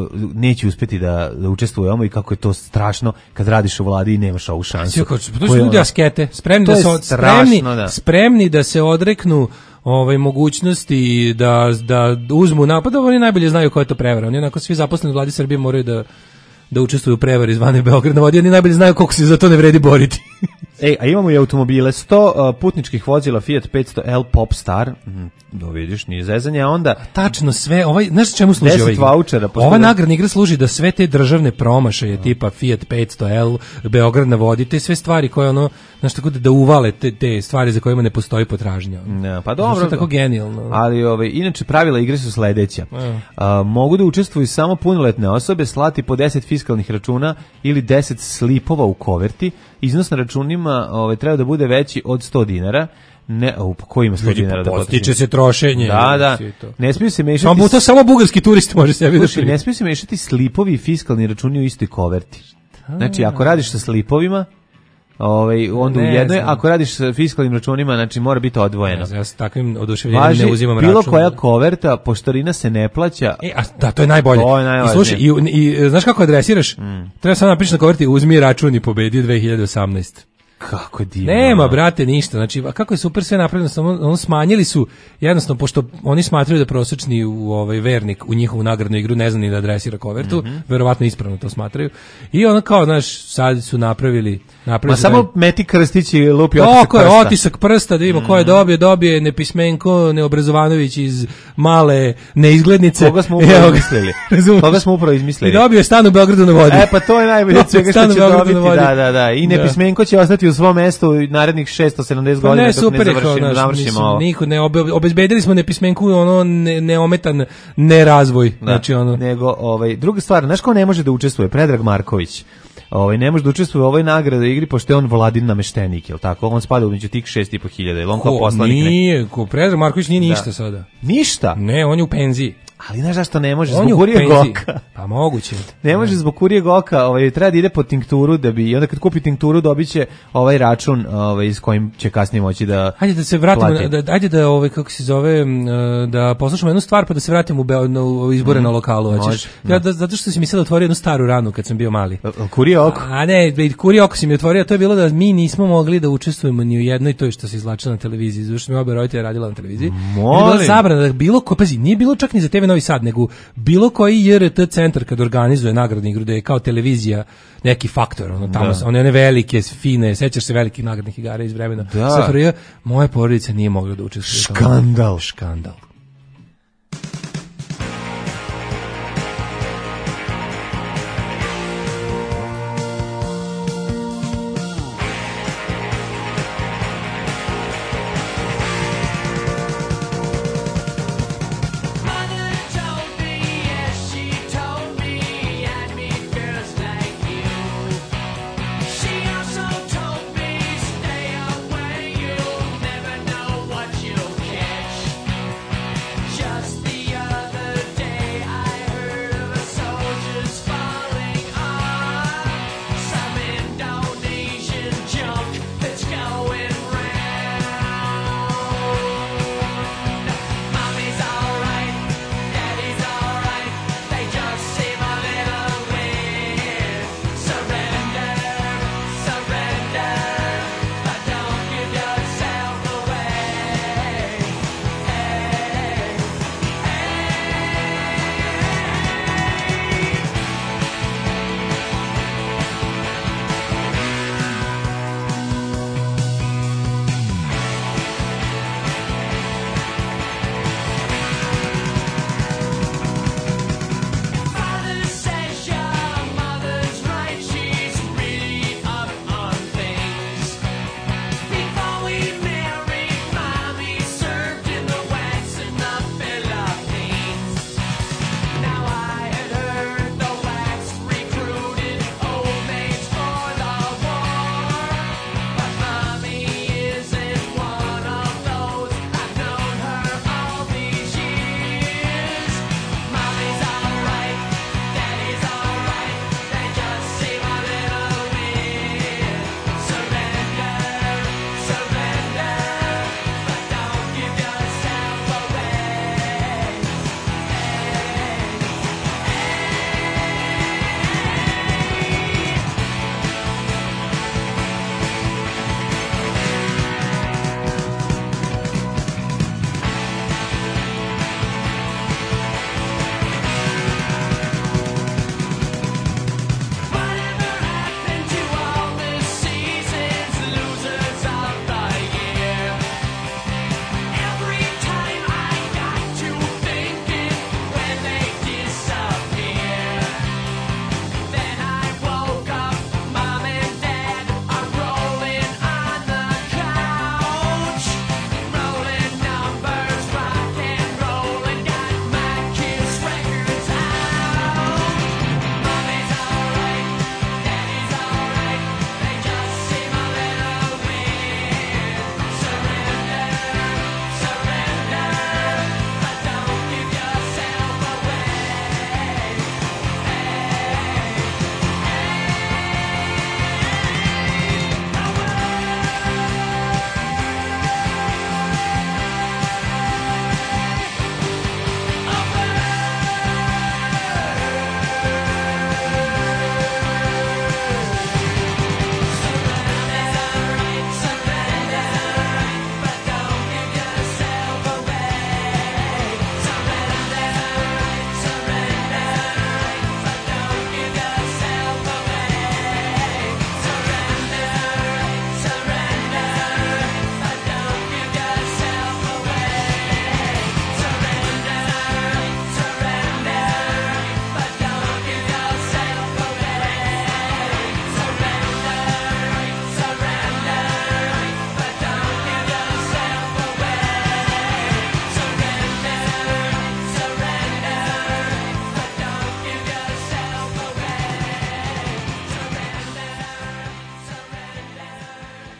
neće uspjeti da, da učestvuju ovome i kako je to strašno kad radiš u vladi i nemaš ovu šansu. To su ljudi askete, spremni da, se, spremni, da. spremni da se odreknu ovaj mogućnosti da da uzmu napad, oni najbolje znaju ko je to prevara. Oni onako svi zaposleni u vladi Srbije moraju da da učestvuju u prevari zvane Beograd na vodi, oni najbolje znaju koliko se za to ne vredi boriti. Ej, a imamo i automobile, sto uh, putničkih vozila Fiat petsto L Popstar, mm, da vidiš, nije zezanje, a onda... Tačno sve, ovaj, znaš čemu služi ovaj igra? Vouchera, ova nagradna igra služi da sve te državne promašaje, no. tipa Fiat petsto L, Beograd na vodi, te sve stvari koje ono, znaš tako da, da uvale te, te stvari za kojima ne postoji potražnja. Ja, pa dobro. Znaš, tako genijalno. Ali, ove, inače, pravila igre su sledeća. Ja. Uh, mogu da učestvuju samo punoletne osobe, slati po deset fiskalnih računa ili deset slipova u koverti. Iznos na računima ove, treba da bude veći od sto dinara. Ne, u kojima sto dinara da postiče se trošenje. Da, da. Ne smiju se mešati. Samo to samo bugarski turist može sebi da ne smiju se mešati slipovi i fiskalni računi u istoj koverti. Znači, ako radiš sa slipovima, ovaj onda ne, u jednoj, znam. Ako radiš sa fiskalnim računima, znači mora biti odvojeno. Ne, ja s takvim oduševljenjem ne uzimam bilo račun. Bilo koja koverta, poštarina se ne plaća. E, a da, to je najbolje. To je I slušaj, i, i znaš kako adresiraš? Mm. Treba samo napiši na koverti uzmi račun i pobedi dve hiljade osamnaeste. Kako divno. Nema, brate, ništa. Znači, a kako je super sve napravljeno, samo ono smanjili su jednostavno pošto oni smatraju da prosječni u ovaj vernik u njihovu nagradnu igru ne zna ni da adresira kovertu, mm-hmm. verovatno ispravno to smatraju. I ono kao, znaš, sad su napravili, napravili Ma samo meti krstić i lupi otisak prsta. Tako je, otisak prsta, da vidimo mm-hmm. ko je dobio, dobije Nepismenko, Neobrazovanović iz male neizglednice. Koga smo upravo izmislili? Koga smo upravo izmislili? I dobio stan u Beogradu na vodi. E, pa to je najbolje od svega što će dobiti. Da, da, da. I Nepismenko će ostati u svom mestu narednih šesto sedamdeset pa godina ne, super, dok ne završimo, završimo ovo. Niko ne obe, obezbedili smo Nepismenku ono ne, neometan nerazvoj. Da, znači ono. Nego, ovaj, druga stvar, znaš ko ne može da učestvuje? Predrag Marković. Ovaj ne može da učestvuje u ovoj nagradi igri pošto je on vladin nameštenik, je l' tako? On spada među tih šest i po hiljada. Jel on kao poslanik? Nije, ko Predrag Marković nije ništa da. Sada. Ništa? Ne, on je u penziji. Ali znaš zašto ne može? Zbog kurijeg oka. Pa moguće. Ne može zbog kurijeg oka, ovaj, treba da ide po tinkturu, da bi, i onda kad kupi tinkturu dobiće ovaj račun ovaj, s kojim će kasnije moći da Ajde da se vratimo, da, ajde da, ovaj, kako se zove, da poslušamo jednu stvar pa da se vratimo u izbore mm. na lokalu. Hoćeš? Ja, da, zato što si mi sad otvorio jednu staru ranu kad sam bio mali. Kurije oko? A ne, kurije oko si mi otvorio, to je bilo da mi nismo mogli da učestvujemo ni u jednoj toj što se izvlačila na televiziji, zato što mi oba roditelja radila na televiziji. Bila zabrana da bilo ko, pazi, nije bilo čak ni za T V Novi Sad, nego bilo koji J R T centar kad organizuje nagradnu igru, da je kao televizija neki faktor, ono tamo, da. one one velike, fine, sećaš se velikih nagradnih igara iz vremena. Da. Moja porodica nije mogla da učestvuje. Škandal. Škandal.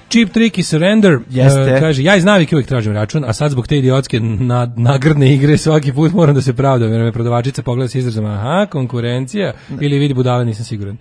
Cheap Trick i Surrender. Jeste. Uh, kaže, ja iz navike uvijek tražim račun, a sad zbog te idiotske na, nagrdne igre svaki put moram da se pravdam, jer me prodavačica pogleda s izrazom, aha, konkurencija, ili vidi budale, nisam siguran.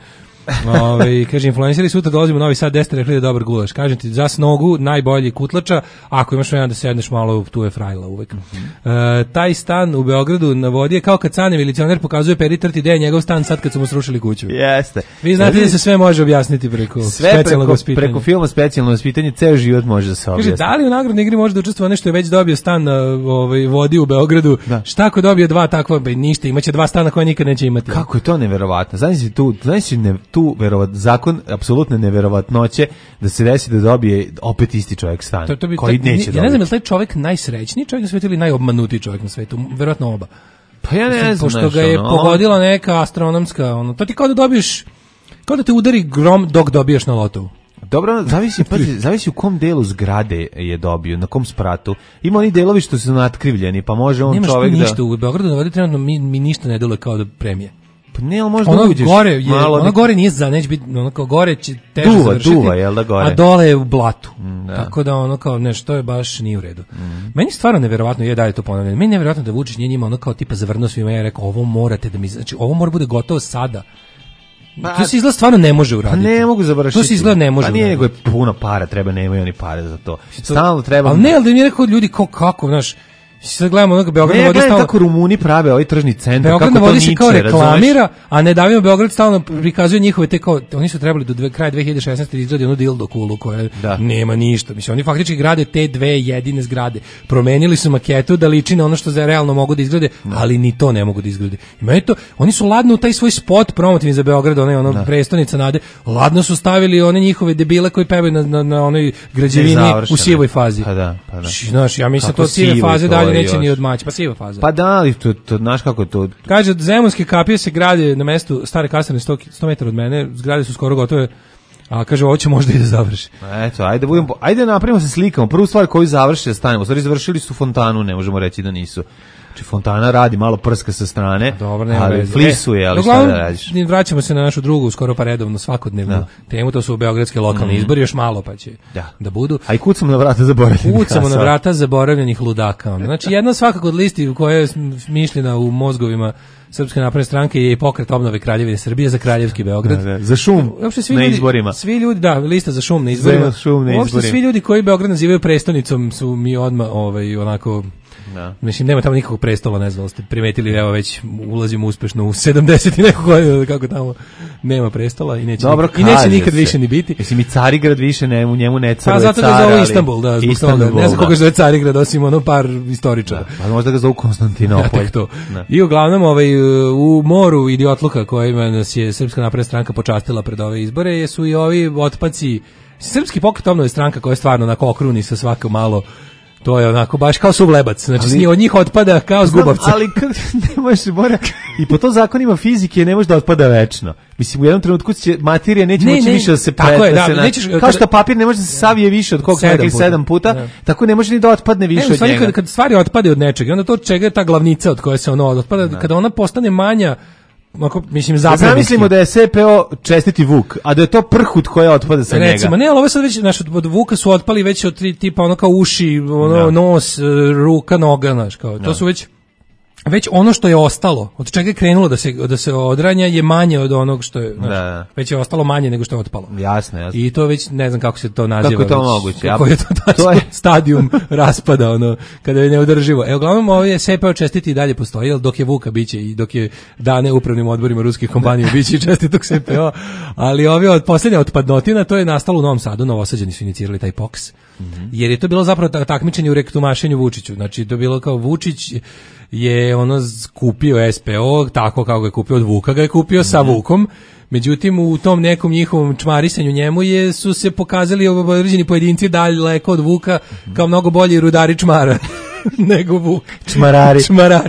Ove, kaže, influenceri sutra dolazimo u Novi Sad, deset rekli da je dobar gulaš. Kažem ti, za snogu najbolji kutlača, ako imaš vremena da sedneš malo, tu je frajla uvek. Mm-hmm. E, taj stan u Beogradu na vodi je kao kad Cane milicioner pokazuje Peri Trti gde je njegov stan sad kad su mu srušili kuću. Jeste. Vi znate da se sve može objasniti preko sve specijalnog preko, vaspitanja. preko filma specijalno vaspitanje, ceo život može da se objasni. Kaže, da li u nagradnoj igri može da učestvuje nešto je već dobio stan na ovaj, vodi u Beogradu? Da. Šta ako dobije dva takva, ba, ništa, imaće dva stana koje nikad neće imati. Kako je to neverovatno? Znači tu, znači ne, tu verovat, zakon apsolutne neverovatnoće da se desi da dobije opet isti čovjek stan, to, to bi, koji to, neće dobiti. Ja ne znam, je li taj čovjek najsrećniji čovjek na svijetu ili najobmanutiji čovjek na svijetu? Verovatno oba. Pa ja ne znam. Pošto ga je ono, pogodila neka astronomska, ono, to ti kao da dobiješ, kao da te udari grom dok dobijaš na lotovu. Dobro, zavisi, pazi, zavisi u kom delu zgrade je dobio, na kom spratu. Ima oni delovi što su natkrivljeni, pa može on Nemaš čovjek da... Nemaš ništa, u Beogradu na vodi trenutno mi, mi ništa ne deluje kao da premije. Pa ne, ali možda ono uđeš gore je, malo... Ono gore nije za, neće biti, ono kao gore će teže duva, završiti. Duva, jel da gore? A dole je u blatu. Mm, da. Tako da ono kao, nešto je baš nije u redu. Mm. Meni stvarno neverovatno, je dalje to ponavljam, meni je neverovatno da Vučić nije njima ono kao tipa zavrnuo svima, ja rekao, ovo morate da mi, znači ovo mora bude gotovo sada. Pa, to se izgleda stvarno ne može uraditi. Pa ne mogu završiti. To se izgleda ne može. Pa nije nego je puno para, treba, nemaju oni pare za to. Stalno treba. Ali ne, ali da mi je rekao ljudi kao kako, znaš, sad gledamo onog Beograd na vodi stalno kako Rumuni prave ovaj tržni centar, Beograd kako na vodi to se kao niče, reklamira, razumeš? a ne davimo Beograd stalno prikazuje njihove te kao oni su trebali do dve, kraja dve hiljade šesnaeste izgradi onu dildo kulu koja da. Nema ništa. Mislim oni faktički grade te dve jedine zgrade. Promenili su maketu da liči na ono što za realno mogu da izgrade, da. Ali ni to ne mogu da izgrade. Ima je to, oni su ladno u taj svoj spot promotivni za Beograd, onaj ono da. Prestonica nade, ladno su stavili one njihove debile koji pevaju na na, na onoj građevini u sivoj fazi. Pa da, pa da. Znaš, ja mislim to sive faze dalje neće ni odmaći. Pa siva faza. Pa da, ali to, to, znaš kako to... Kaže, zemunske kapije se grade na mestu stare kasarne sto, sto metara od mene, zgrade su skoro gotove, a kaže, ovo će možda i da završi. Eto, ajde, budemo, ajde napravimo se slikamo. Prvu stvar koju završi da stanemo. U stvari završili su fontanu, ne možemo reći da nisu. Znači, fontana radi, malo prska sa strane, dobro, ali flisuje, ali šta da radiš? Vraćamo se na našu drugu, skoro pa redovno, svakodnevnu da. Temu, to su beogradske lokalne mm. izbori, još malo pa će da, da budu. A i kucamo na vrata zaboravljenih. Kucamo na vrata zaboravljenih ludaka. Znači, jedna svakako od listi koja je mišljena u mozgovima Srpske napredne stranke je Pokret obnove Kraljevine Srbije za Kraljevski Beograd. Da, da. Za šum na ljudi, izborima. Svi ljudi, da, lista za šum na izborima. Za šum na izborima. Uopšte svi ljudi koji Beograd nazivaju prestonicom su mi odmah ovaj, onako... Da. Mislim, nema tamo nikakvog prestola, ne znam da ste primetili, evo već ulazimo uspešno u sedamdeset i nekog godina, kako tamo nema prestola i neće, dobro, i neće nikad se. Više ni biti. Mislim, i Carigrad više ne, u njemu ne caruje car. A zato car, ga zove ali... Istanbul, da, zbog Istanbul, toga. Ne znam koga zove Carigrad, osim ono par istoričara. Da, pa možda ga zove Konstantinopolj. Ja, to. I uglavnom ovaj, u moru idiotluka kojima nas je Srpska napredna stranka počastila pred ove izbore su i ovi otpaci. Srpski pokret obnove stranka koja je stvarno onako okruni sa svako malo. To je onako baš kao suv lebac, znači ali, od njih otpada kao zgubavca. Ali kad ne možeš, mora, i po to zakonima fizike ne može da otpada večno. Mislim, u jednom trenutku će materija neće ne, moći ne, više da se pre, je, da, da se na, nećeš, kao što papir ne može da se savije više od koliko sedam puta, sedam puta da. Tako ne može ni da otpadne više ne, od njega. Kad, kad stvari otpade od nečega, onda to čega je ta glavnica od koje se ono otpada, da. Kada ona postane manja, ako mislim zapravo zamislimo da je S P O čestiti Vuk, a da je to prhut koja otpada sa njega. Recimo, ne, ali ovo sad već naš od Vuka su otpali već od tri tipa ono kao uši, ono no. Nos, ruka, noga, znaš, kao. No. To su već već ono što je ostalo, od čega je krenulo da se da se odranja je manje od onog što je, znaš, da. Već je ostalo manje nego što je otpalo. Jasno, jasno. I to već ne znam kako se to naziva. Kako je to moguće? Kako je to, to je stadijum raspada, ono, kada je neodrživo. E, uglavnom, ovo je S P O čestiti i dalje postoji, ali dok je Vuka biće i dok je dane upravnim odborima ruskih kompanija biće i čestitog S P O, ali ovi od posljednja otpadnotina, to je nastalo u Novom Sadu, Novosađani su inicirali taj P O K S, mm-hmm. Jer je to bilo zapravo takmičenje u rektumašenju Vučiću, znači to je bilo kao Vučić je ono kupio S P O tako kako ga je kupio od Vuka, ga je kupio sa Vukom. Međutim, u tom nekom njihovom čmarisanju njemu je, su se pokazali određeni pojedinci daleko od Vuka kao mnogo bolji rudari čmara nego Vuk. Čmarari. Čmarari.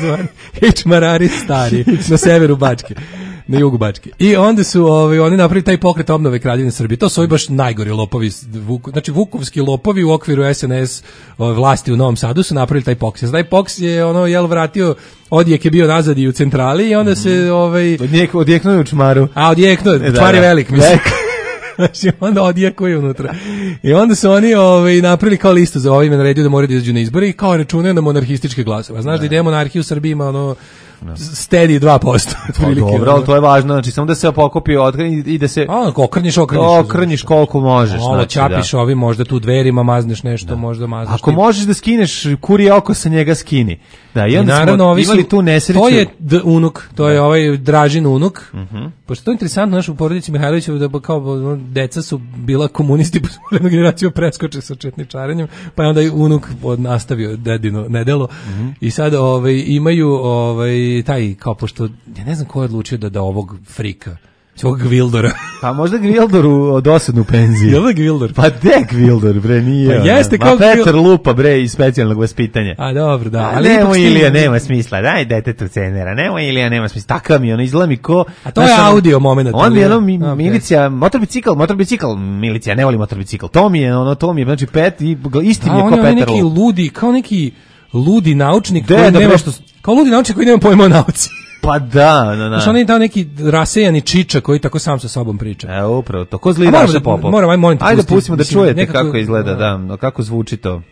I čmarari stari na severu Bačke. Na jugu Bačke. I onda su ovaj, oni napravili taj pokret obnove Kraljevine Srbije. To su ovi baš najgori lopovi. Vuk, znači vukovski lopovi u okviru S N S ovaj, vlasti u Novom Sadu su napravili taj P O K S. Taj P O K S je ono, jel, vratio, odjek je bio nazad i u centrali i onda se... Ovaj, Odjek, odjeknuo je u čmaru. A, odjeknuo, čmar je velik, mislim. Znači, onda odjekuje unutra. I onda su oni ovaj, napravili kao listu za ovime, naredio da moraju da izađu na izbore i kao računaju na monarhističke glasove. Znaš da ide monarhija u Srbiji ima ono steady dva posto. Pa dobro, ali to je važno, znači samo da se pokopi otkrni i da se... A, okrnjiš, okrnjiš. Okrnjiš koliko možeš. Ovo, znači, čapiš da. ovi, možda tu dverima mazneš nešto, da. Možda mazneš... Ako ti... možeš da skineš kurije oko sa njega, skini. Da, i onda I naravno, smo imali su, tu nesreću. To je d, unuk, to da. je ovaj Dražin unuk. Uh -huh. Pošto to je interesantno, naš u porodici Mihajlovića, da kao deca su bila komunisti, pa su jednu generaciju preskoče sa četničarenjem, pa je onda i unuk nastavio dedino nedelo. Uh -huh. I sad ovaj, imaju ovaj, taj, kao pošto, ja ne znam ko je odlučio da da ovog frika, ovog Gvildora. Pa možda Gvildoru od osadnu penziju. Jel da Gvildor? Pa de Gvildor, bre, nije. Pa jeste kao Petar Lupa, bre, iz specijalnog vaspitanja. A dobro, da. A ali nemoj Ilija, nema smisla. Daj detetu cenera. Nemoj Ilija, nema smisla. Takav mi ono izgleda mi ko... A to je audio moment. On mi je ono mi, okay. milicija, motorbicikl, motorbicikl, milicija, ne voli motorbicikl. To mi je ono, to mi je, znači pet, i isti mi je ko Petar Lupa. A on je neki ludi, kao neki ludi naučnik de, koji da, nema što... Kao ludi naučnik koji nema pojma o nauci. Pa da, da, da. Znaš, on je dao neki rasejani čiča koji tako sam sa sobom priča. E, upravo to. Ko zli Daša Popov? Moram, aj, molim te. Ajde da pustimo da čujete nekako, kako izgleda, da, no, kako zvuči to.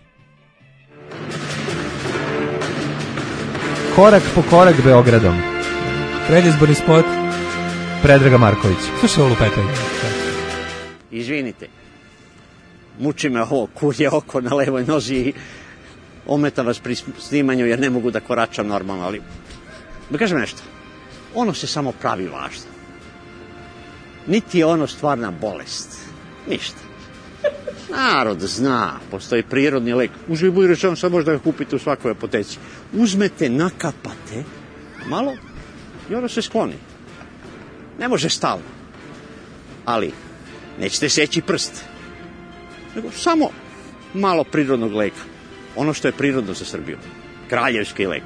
Korak po korak Beogradom. Predizborni spot. Predraga Marković. Slušaj ovo lupetanje. Izvinite. Muči me ovo kurje oko na levoj nozi i ometa vas pri snimanju jer ne mogu da koračam normalno, ali da kažem nešto, ono se samo pravi važno. Niti je ono stvarna bolest. Ništa. Narod zna, postoji prirodni lek. Uzmi budi rečeno, sad možda ga kupite u svakoj apoteci. Uzmete, nakapate, malo i ono se skloni. Ne može stalno. Ali nećete seći prst. Nego samo malo prirodnog leka. Ono što je prirodno za Srbiju. Kraljevski lek.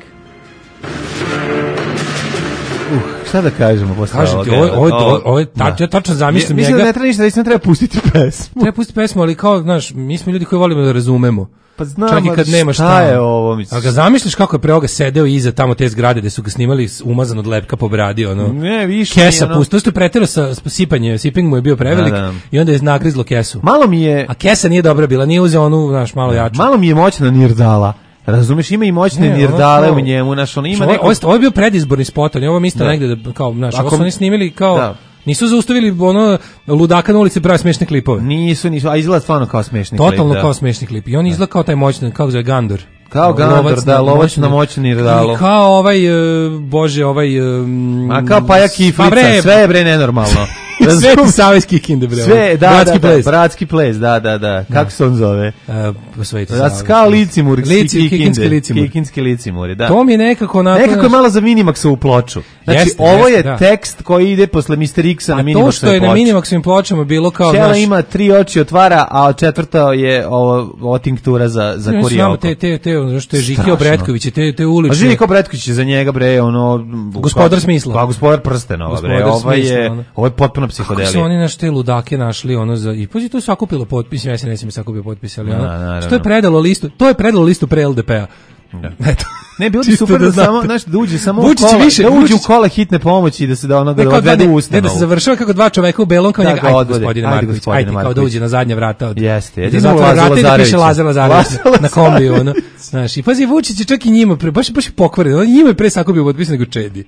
Uh, šta da kažemo posle ovoga? Kažete, ovo, ovo, ovo, ovo, tač, ja tačno zamislim njega. Mislim da ne treba ništa, da istina treba pustiti pesmu. Treba pustiti pesmu, ali kao, znaš, mi smo ljudi koji volimo da razumemo. Pa znam, čak i kad nema šta, šta je ovo, mislim. A ga zamišljaš kako je pre ovoga sedeo iza tamo te zgrade gde su ga snimali umazan od lepka po bradi, ono. Ne, više. Kesa ono... pusto, to je preterao sa sipanje, siping mu je bio prevelik da, da. I onda je nagrizlo kesu. Malo mi je... A kesa nije dobra bila, nije uzeo onu, znaš, malo jaču. Malo mi je moćna nirdala. Razumeš, ima i moćne ne, nirdale ono, u njemu, znaš, on ima ovo, neko... Ovo, ovo je bio predizborni spot, ali ovo isto negde, da, kao, znaš, ovo su oni snimili kao... Da. Nisu zaustavili ono ludaka na ulici pravi smešne klipove. Nisu, nisu, a izgleda stvarno kao smešni klip. Totalno kao smešni klip. I on izgleda kao taj moćni, kako zove Gandor. Kao Gandor, da, lovac na moćni nirdalo. I kao ovaj, uh, bože, ovaj... Um, a kao Paja Kiflica, bre, sve je bre nenormalno. Sve ti Savez Kikinde, bre. Sve, da, bratski da, ples. Da, bratski ples, da, da, da. Kako se on zove? Uh, sve ti Savez. Kao Licimur, Lici, Kikinski Licimur. Kikinski Licimur, da. To mi je nekako onako... Nekako je malo za Minimaxovu ploču. Znači, jeste, ovo jeste, je da. tekst koji ide posle mister X-a na Minimaxovoj ploči. A to što je na Minimaxovim pločama bilo kao... Šela naš... ima tri oči otvara, a četvrta je ovo, ovo tinktura za, za ne, kurije oko. Te, te, te, ono što je Žike Obretković, te, te ulične... A Žike Obretković je za njega, bre, ono... Gospodar smisla. Pa, gospodar prstenova, bre. Ovo je, ovo je potpuno psihodelija. Kako su oni naš te ludake našli, ono za... I pa to je sakupilo potpis, ja se nesim sakupio potpis, ali ono... Što je predalo listu, to je predalo listu pre L D P-a. Eto. Ne, bilo bi super da, da samo, znaš, da uđe samo u kola, više, da uđe u kola hitne pomoći i da se da onoga da odvede u ustanovu. Ne, da se završava kako dva čoveka u belom kao njega, ajde gospodine Marković, ajde kao da uđe na zadnja vrata. Od, jeste, jedino u Lazar Lazarević. Da Lazar Lazarević na kombiju, ono. Znaš, i pazi, Vučić je čak i njima, pre, baš, baš je pokvaren, on njima je pre sakupio potpis nego Čedi.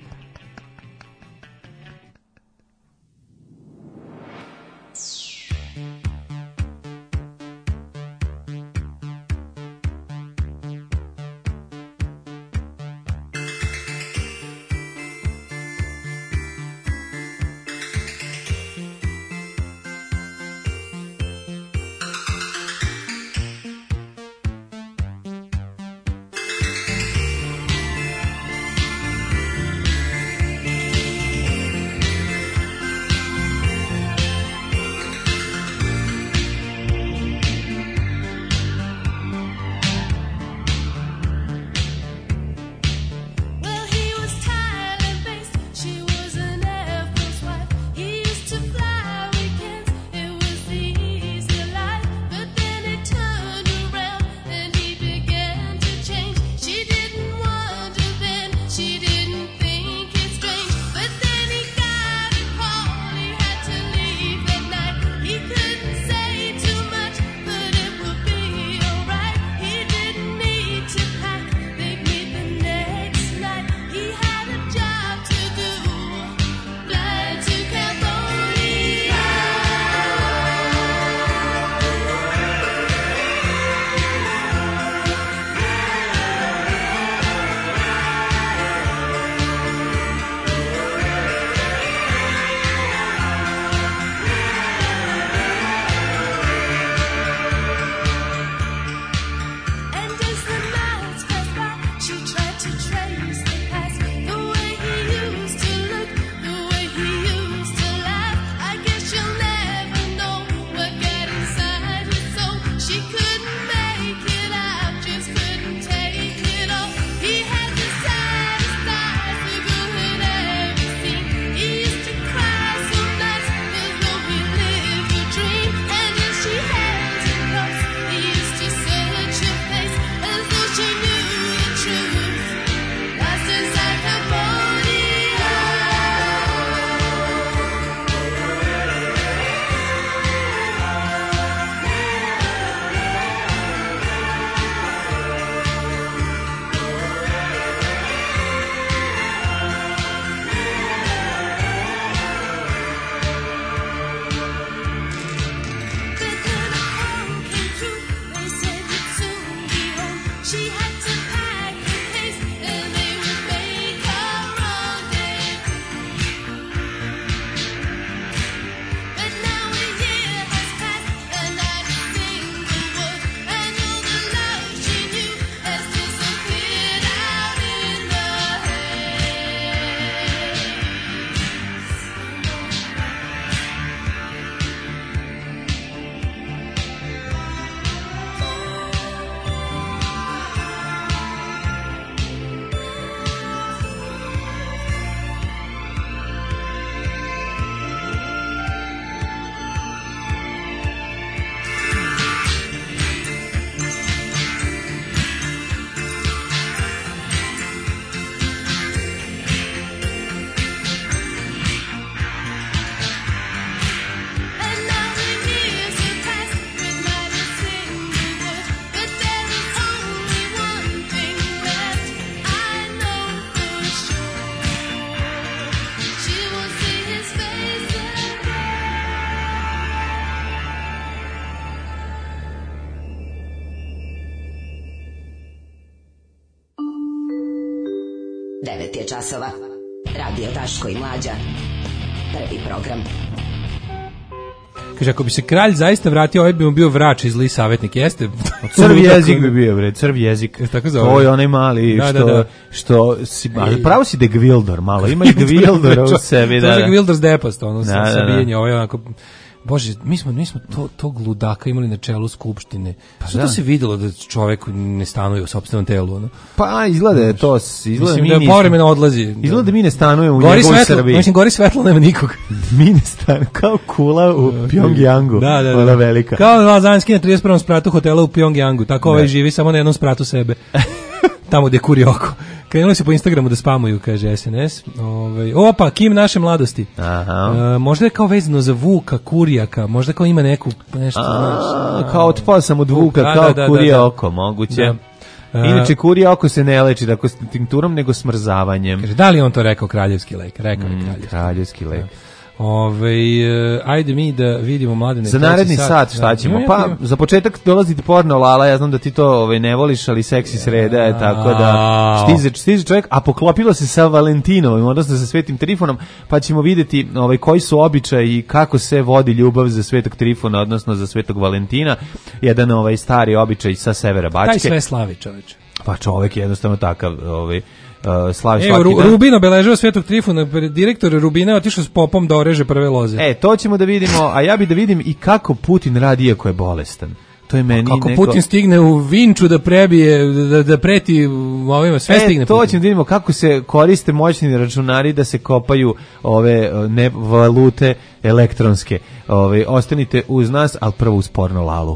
devet je časova. Radio Daško i Mlađa. Prvi program. Kaže, ako bi se kralj zaista vratio, ovaj bi mu bio vrač iz Zli savjetnik, jeste? Crv jezik bi bio, bre, crv jezik. To je onaj mali, da, što, da, da. što si, ali pravo si da je Gvildor, malo, ima i Gvildor u sebi. To da, je da. Gvildor's Depast, ono, Da, da, da. sabijenje, ovo je onako... Bože, mi smo, mi smo to, tog ludaka imali na čelu skupštine. Pa što da. se videlo da čovjek ne stanuje u sopstvenom telu, ono? Pa izgleda je to, izgleda Mislim mi da je nismo- povremeno odlazi. Izgleda da mi ne stanujemo u Gori njegovoj svetlo, Srbiji. mislim, gori svetlo, nema nikog. Mi ne stanujemo, kao kula u Pjongjangu. Da, da, Ona da. velika. Kao Lazanski na trideset prvom spratu hotela u Pjongjangu. Tako ovaj živi samo na jednom spratu sebe. Tamo gdje kuri oko. Krenuli se po Instagramu da spamuju, kaže S N S. Ovaj, opa, Kim naše mladosti. Aha. E, možda je kao vezano za Vuka, Kurijaka, možda kao ima neku nešto, znaš. A, kao otpao sam od Vuka, Da, kao da, da, kurije da, da. oko, moguće. Da. Inače, kurije oko se ne leči tako s tinkturom, nego smrzavanjem. Kaže, da li je on to rekao, kraljevski lek? Rekao je Mm, kraljevski. kraljevski lek. Ove, ajde mi da vidimo Mladene. Za treći naredni sat šta Da. ćemo? Ima Pa jako- za početak dolazi ti porno Lala, ja znam da ti to ovaj, ne voliš, ali seksi sreda je tako da stiže, stiže čovjek, a poklopilo se sa Valentinovim, odnosno sa Svetim Trifonom, pa ćemo vidjeti ovaj, koji su običaji i kako se vodi ljubav za Svetog Trifona, odnosno za Svetog Valentina, jedan ovaj stari običaj sa severa Bačke. Taj sve slavi, čoveče. Pa čovjek je jednostavno takav, ovaj, uh, slavi Evo, svaki Ru, dan. Rubin obeležava Svetog Trifuna, direktor Rubina je otišao s popom da oreže prve loze. E, to ćemo da vidimo, a ja bi da vidim i kako Putin radi iako je bolestan. To je meni Kako neko... Putin stigne u Vinču da prebije, da, da preti ovima, sve e, stigne to Putin. ćemo da vidimo kako se koriste moćni računari da se kopaju ove ne, valute elektronske. Ove, ostanite uz nas, ali prvo uz porno Lalu.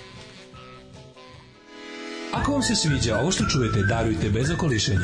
Ako vam se sviđa ovo što čujete, darujte bez okolišenja.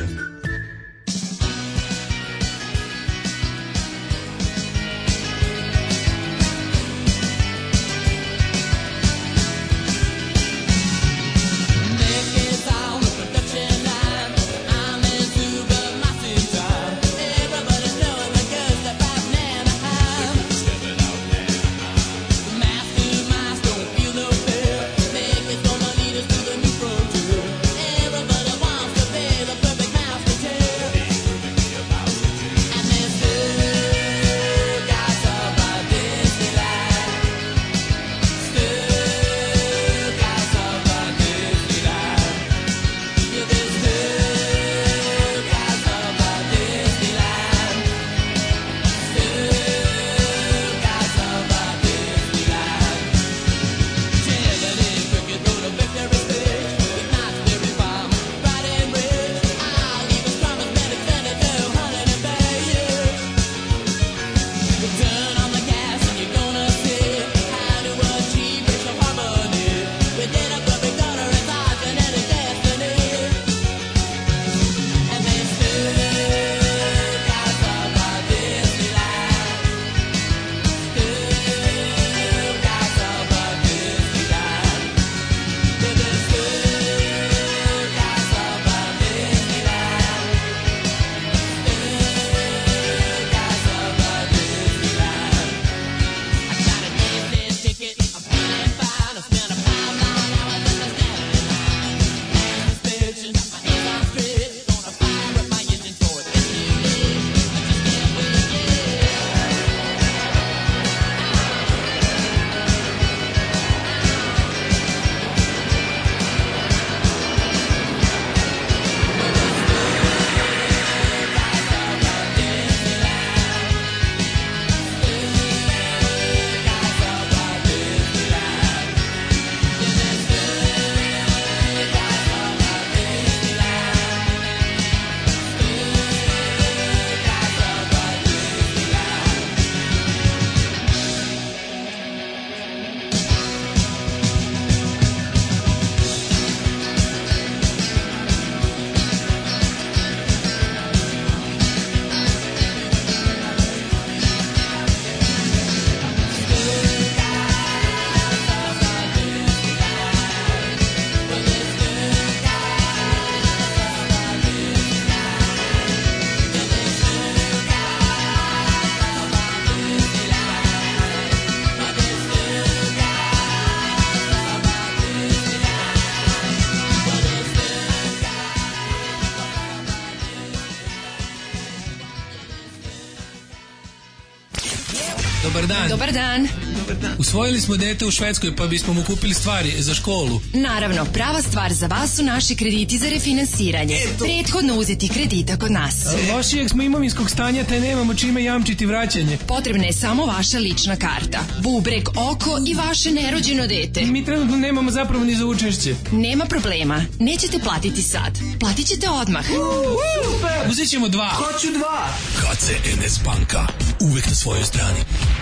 Everybody wants to be the perfect mouse to take. Dobar dan. Dobar dan. Usvojili smo dete u Švedskoj pa bismo mu kupili stvari za školu. Naravno, prava stvar za vas su naši krediti za refinansiranje. Prethodno uzeti kredita kod nas. Lošijeg smo imovinskog stanja te nemamo čime jamčiti vraćanje. Potrebna je samo vaša lična karta, bubreg, oko i vaše nerođeno dete. Mi trenutno nemamo zapravo ni za učešće. Nema problema, nećete platiti sad. Platit ćete odmah. Uzet ćemo dva. Hoću dva. K C N S banka. Uvek na svojoj strani.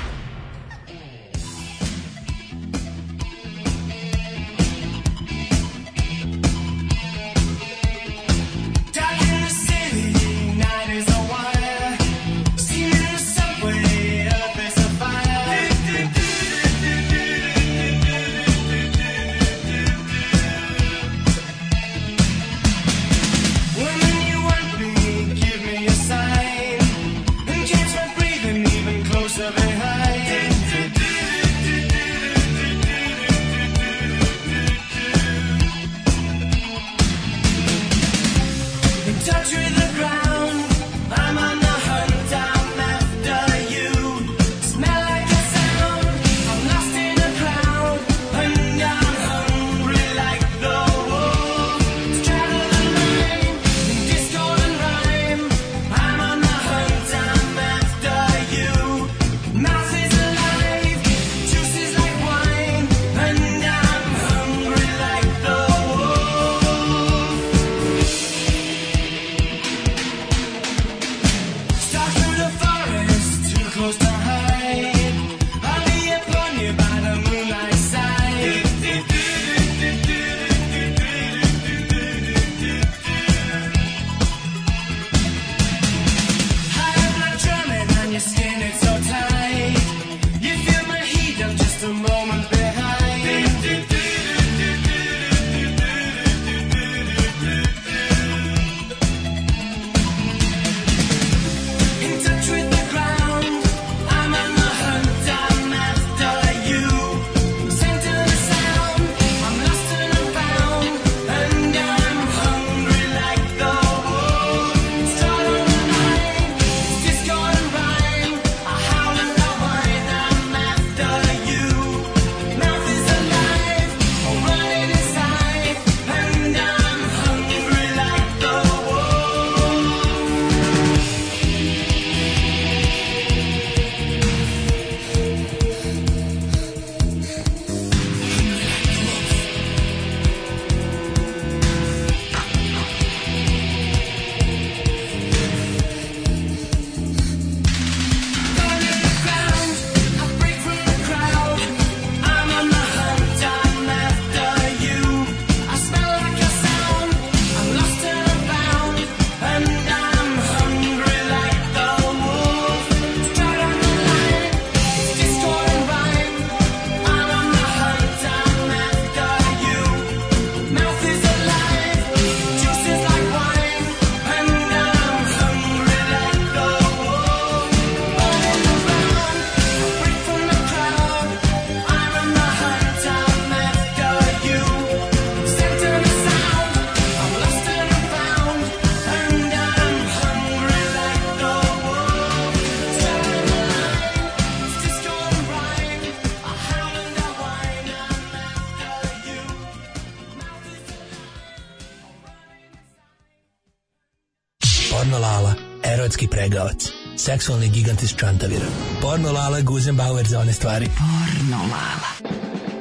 Porno Lala, erotski pregavac, seksualni gigant iz Čantavira. Porno Lala, Guzenbauer za one stvari. Porno Lala.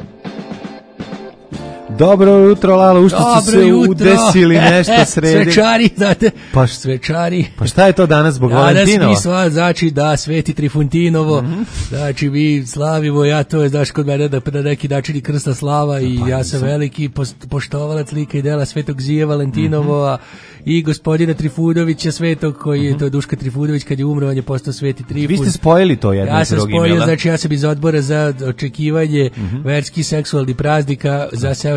Dobro jutro, Lala, u što ste se udesili nešto sredi? Svečari, znate, pa, svečari. Pa šta je to danas zbog danas Valentinova? Danas mi sva, znači da, Sveti Trifuntinovo, mm-hmm. znači mi slavimo, ja to je, znaš, kod mene da na neki način i krsta slava i pa, ja sam nisam. veliki poštovalac lika i dela Svetog Zije Valentinovo, mm-hmm. i gospodina Trifunovića Svetog, koji mm-hmm. je to Duška Trifunović, kad je umro, on je postao Sveti Trifun. Vi ste spojili to jedno ja s drugim, spojio, znači ja sam iz odbora za očekivanje mm-hmm. verskih seksualnih praznika za ceo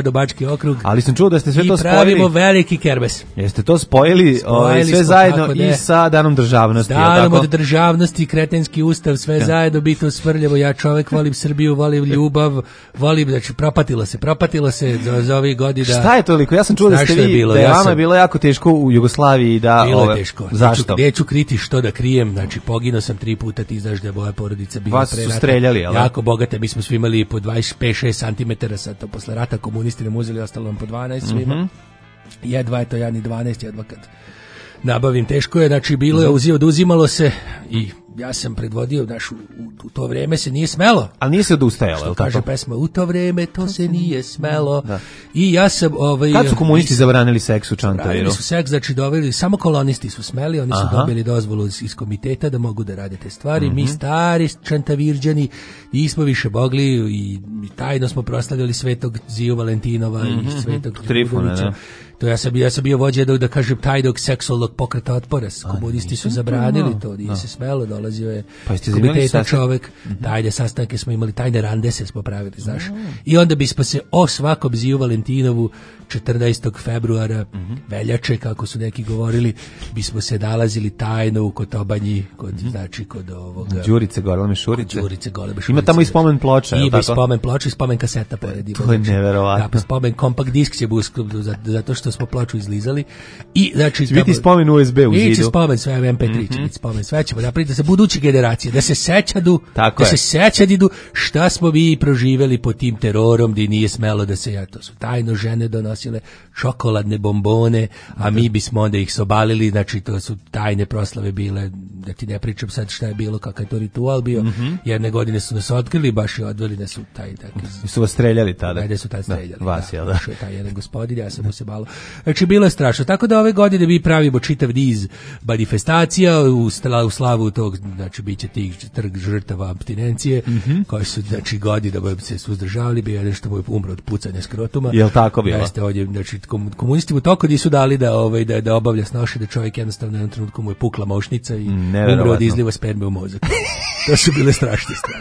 brdo, Bački okrug. Ali sam čuo da ste sve I to spojili. I pravimo veliki kerbes. Jeste to spojili, ovaj, sve zajedno i sa danom državnosti. Danom od državnosti, kretenski ustav, sve ja. zajedno, bitno Svrljevo. Ja čovek volim Srbiju, volim ljubav, volim, znači propatilo se, propatilo se za, za ovih godina. Šta je toliko? Ja sam čuo da ste vi, bilo? da je ja vama sam... bilo jako teško u Jugoslaviji da... Bilo ove, je teško. Zašto? Neću, neću kriti što da krijem, znači poginuo sam tri puta, ti znaš da je moja porodica bila Vas pre rata. Vas su streljali, ali? Jako bogate, mi smo svi imali po dvadeset pet šest centimetara, sad to posle rata komunisti nam uzeli, ostalo nam po dvanaest svima. Mm -hmm. Jedva je to, ja ni dvanaest, jedva kad nabavim, teško je, znači bilo je, uzio, oduzimalo se i ja sam predvodio, znaš, u, u to vreme se nije smelo. Ali nije se odustajalo, što kaže tako? Pesma, u to vreme to se nije smelo. Da. I ja sam... Ovaj, kad su komunisti nisam, zabranili seks u Čantaviru? Zabranili su seks, znači doveli, samo kolonisti su smeli, oni su Aha. dobili dozvolu iz, iz komiteta da mogu da rade te stvari. Mm -hmm. Mi stari Čantavirđani nismo više mogli i, i tajno smo proslavljali Svetog Ziju Valentinova mm -hmm. i Svetog Trifuna. To ja sam bio, ja sam bio vođa da, da kažem tajnog seksualnog pokreta otpora. Komunisti su zabranili no, to, nije no. se smelo, dolazio je pa komiteta čovek, mm -hmm. tajne sastanke smo imali, tajne randese smo pravili, znaš. Mm. I onda bismo se o svakom Ziju Valentinovu četrnaestog februara, mm -hmm. veljače, kako su neki govorili, bismo se nalazili tajno u Kotobanji, kod, mm -hmm. znači kod ovoga... Đurice Goleme Šurice. Đurice Goleme Šurice. Ima tamo i spomen ploča, Ima i spomen ploča i spomen kaseta pored. To je neverovatno. Da, spomen kompakt disk će buskrup, zato što smo ploču izlizali. I, znači, biti spomen U S B u zidu. Biće spomen sve M P tri, mm -hmm. će biti spomen, sve ćemo napraviti da se buduće generacije, da se sećadu, Tako da je. se sećadidu šta smo mi proživeli pod tim terorom, gdje nije smelo da se, ja, to su tajno žene donosile čokoladne bombone, a mi bismo onda ih sobalili, znači to su tajne proslave bile, da ti ne pričam sad šta je bilo, kakav je to ritual bio, mm -hmm. jedne godine su nas otkrili, baš i odveli nas u taj, tako, su vas streljali tada. Ajde su tad streljali. Da, vas, da, jel da? Je taj jedan gospodin, ja sam mu se malo, znači bilo je strašno, tako da ove godine mi pravimo čitav niz manifestacija u, u slavu tog, znači bit će tih trg žrtava apstinencije, mm -hmm. koji su, znači godinama se suzdržavali, bio jedan što mu je umro od pucanja skrotuma. Jel tako bilo? Jeste ovdje, znači komunisti mu toko nisu dali da ovaj da da obavlja snoše, da čovjek jednostavno na jednom trenutku mu je pukla mošnica i umro od izliva sperme u mozak. To su bile strašne stvari.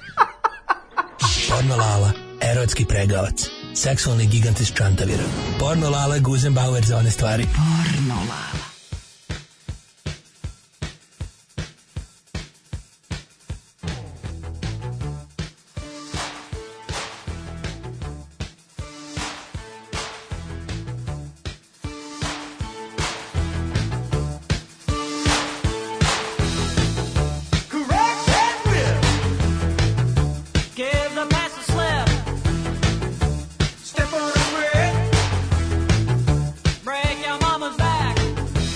Porno Lala, erotski pregavac, seksualni gigant iz Čantavira. Porno Lala, Guzenbauer za one stvari. Porno Lala. Step on the grid, break your mama's back.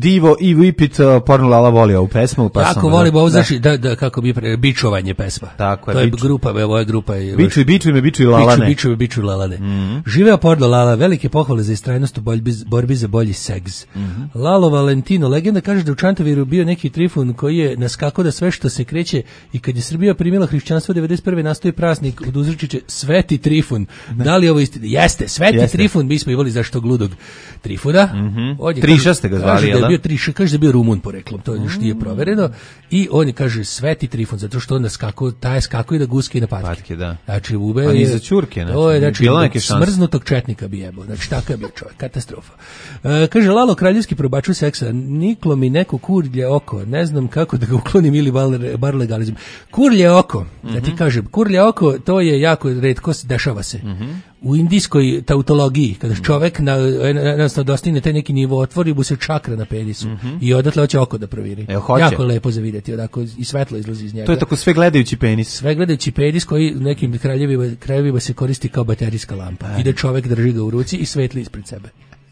Divo i Whippet, uh, Porno Lala voli ovu pesmu. Pa jako sam, volim da, ovo, znači, da, da, kako bi pre, bičovanje pesma. Tako je, to je biču. grupa, ovo je grupa. Biču i biču ime, biču i lalane. Biču, biču, biču i lalane. Mm-hmm. Živeo Porno Lala, velike pohvale za istrajnost u borbi, borbi za bolji seks. Mm-hmm. Lalo Valentino, legenda kaže da u Čantaviru bio neki Trifun koji je naskakao da sve što se kreće i kad je Srbija primila hrišćanstvo devedeset prve nastoji praznik od uzrečiće Sveti Trifun. Da, da li ovo istina? Jeste, Sveti Jeste. Trifun, mi smo imali zašto gludog Trifuna. Mm-hmm. Triša ste ga zvali, jel da? Je bio Triša, kaže da je bio Rumun poreklom, to još nije provereno. I on je kaže Sveti Trifun, zato što on skakao, taj skakao i da guske i na patke. Patke, da. Znači, ube a ni za ćurke, znači. To je, znači, smrznutog četnika bi jebao. Znači, takav bio čovjek, katastrofa. E, kaže, Lalo, kraljevski probaču seksa, niklo mi neko kurlje oko, ne znam kako da ga uklonim ili bar, bar legalizam. Kurlje oko, mm-hmm. da ti kažem, kurlje oko, to je jako retko, dešava se. Mm-hmm. U indijskoj tautologiji, kada čovjek na, jednostavno dostigne taj neki nivo, otvori mu se čakra na penisu mm-hmm. i odatle hoće oko da proviri. E, hoće. Jako lepo za vidjeti, odako i svetlo izlazi iz njega. To je tako sve gledajući penis. Sve gledajući penis koji u nekim kraljevima, kraljevima se koristi kao baterijska lampa. E. Ide čovjek, drži ga u ruci i svetli ispred sebe.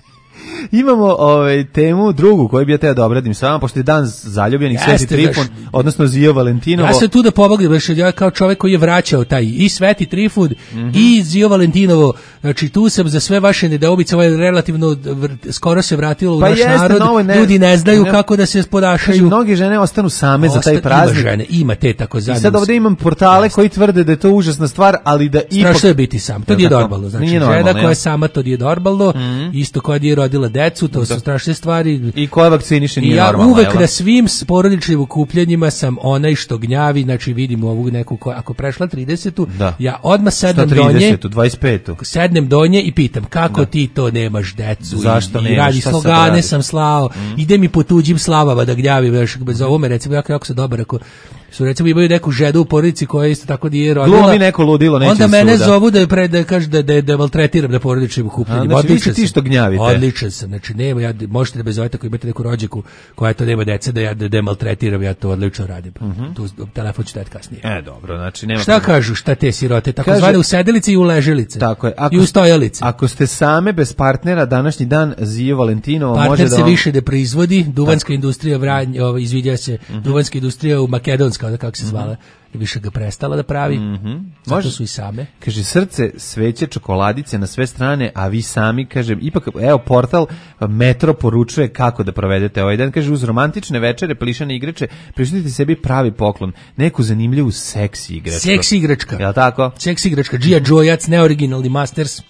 Imamo ovaj temu drugu koju bi ja teo da obradim s vama, pošto je dan zaljubljenih Sveti Trifun, odnosno Zio Valentinovo. Ja sam tu da pomognem, ja kao čovjek koji je vraćao taj i Sveti Trifun mm-hmm. i Zio Valentinovo, znači tu sam za sve vaše nedoumice, ovo je relativno skoro se vratilo u pa naš jeste, narod, no, ne, ljudi ne znaju ne, kako da se ponašaju. Mnoge žene ostanu same Osta, za taj praznik. Ima žene, ima te tako zadnje. I sad ovdje imam portale Jeste. koji tvrde da je to užasna stvar, ali da ipak... Strašno je biti sam, to nije normalno. Znači, nije normalno, žena koja je sama, to nije normalno, mm-hmm. isto koja je rodila decu, to su strašne stvari. I koja vakciniše nije ja normalno. Ja uvek jel? Na svim porodičnim okupljanjima sam onaj što gnjavi, znači vidim ovu neku koja, ako prešla tridesetu, da. Ja odmah sednem donje, dvadeset petu sednem donje i pitam kako da. Ti to nemaš decu. Zašto i, nemaš? I radi slogane sam slao, mm. ide mi po tuđim slavama da gnjavi, bez ovo me recimo, jako, jako se dobar, ako su recimo imaju neku ženu u porodici koja isto tako nije rodila. Glumi neko ludilo, neće onda mene suda. zovu da je pre da kaže da da, da maltretiram na porodičnim okupljanjima. Znači, odličan ti što gnjavite. Odličan sam. Znači nema ja možete da me zovete ako imate neku rođaku koja to nema dece da ja da, da maltretiram, ja to odlično radim. Mm-hmm. Tu telefon ću dati kasnije. E dobro, znači nema. Šta problem. Kažu, šta te sirote, tako zvane u sedelici i u leželice. Tako je. Ako, i u stojalice. Ako ste same bez partnera, današnji dan Zio Valentinovo partner može da se on... više ne proizvodi, duvanska tako. Industrija Vranje, ovaj izviđa se, mm-hmm. duvanska industrija u makedonska, kako se zvala. Mm-hmm. Više ga prestala da pravi, mm-hmm. zato može, su i same. Kaže, srce, sveće, čokoladice na sve strane, a vi sami, kaže, ipak, evo, portal Metro poručuje kako da provedete ovaj dan. Kaže, uz romantične večere, plišane igrače, prišljite sebi pravi poklon, neku zanimljivu seksi igračku. Seksi igračka. Jel' tako? Seksi igračka, G I. Joejac, neoriginalni Masters.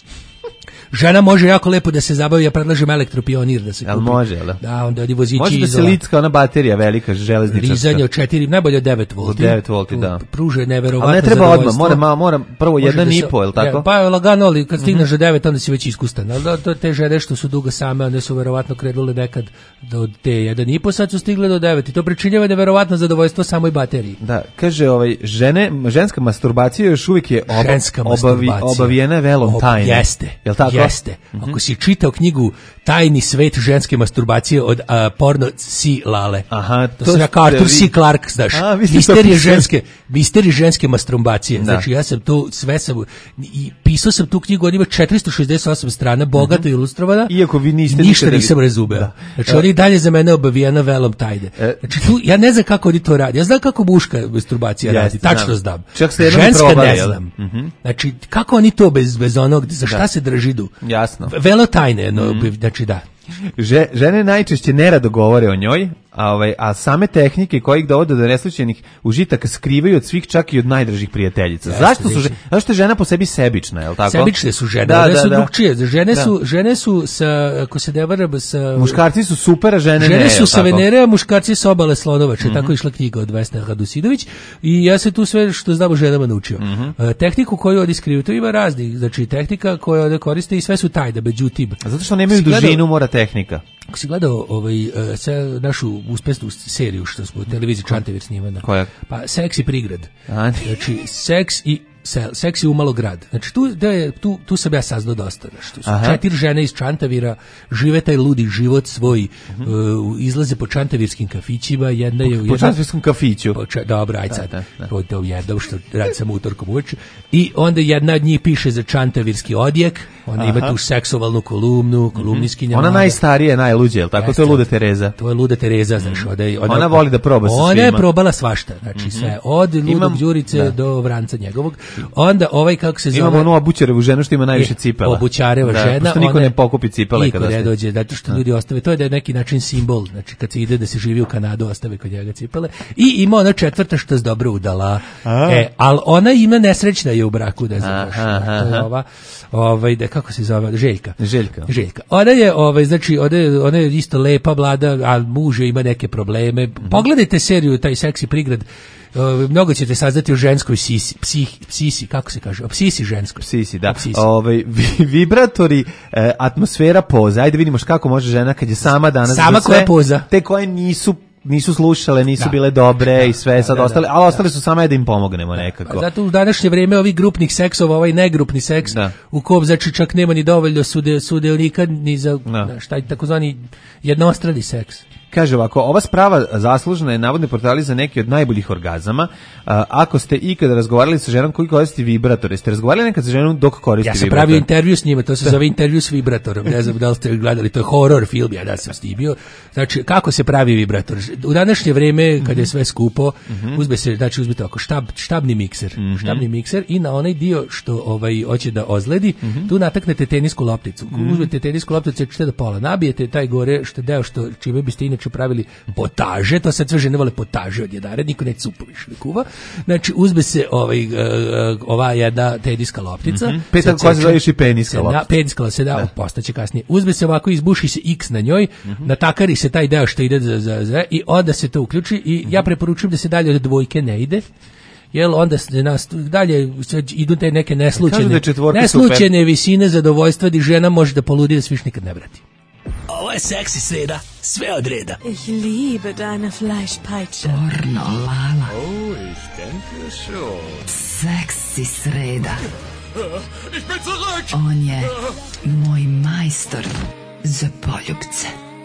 Žena može jako lepo da se zabavi, ja predlažem elektropionir da se kupi. Jel može, jel? Da, onda odi vozići može da se licka ona baterija velika, železničarska. Rizanje od četiri, najbolje od devet volti. Od devet volti, da. Pruže neverovatno. Ali ne treba odmah, mora, mora prvo jedan i po, jel tako? Ja, pa je lagano, ali kad stigneš mm-hmm. do devet, onda si već iskustan. Ali do, te žene što su dugo same, one su verovatno krenule nekad do te jedan i po, sad su stigle do devet. I to pričinjava neverovatno zadovoljstvo samoj bateriji. Da, kaže, ovaj, žene, ženska masturbacija još uvijek je oba, obavi, obavijena velom tajne. Jeste, jel tako? Jeste. Mm-hmm. Ako si čitao knjigu Tajni svet ženske masturbacije od uh, porno C. Lale. Aha, to, to sam ja kao Arthur C. Clarke, znaš. A, misterije ženske, misterije ženske masturbacije. Da. Znači ja sam tu sve sam i pisao sam tu knjigu, ona ima četiristo šezdeset osam strana, bogato mm-hmm. ilustrovana. Iako vi niste ništa nisam razumeo. Da. Znači oni dalje za mene obavijena velom tajne. E. Znači tu ja ne znam kako oni to radi. Ja znam kako muška masturbacija yes, radi, tačno znam. Čak ste ženska probali, ne znam. Mm-hmm. Znači kako oni to bez bez onog za šta da. Se držidu? Jasno. Velo tajne, no, mm. znači da. Že, žene najčešće nerado govore o njoj, a, ovaj, a same tehnike koje ih dovode do neslućenih užitaka skrivaju od svih, čak i od najdražih prijateljica. Jeste, zašto su žene, zašto je žena po sebi sebična, je l' tako? Sebične su žene, da, one da, su da. drugčije. Žene da. su, žene su sa, ako se ne varam, sa... Muškarci su super, a žene, žene ne. Žene su sa Venere, a muškarci sa obale Slonovače. Mm-hmm. Tako je išla knjiga od Vesne Radusidović i ja se tu sve što znam o ženama naučio. Mm-hmm. Uh, tehniku koju ovdje skrivaju, to ima raznih, znači tehnika koju ovdje koriste i sve su tajne, međutim. A zato što nemaju dužinu, gledao, mora tehnika. Ako si gledao ovaj, uh, našu uspešnu seriju što smo u televiziji Čantavir snimana. Koja? Pa Seks i prigrad. A, znači, seks i sel, seks je umalo grad. Znači tu, da je, tu, tu sam ja saznao dosta. Znači, tu su Aha. četiri žene iz Čantavira, žive taj ludi život svoj, uh, izlaze po čantavirskim kafićima, jedna je... Po jedna, čantavirskom kafiću. Po, ča, dobro, aj Da, sad, da, da. to, to jednom što radi sam utorkom uveče. I onda jedna od njih piše za čantavirski odjek, ona ima Aha. tu seksualnu kolumnu, kolumniskinja. Ona mlada. najstarija, najluđe, jel tako? To je Jeste. Luda Tereza. To je Luda Tereza, znaš, ona, je- Ona voli da proba sa Ona je svima. probala svašta, znači sve, od Ludog Imam- Đurice da. do Vranca njegovog. Onda ovaj, kako se zove... Imamo onu obućarevu ženu što ima najviše E, cipela. Obućareva Da, žena. pošto niko ona- ne pokupi cipele niko kada ne ste- dođe, zato što ljudi ostave, to je da je neki način simbol, znači kad se ide da se živi u Kanadu, ostave kod njega cipele. I ima ona četvrta što se dobro udala. A. E, ali ona ima nesrećna je u braku, da znaš. Aha, To je aha. ova, ovaj, da, kako se zove, Željka. Željka. Željka. Ona je, ovaj, znači, ona je, ona je isto lepa, mlada, a muž joj ima neke probleme. Pogledajte seriju, taj seksi prigrad, Uh, mnogo ćete saznati o ženskoj sisi, psih, psisi, kako se kaže, o psisi ženskoj. Psisi, da. O psisi. Ovaj vi- vibratori, e, atmosfera poza. Ajde vidimo kako može žena kad je sama danas. Sama za sve, koja poza. Te koje nisu nisu slušale, nisu Da. bile dobre i sve sad da, ostale, da, ali da. ostale su samo da im pomognemo nekako. Pa zato u današnje vrijeme ovih grupnih seksova, ovaj negrupni seks, Da. u kom znači čak nema ni dovoljno sude, sudeonika ni za Da. znaš, taj takozvani jednostrani seks. Kaže ovako, ova sprava zaslužena je navodne portali za neki od najboljih orgazama. A, ako ste ikada razgovarali sa ženom koji koristi vibrator, jeste razgovarali nekad sa ženom dok koristi Ja sam vibrator? pravio intervju s njima, to se zove intervju s vibratorom. Ne znam da li ste gledali, to je horror film, ja da sam snimio. Znači, kako se pravi vibrator? U današnje vrijeme, kad je sve skupo, uzme se, znači uzmete ovako štab, štabni mikser, štabni mikser i na onaj dio što ovaj hoće da ozledi, tu nataknete tenisku lopticu. Uzmete tenisku lopticu, ćete do pola, nabijete taj gore što deo što čime biste inače pravili potaže, to sad sve žene vole potaže od jedare, niko neće supu više ne kuva. Znači, uzme se ovaj, uh, ova jedna teniska loptica. Mhm. Peta koja se zove još i peniska se da- loptica. Peniska se da, postaće kasnije. Uzme se ovako, izbuši se X na njoj, natakari se taj deo što ide za, za, za i onda se to uključi i ja preporučujem da se dalje od dvojke ne ide. Jel onda se nas dalje sad idu te neke Kažu da neslučajne je četvorka neslučajne visine zadovoljstva di žena može da poludi da se više nikad ne vrati. Ovo je seksi sreda, sve od reda. Ich liebe deine Fleischpeitsche. Pornolala. Oh, ich denke schon. Seksi sreda. Ich bin zurück! On je moj majstor za poljubce.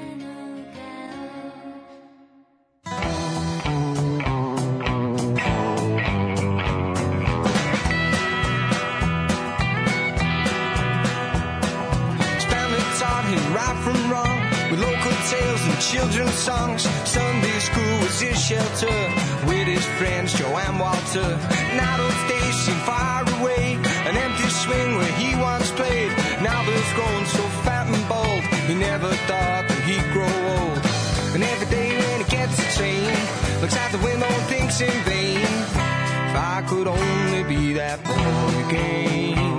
Stanley taught him right from wrong with local tales and children's songs. Sunday school was his shelter with his friends Joe and Walter. Now those days seem far away, an empty swing where he once played. Now Bill's grown so fat and bald, he never thought that he'd grow old. And every day when he gets a train, looks out the window and thinks in vain, if I could only be that boy again.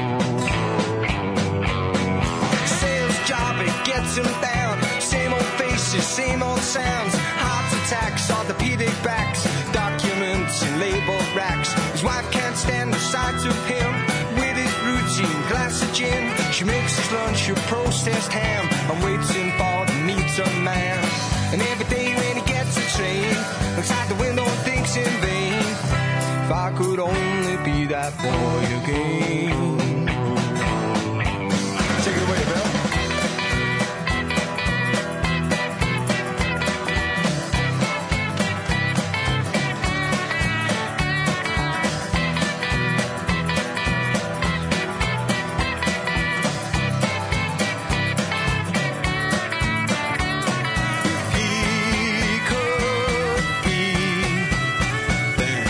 Sales job, it gets him down. Same old faces, same old sounds. Heart attacks, orthopedic backs, documents and label racks. His wife can't stand the sight of him with his routine glass of gin. She makes his lunch a processed ham and waits him for to meet a man. And every day when he gets a train, looks out the window and thinks in vain, if I could only be that boy again. Take it away, Bill. He could be that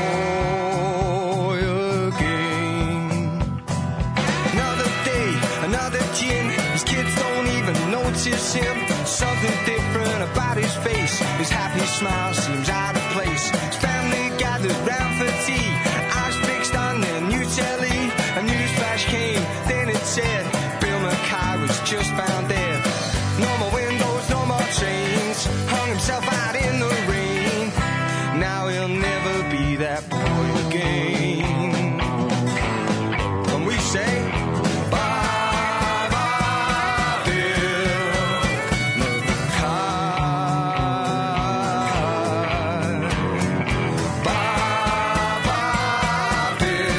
boy again. Another day, another gin. His kids don't even notice him. Something different about his face. His happy smile seems out of place. His family gathered round for tea, eyes fixed on their new telly. A news flash came, then it said Bill Mackay was just found dead. No more windows, no more trains. Hung himself out in the rain. Now he'll never be that boy again. And we say, bye bye, Bill Mackay. Bye bye, Bill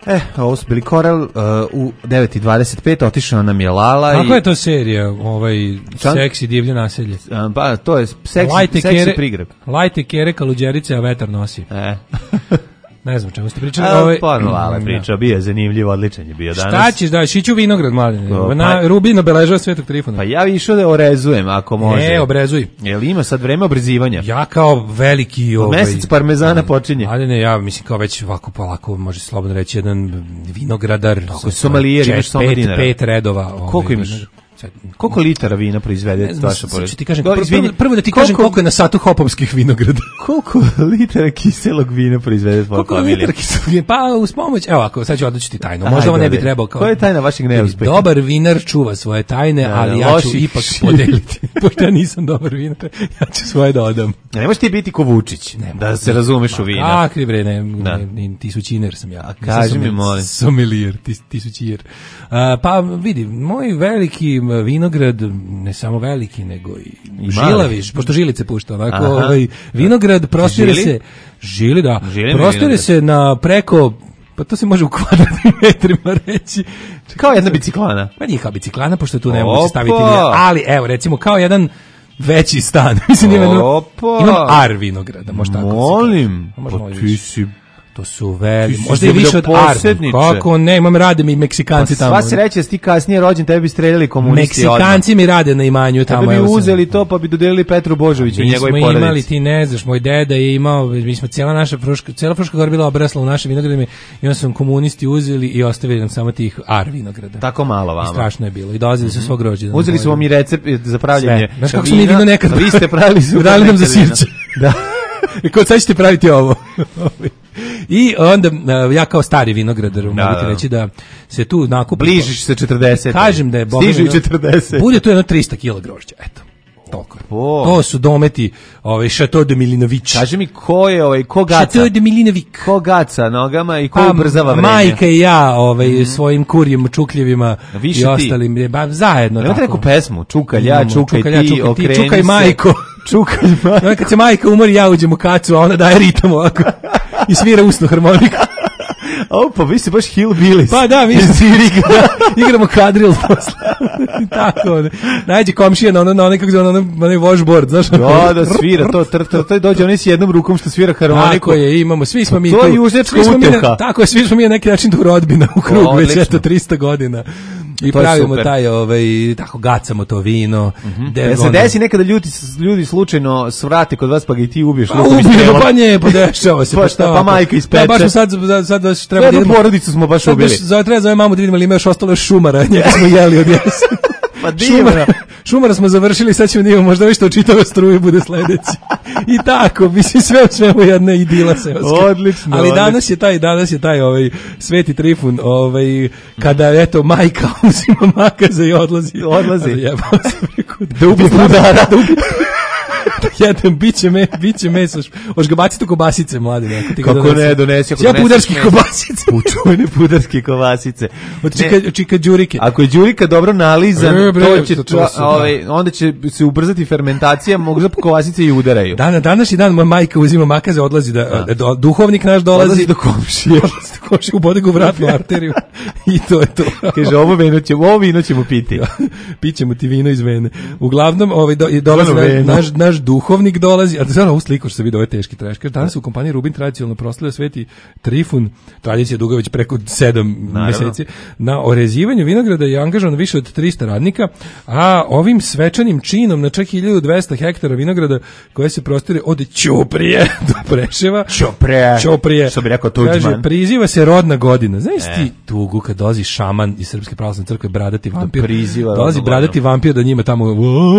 E, ovo su bili Koral, uh, u devet i dvadeset pet otišao nam je Lala. Kako i... je to serija, ovaj, Čan... seksi divlje naselje? Um, pa, to je seksi, Lajte seksi kere, prigreb. Lajte kere kaluđerice, a vetar nosi. E. Ne znam čemu ste pričali. A, ovaj, porno Lala pričao, bio je zanimljiv, odličan je bio danas. Šta ćeš da, šiću vinograd, mladine. O, Na pa... Rubin obeležava Svetog Trifuna. Pa ja išao da orezujem, ako može. Ne, obrezuj. Jel ima sad vreme obrezivanja? Ja kao veliki... Ovaj, mesec parmezana počinje. Ali ne, ja mislim kao već ovako polako, može slobodno reći, jedan vinogradar. Tako, somalijer, imaš soma pet, dinara. Pet redova. Koliko ovaj, imaš? Koliko litara vina proizvede vaša porodica? Ti kažem, prvo, prvo, prvo da ti koliko, kažem koliko je na satu hopovskih vinograda. Koliko litara kiselog vina proizvede tvoja familija? Koliko litara kiselog vina? Pa uz pomoć, evo ako, sad ću odlučiti tajnu. Možda ovo ne bi trebao kao... Koja je tajna vašeg neuspeha? Dobar vinar čuva svoje tajne, da, ali ja ću ipak šir. Podeliti. Pošto ja nisam dobar vinar, ja ću svoje da odam. Ne možeš ti biti ko Vučić, ne, da se razumeš u vina. Kakvi bre, ne, ne, ne, ti su činer sam ja. A kaži mi, molim. Somelijer, ti, ti su čir. Uh, pa vidi, moj veliki vinograd, ne samo veliki, nego i, I žilaviš, pošto žilice pušta, onako, ovaj, vinograd prostire se, žili, da, žili prostire se na preko, pa to se može u kvadratnim metrima reći. Kao jedna biciklana. Pa nije kao biciklana, pošto tu ne mogu se staviti, ali evo, recimo, kao jedan veći stan. Mislim, imam, imam ar vinograda, možda tako. Molim, pa ti si... To su veli, možda i više od Arne. Kako ne, imam rade mi Meksikanci pa, tamo. Sva sreća da si ti kasnije rođen, tebi bi streljali komunisti odmah. Meksikanci mi rade na imanju tamo. Tebi bi uzeli to pa bi dodelili Petru Božoviću i njegovoj porodici. Mi smo imali, ti ne znaš, moj deda je imao, mi smo cijela naša fruška, cijela fruška gora bila obrasla u našim vinogradima i onda su komunisti uzeli i ostavili nam samo tih ar vinograda. Tako malo vama. I strašno je bilo. I dolazili su svog rođena. Uzeli su vam i recept za pravljenje. Znaš kako smo mi vino nekad. Vi ste pravili su. Dali nam za sirće. Da. I kod sad ćete praviti ovo. I onda ja kao stari vinogradar mogu ti reći da se tu nakupi. Bližiš se četrdeset. Kažem da je stiže četrdeset. Bude to jedno trista kilograma grožđa, eto. Toliko. Oh. To su dometi, ovaj Chateau de Milinović. Kaži mi ko je ovaj ko gaca? Chateau de Milinović. Ko gaca nogama i ko ubrzava vreme? Majka i ja, ovaj mm. svojim kurjem čukljevima i ostalim, ba, zajedno. Nemate neku pesmu, čukalj ja, čukaj, čukaj ti, čukaj, okreni ti, čukaj se. Majko. Čukaj majko. Kad se majka umori, ja uđem u kacu, a ona daje ritam ovako i svira usnu harmoniku. O, pa vi ste baš hillbillies. Pa da, mi smo da, igramo kadril posle. Tako, najđe komšija na ono, na onaj, kako zove, na onaj washboard, znaš? Da, da, svira, to, to, to, to dođe onaj s jednom rukom što svira harmoniku. Tako je, imamo, svi smo mi to. To je južnjačka uteha. Tako je, svi smo mi na neki način tu rodbina u krugu, već eto trista godina. I pravimo taj, ovaj, tako gacamo to vino. Mm-hmm. De, se desi nekada ljudi, ljudi slučajno svrate kod vas pa ga i ti ubiješ. Pa ubijemo, pa nije, podešava se. Pa šta, pa majka ispeče. Da, baš smo sad, sad da treba da idemo. Porodicu smo baš ubili. Sad treba zove mamu da vidimo ali ima još ostalo šumara, njega smo jeli od jesen. Pa šumara, šumara smo završili, sad ćemo da imamo možda što čitava struja bude sledeći. I tako, mislim sve u svemu jedna idila seoska. Odlično. Ali danas je taj, danas je taj ovaj Sveti Trifun, ovaj kada eto majka uzima makaze i odlazi. Odlazi. Da ubije budara, da ubije. Jedan biće me, biće meso. Hoš ga baciti u kobasice, mladi, neko ti ga kako ne donesi, ako ja pudarski kobasice. Učuvene pudarske kobasice. Od čika, čika đurike. Ako je đurika dobro nalizan, e, bre, to će to, to su, ovaj, onda će se ubrzati fermentacija, mogu da kobasice i udaraju. Dana, današnji dan moja majka uzima makaze, odlazi da, da. Do, duhovnik naš dolazi, odlazi do komšije. Odlazi do komšije, ubode ga u vratnu arteriju. I to je to. Kaže, ovo vino ćemo, ovo vino ćemo piti. Pićemo ti vino iz vene. Uglavnom, ovaj, do, dolazi na, naš, naš duhovnik dolazi, a da sad ovu sliku što se vidi, ovo je teški treš. Kaže, danas u kompaniji Rubin tradicionalno proslavlja Sveti Trifun, tradicija duga već preko sedam meseci, na orezivanju vinograda je angažovano više od trista radnika, a ovim svečanim činom na čak hiljadu dvesta hektara vinograda koje se prostire od Ćuprije do Preševa. Ćuprije. Ćuprije. Što bi rekao Tuđman. Kaže, priziva se rodna godina. Znaš e. ti tugu kad dolazi šaman iz Srpske pravoslavne crkve, bradati vampir. Dolazi bradati vampir da njima tamo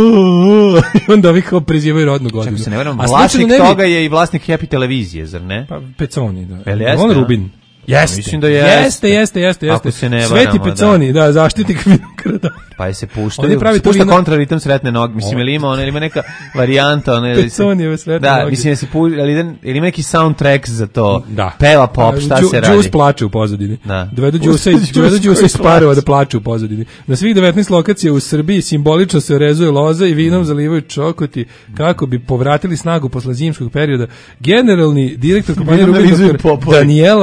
i onda ovi kao prizivaju rodnu godinu. Čekaj se, ne verujem, vlasnik ne toga je i vlasnik Happy televizije, zar ne? Pa Peconi, da. El jeste, on Rubin. Jeste, mislim da jeste. Jeste, jeste, jeste, jeste. Ako se ne Sveti Peconi, da, da zaštitnik vinograda. Pa je se puštaju, pravi pušta vino... kontraritam sretne noge. Mislim, ili ima, ona, ili ima neka varijanta. Ona, Peconi, sretne da, noge. mislim, da se pušta, ali ili ima neki soundtrack za to. Da. Peva pop, šta Đu, se radi? Džus plače u pozadini. Da. Dovedu Džusa iz Parova da plače u pozadini. Na svih devetnaest lokacija u Srbiji simbolično se orezuje loza i vinom zalivaju čokoti kako bi povratili snagu posle zimskog perioda. Generalni direktor kompanije Rubin, Daniela Jova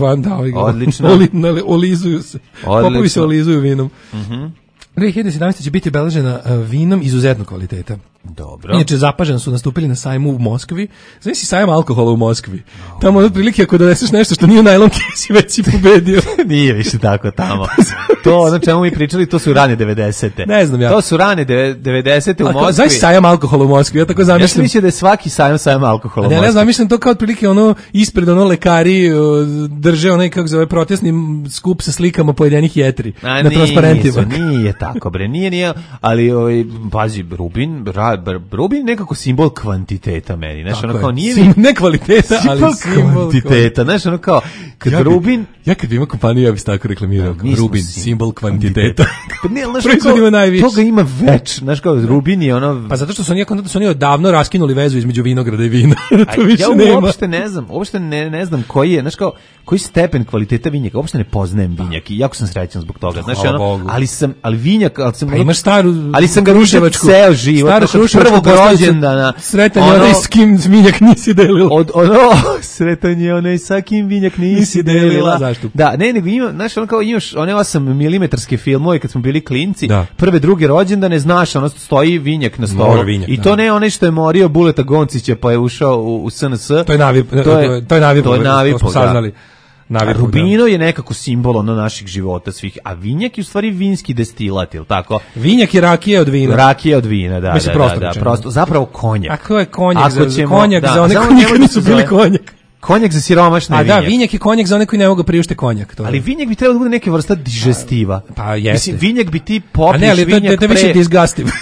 van, da, ovaj, Odlično. Oli, nale, olizuju se. Odlično. Popovi se olizuju vinom. Mhm. dve hiljade sedamnaeste. će biti obeležena uh, vinom izuzetnog kvaliteta. Dobro. Inače, Zapažan su nastupili na sajmu u Moskvi. Znaš si sajam alkohola u Moskvi? Tamo od prilike ako doneseš nešto što nije u najlon kesi, već si pobedio. Nije više tako tamo. To, ono čemu mi pričali, to su rane devedesete. Ne znam ja. To su rane devedesete u A, Moskvi. znaš sajam alkohola u Moskvi? Ja tako Ja zamišljam. sam mislio da je svaki sajam sajam alkohola u Ne, Moskvi. ne znam, mislim to kao otprilike ono ispred ono lekari uh, drže onaj kako se zove protestni skup sa slikama pojedinih jetri A, na transparentima. nisu, nije tako bre, nije, nije, ali ovaj, pazi, Rubin, ra, br, Rubin nekako simbol kvantiteta meni, znaš, Tako ono je. kao nije Sim- ne kvaliteta, ali simbol simbol kvantiteta, znaš, ono kao, kad Ja bi- Rubin, Ja kad bi imao kompaniju, ja bih tako reklamirao. mi smo Rubin, sim- simbol kvantiteta. pa ne, znaš, Proizvodimo kao, najviše. toga ima već, znaš, kao, Rubin je ono, Pa zato što su oni, da su oni odavno raskinuli vezu između vinograda i vina. A to više ja nema. uopšte ne znam, uopšte ne, ne znam koji je, znaš kao, koji stepen kvaliteta vinjaka, uopšte ne poznajem vinjak i jako sam srećan zbog toga, znaš, Hvala ono, Bogu. ali sam, ali vinjak, ali sam, Pa imaš staru ali sam ga rušio Kruševačku- ceo život, staru znaš, od Kruševačku prvog poslovicu, rođendana, Sretan je ono- onaj s kim vinjak nisi delila. od ono, sretan je onaj sa kim vinjak nisi Nisi delila, delila. zašto? Da, ne, nego ima, znaš, ono kao imaš one osam milimetarske filmove kad smo bili klinci, Da. prve, druge rođendane, znaš, ono stoji vinjak na stolu. Mora vinjak, I da. to ne onaj što je morio Buleta Goncića pa je ušao u, u S N S. To je navi, to je to je navi, to je navi, to smo saznali. A Navi, Rubino je nekako simbol ono naših života svih, a vinjak je u stvari vinski destilat, ili tako? Vinjak je rakija od vina. Rakija od vina, da, Mislim, da, prosto da, da, rečeno. prosto, zapravo konjak. Ako je konjak, Ako za, ćemo- konjak da, za one samo koji njemu nikad da nisu se bili zove- konjak. Konjak za siromašne A da, vinjak. vinjak je konjak za one koji ne mogu priušte konjak. To je. Ali vinjak bi trebalo da bude neka vrsta digestiva. Pa jeste. Mislim, vinjak bi ti A popiješ ne, ali to, vinjak to, to je više pre... disgustive.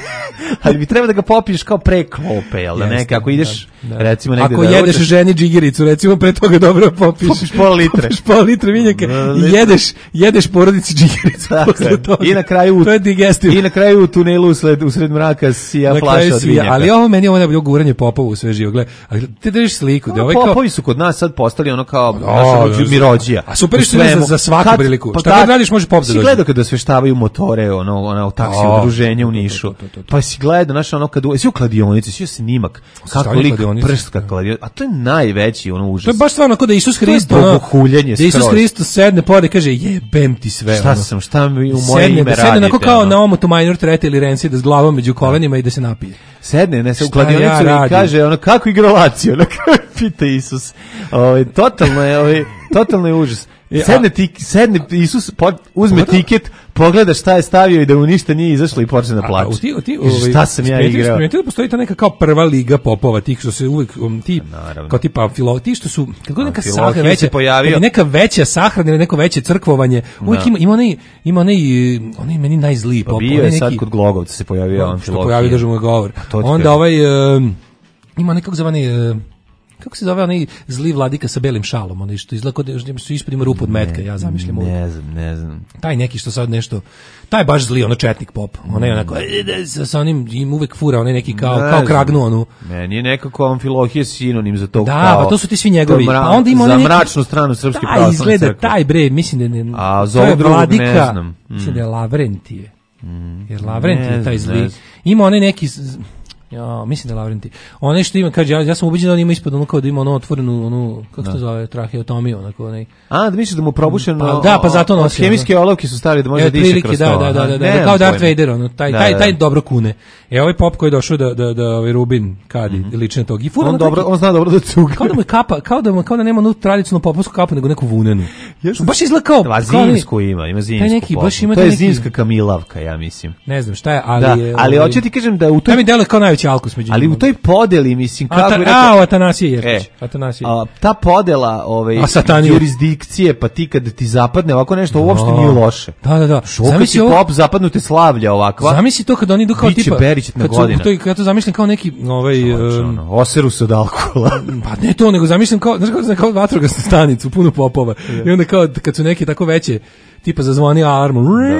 ali bi trebalo da ga popiješ kao pre klope, jel da Jeste, neka, ako ideš, da, da. recimo, negde Ako da jedeš ručaš- ženi džigericu, recimo pre toga dobro popiš. Popiš pola litre. Popiš pola litre vinjaka Da, i litre. jedeš, jedeš porodici džigericu Tako posle je. toga. I na kraju To je digestive. I na kraju u tunelu usled, usred mraka sija Na kraju flaša od svi, vinjaka. ali ovo meni je ovo najbolje guranje popova u sve živo. Gle, ali ti držiš sliku, da Ono, ovaj kao popovi su kod nas sad postali ono kao Da, naš ono da, mirođija. a super U što je za- svemu. za svaku Kad- priliku. pa Šta da- god radiš, može pop da Si dođe. gledao kada osveštavaju motore, ono, ono, u taksi A, udruženje u to, to, Nišu. to, to, to, to. Pa si gledao, znaš, ono, kad u, si u kladionici, si u snimak, kako stavljaju lik kladionice, prska da. kladionica, a to je najveći, ono, užas. To je baš stvarno kao da Isus To je Hristos, ono, bogohuljenje da Isus skroz. Hristos sedne pored i kaže jebem ti sve. Šta ono. sam, šta mi u moje sedne, ime da sedne radite, onako kao ono. na omotu minor trete ili renci, da s glavom među kolenima i da se napije. Sedne, ne se u Šta ja kladionicu i radim? kaže, ono, kako igra Lazio, ono, kako pita Isus. Ovaj, totalno je, ovaj, totalno je užas. E, a- Sedne, ti, sedne Isus, po, uzme Pogledaj. tiket, pogleda šta je stavio i da mu ništa nije izašlo i počne da A, plače. u ti, u ti, Kaže, ovaj, šta sam ja primetili- igrao? primetili da postoji ta neka kao prva liga popova, tih što se uvek, um, ti, Naravno. kao tipa filo, ti što su, kad god neka Amfilohije sahrana veća, se pojavio. kad je neka veća sahrana ili neko veće crkvovanje, uvek Da. ima, ima onaj, ima onaj, eh, onaj meni najzliji Pa pop, bio onaj je sad neki- kod Glogovca se pojavio što Amfilohije. pojavio državno govor. to ti Onda kažem. ovaj, um, ima nekog zvani, uh, kako se zove onaj zli vladika sa belim šalom, onaj što izgleda kod da su ispod ima rupu od metka, ja zamišljam uvek. Ne znam, ne znam. Taj neki što sad nešto, taj baš zli, ono četnik pop, onaj onako, e, sa, sa onim, im uvek fura, onaj neki kao, Ne kao znam. kragnu onu. Meni je nekako Amfilohije sinonim za to Da, kao... pa to su ti svi njegovi. to je mra- Pa onda ima za onaj neki- mračnu stranu Srpske Taj pravoslavne izgleda, crkve. taj bre, mislim da ne, A za to je ovog drugog ne vladika, znam. mislim da je Mm. Lavrentije. Jer Lavrentije Ne je taj znam, ne zli. znam. Ima onaj neki, z- ja, mislim da je Lavrentije. Onaj što ima, kaže, ja, ja sam ubeđen da on ima ispod ono kao da ima ono otvorenu, onu, kako se to zove, traheotomiju, onako, onaj. A, da misliš da mu probušeno... Pa da, pa zato od nosi, Hemijske olovke su stavili da može E, da diše otprilike, kroz da, to. da, da, aha. da, da, Nemam kao Darth pojma. Vader, ono, taj, Da, taj, da. taj dobro kune. E, ovaj pop koji je došao da, da, da, ovaj Rubin kadi, mm -hmm. lične tog. I fura On ono dobro, neki- on zna dobro da cuga. kao da mu je kapa, kao da mu, kao da nema onu tradicionalnu popovsku kapu, nego neku vunenu. Ja sam- Baš izgleda kao, A kao onaj- zimsku ima, ima zimsku. taj neki, baš popu. ima to je taj neki- zimska kamilavka, ja mislim. ne znam šta je, ali Da, je, ali ovaj, hoću ti kažem da u to toj mi deluje kao najveći alkus među ali njima. u toj podeli, mislim, kako Ata, bi rekao... a, Atanasije Jerkić. E, Atanasije. a, ta podela ovaj, A sataniju. jurisdikcije, pa ti kad ti zapadne ovako nešto, uopšte nije loše. Da, da, da. Što kad Zamisli ti ovo- pop zapadnu te slavlja ovakva, Zamisli to kad oni idu kao Biće tipa Berićetna kad su- godina. to, ja to zamišljam kao neki ovaj um, ono, oseru se od alkohola. pa ne to, nego zamišljam kao, znaš kao, kao vatrogasnu stanicu, puno popova. I onda kao, kad su neke tako veće, tipa zazvoni alarm,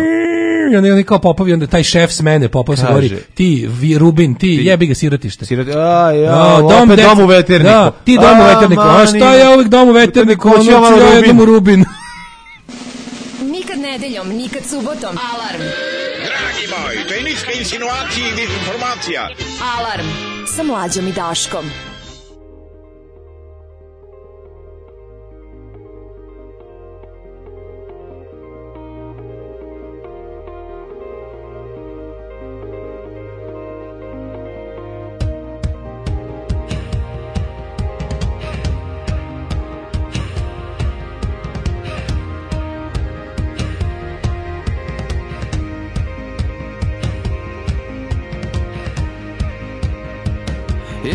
i onda oni kao popovi, onda taj šef smene, popov se Kaže. govori, ti, vi, Rubin, ti, jebi ga sirotište. Sirati, a, ja, A, opet dec- dom u veterniku. Da, ti dom u A, veterniku. A mani, šta je uvek dom u veterniku? Hoću Ono ja malo ću ja Rubin. jednom u Rubin. Nikad nedeljom, nikad subotom. Alarm. Dragi moj, to je niška insinuacija i dezinformacija. Alarm sa Mlađom i Daškom.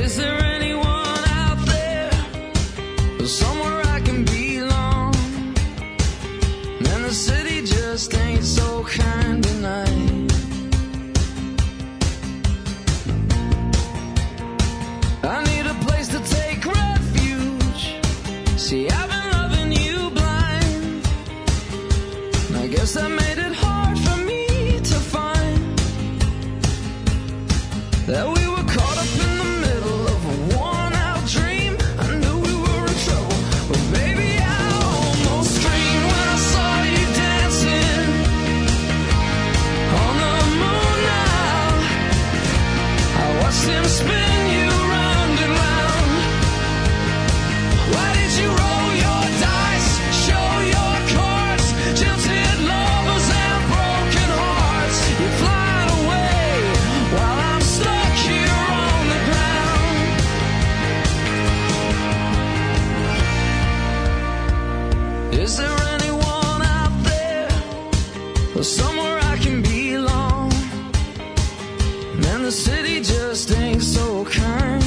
Is there anyone out there, somewhere I can belong? And the city just ain't so kind tonight. I need a place to take refuge. See, I've been loving you blind. I guess that made it hard for me to find that we were caught up in the middle of a worn-out dream. I knew we were in trouble, but baby, I almost screamed when I saw you dancing on the moon now. I watched him spin you round and round. Why did you roll your dice, show your cards, jilted lovers and broken hearts? You fly away while I'm stuck here on the ground. Is there anyone out there, or somewhere I can belong? Man, the city just ain't so kind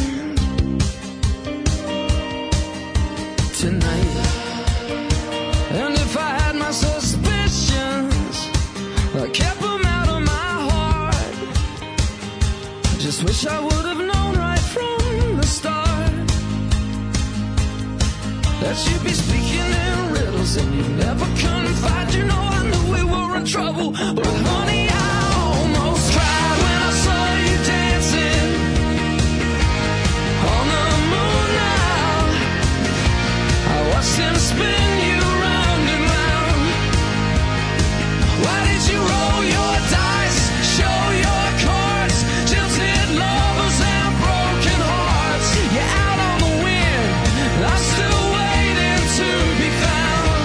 tonight. And if I had my suspicions, I kept them out of my heart. I just wish I would have known right from the start that you'd be speaking in riddles and you'd never confide. You know I knew we were in trouble, but honey, I almost cried when I saw you dancing on the moon now. I watched him spin you round and round. Why did you roll your dice, show your cards, jilted lovers and broken hearts? You're out on the wind, I'm still waiting to be found.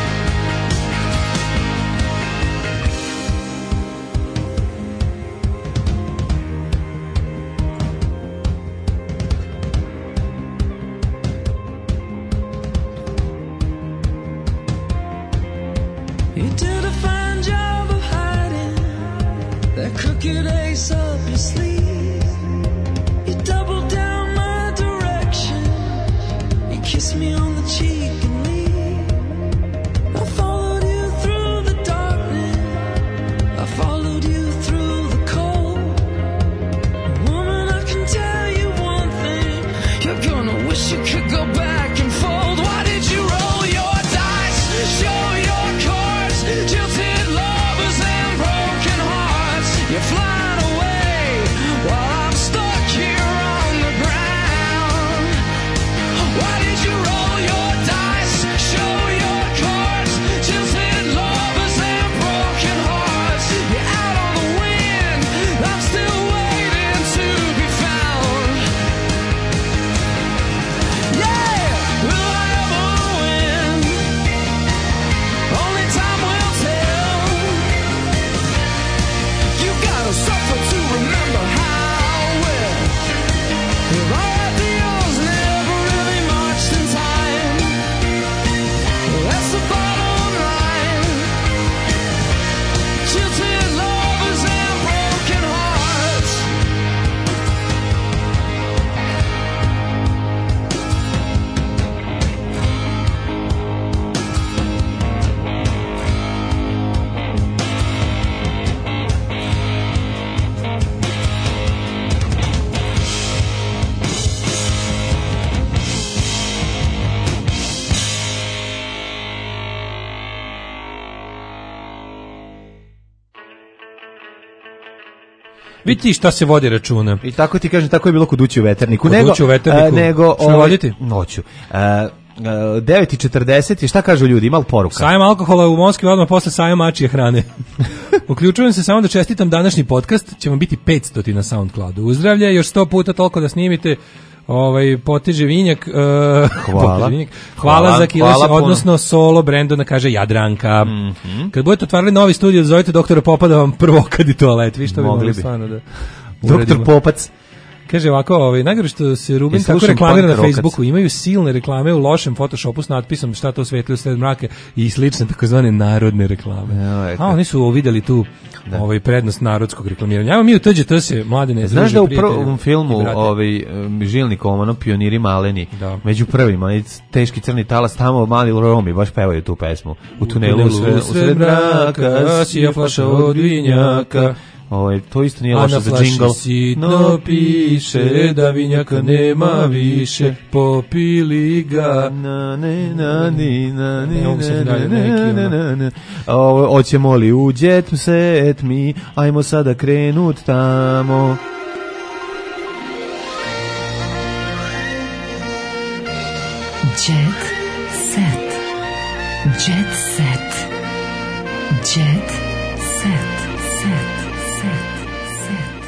You did a fine job of hiding that crooked ace up your sleeve. You doubled down my direction. You kissed me on the cheek and leave. I followed you through the darkness. I followed you through the cold. Woman, I can tell you one thing. You're gonna wish you could go back and fold. Why did you roll your dice, show your cards, jilted lovers and broken hearts? You're flying away while I'm stuck here on the ground. Why did you roll your dice, show your cards, jilted lovers and broken hearts? You're out on the wind, I'm still waiting to be found. Yeah, will I ever win? Only time will tell. You gotta suffer to remember how well. If our ideals never really marched in time, that's the bottom line. Jilted lovers and broken hearts. Vidi šta se vodi računa. I tako ti kažem, tako je bilo kod Ući u veterniku. Kod nego, Ući u veterniku. a, nego, Što voditi? Noću. A, a, devet i četrdeset i šta kažu ljudi, ima li poruka? Sajam alkohola u Moskvi odmah posle sajam mačije hrane. Uključujem se samo da čestitam današnji podcast, će vam biti petsto na SoundCloudu. Uzdravlje, još sto puta toliko da snimite. Ovaj poteže vinjak, uh, hvala. Poteže vinjak. Hvala, hvala za kileš, odnosno solo Brendona, kaže Jadranka. Mm -hmm. Kad budete otvarali novi studio, zovite doktora Popa da vam prvo kadi toalet. Vi što bi mogli stvarno da Doktor Popac. Kaže ovako, ovaj, najgore što se Ruben I tako slušam reklamira na punk rokac. Facebooku, imaju silne reklame u lošem Photoshopu s natpisom šta to svetli u sred mrake i slične takozvane narodne reklame. Ja, A oni su videli tu ovaj prednost narodskog reklamiranja. Evo mi u T Đ T se mladine Znaš druže, da u prijatelji prvom filmu i brate. ovaj um, Žilnikom, ono Pioniri maleni, Da. među prvima, onaj teški crni talas, tamo mali Romi baš pevaju tu pesmu. U tunelu u sred, u sred mraka, sija flaša od vinjaka. Ovaj, to isto nije A loše na za flaši džingl. sitno piše da vinjaka nema više, popili ga. Na, ne, na, ni, na, ni, Ne mogu sad na, dalje, na, neki, na, ono. na, na. Ovo, hoćemo li u jet set mi, ajmo sada krenut tamo. Jet set. Jet set. Jet set. Set. Set.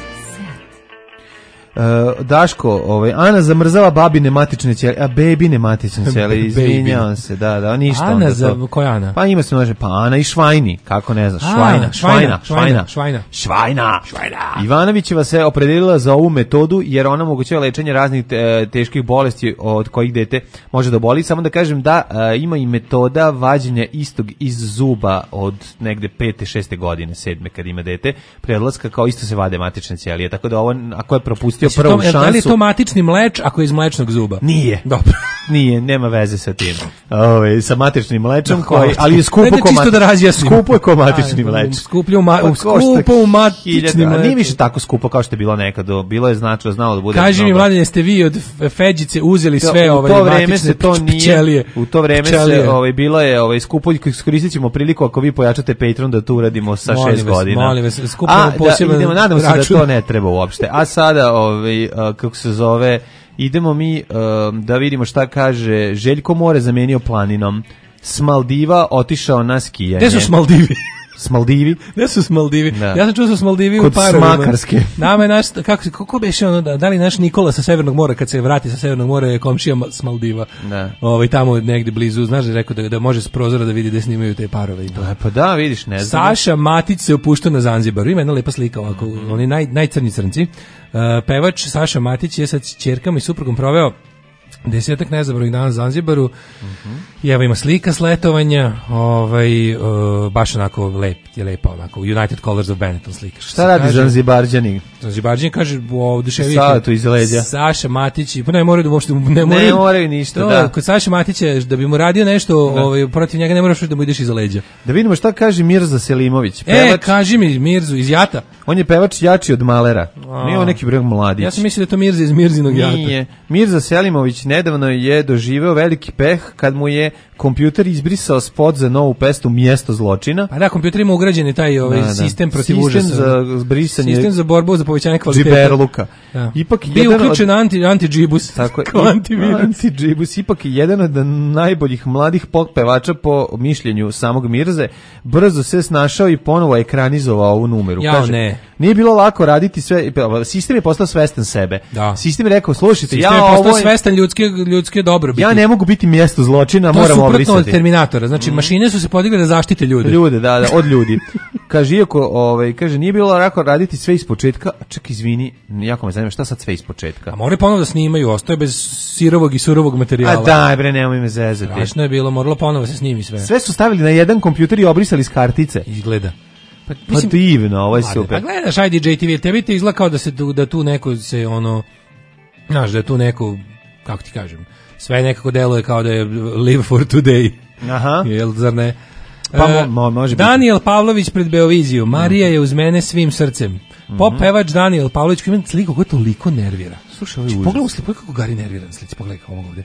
Uh, Daško, ovaj, Ana zamrzava babine matične ćelije, a bebine matične ćelije, izvinjavam se, da, da, ništa. Ana onda za, to. koja Ana? Pa ima se može, pa Ana i Švajni, kako ne znaš, A, Švajna, Švajna, Švajna, Švajna, Švajna. Švajna. Ivanovićeva se opredelila za ovu metodu jer ona omogućava lečenje raznih te, teških bolesti od kojih dete može da boli. Samo da kažem da a, ima i metoda vađenja istog iz zuba od negde pete, šeste godine, sedme kad ima dete, pre odlaska kao isto se vade matične ćelije. Tako da ovo, ako je propustio Znači, prvu to, šansu... Da li je to matični mleč ako je iz mlečnog zuba? Nije. Dobro. Nije, nema veze sa tim. Ove, sa matičnim mlečem, Da, koji, ali je skupo ne da ko čisto mati- da razjasnimo. skupo je ko matični Aj, mleč. skuplje u ma- Pa skupo košta u matični hiljadu, a mleč. Nije više tako skupo kao što je bilo nekad. Bilo je značilo, znalo da bude. Kaži mi, mnogo. mladine, ste vi od Feđice uzeli To- sve u ove to vreme matične se to nije, pčelije. u to vreme Pčelije. se ovaj bilo je ovaj skupo, iskoristit ćemo priliku ako vi pojačate Patreon da to uradimo sa Molim šest vas, godina. molim vas, skupimo A, da, poseban idemo, nadam se da račun. to ne treba uopšte. A sada, ovaj, a, kako se zove, idemo mi um, da vidimo šta kaže Željko More zamenio planinom. S Maldiva otišao na skijanje. Gde su s Maldivi? S Maldivi? Gde su s Maldivi? Da. Ja sam čuo da su s Maldivi u Kod parovima. Smakarske. Nama je naš, kako, kako beše ono, da, da li naš Nikola sa Severnog mora, kad se vrati sa Severnog mora, je komšija Ma- s Maldiva. Da. Ovaj, tamo negde blizu, znaš da je rekao da, da može s prozora da vidi gde snimaju te parove. I to. Pa da, vidiš, ne znam. Saša Matić se opuštao na Zanzibaru. Ima jedna lepa slika ovako, Mhm. oni naj, najcrnji crnci. Uh, pevač Saša Matić je sa ćerkama i suprugom proveo desetak nezabravnih dana na Zanzibaru. Mhm. I evo ima slika s letovanja, ovaj, uh, baš onako lep, je lepa onako, United Colors of Benetton slika. Šta radi Zanzibarđani? Zanzibarđani kaže, ovdje še Salatu iz leđa. Saša Matić, pa ne moraju da uopšte, ne Ne moraju, moraju ništa, to, da. Kod Saša Matića, da bi mu radio nešto ovaj, protiv njega, ne moraš da mu ideš iza leđa. Da vidimo šta kaže Mirza Selimović. E, Pevač, kaži mi, Mirzu, iz Jata. on je pevač jači od Malera. A. Nije on neki breg mladić. Ja sam mislio da je to Mirza iz Mirzinog Jata. Nije. Mirza Selimović nedavno je doživeo veliki peh kad mu je kompjuter izbrisao spot za novu pesmu Mjesto zločina. Pa da, kompjuter ima ugrađeni taj ovaj Da, da. sistem protiv Sistem užasa. za brisanje- Sistem za borbu za povećanje kvaliteta. Džiberluka. Da. Ipak bio jedan od- uključen anti anti-džibus. Tako je. Kao antivirus. Anti-džibus ipak je jedan od najboljih mladih pop pevača po mišljenju samog Mirze. Brzo se snašao i ponovo ekranizovao ovu numeru. Jao, ne. Nije bilo lako raditi sve, sistem je postao svestan sebe. Da. Sistem je rekao, slušajte, Sistem je ja postao ovo je- svestan ljudske ljudske dobrobiti. ja ne mogu biti mjesto zločina, To je moram suprotno od obrisati. Terminatora. Znači, mašine su se podigle da zaštite ljude. Ljude, da, da, od ljudi. Kaže, iako, ovaj, kaže, nije bilo lako raditi sve ispočetka, čak izvini, jako me zanima, šta sad sve ispočetka? A moraju ponovo da snimaju, ostaje bez sirovog i surovog materijala. A daj bre, nemoj me zezati. Strašno je bilo, moralo ponovo se snimi sve. Sve su stavili na jedan kompjuter i obrisali s kartice. Izgleda. Pa, Pa divno, ovo je Mlade, super. Pa gledaš, ajde J T V, tebi te izgleda kao da, se, tu- da tu neko se ono, znaš, da je tu neko, kako ti kažem, sve nekako deluje kao da je live for today. Aha. Jel, zar ne? Pa mo- E, mo- može biti. Daniel Pavlović pred Beoviziju. Marija je uz mene svim srcem. Pop pevač Daniel Pavlović koji ima sliku koja toliko nervira. Slušaj, ovaj užas. Pogledaj u sliku kako Gari nervira na slici, pogledaj ovog ovde.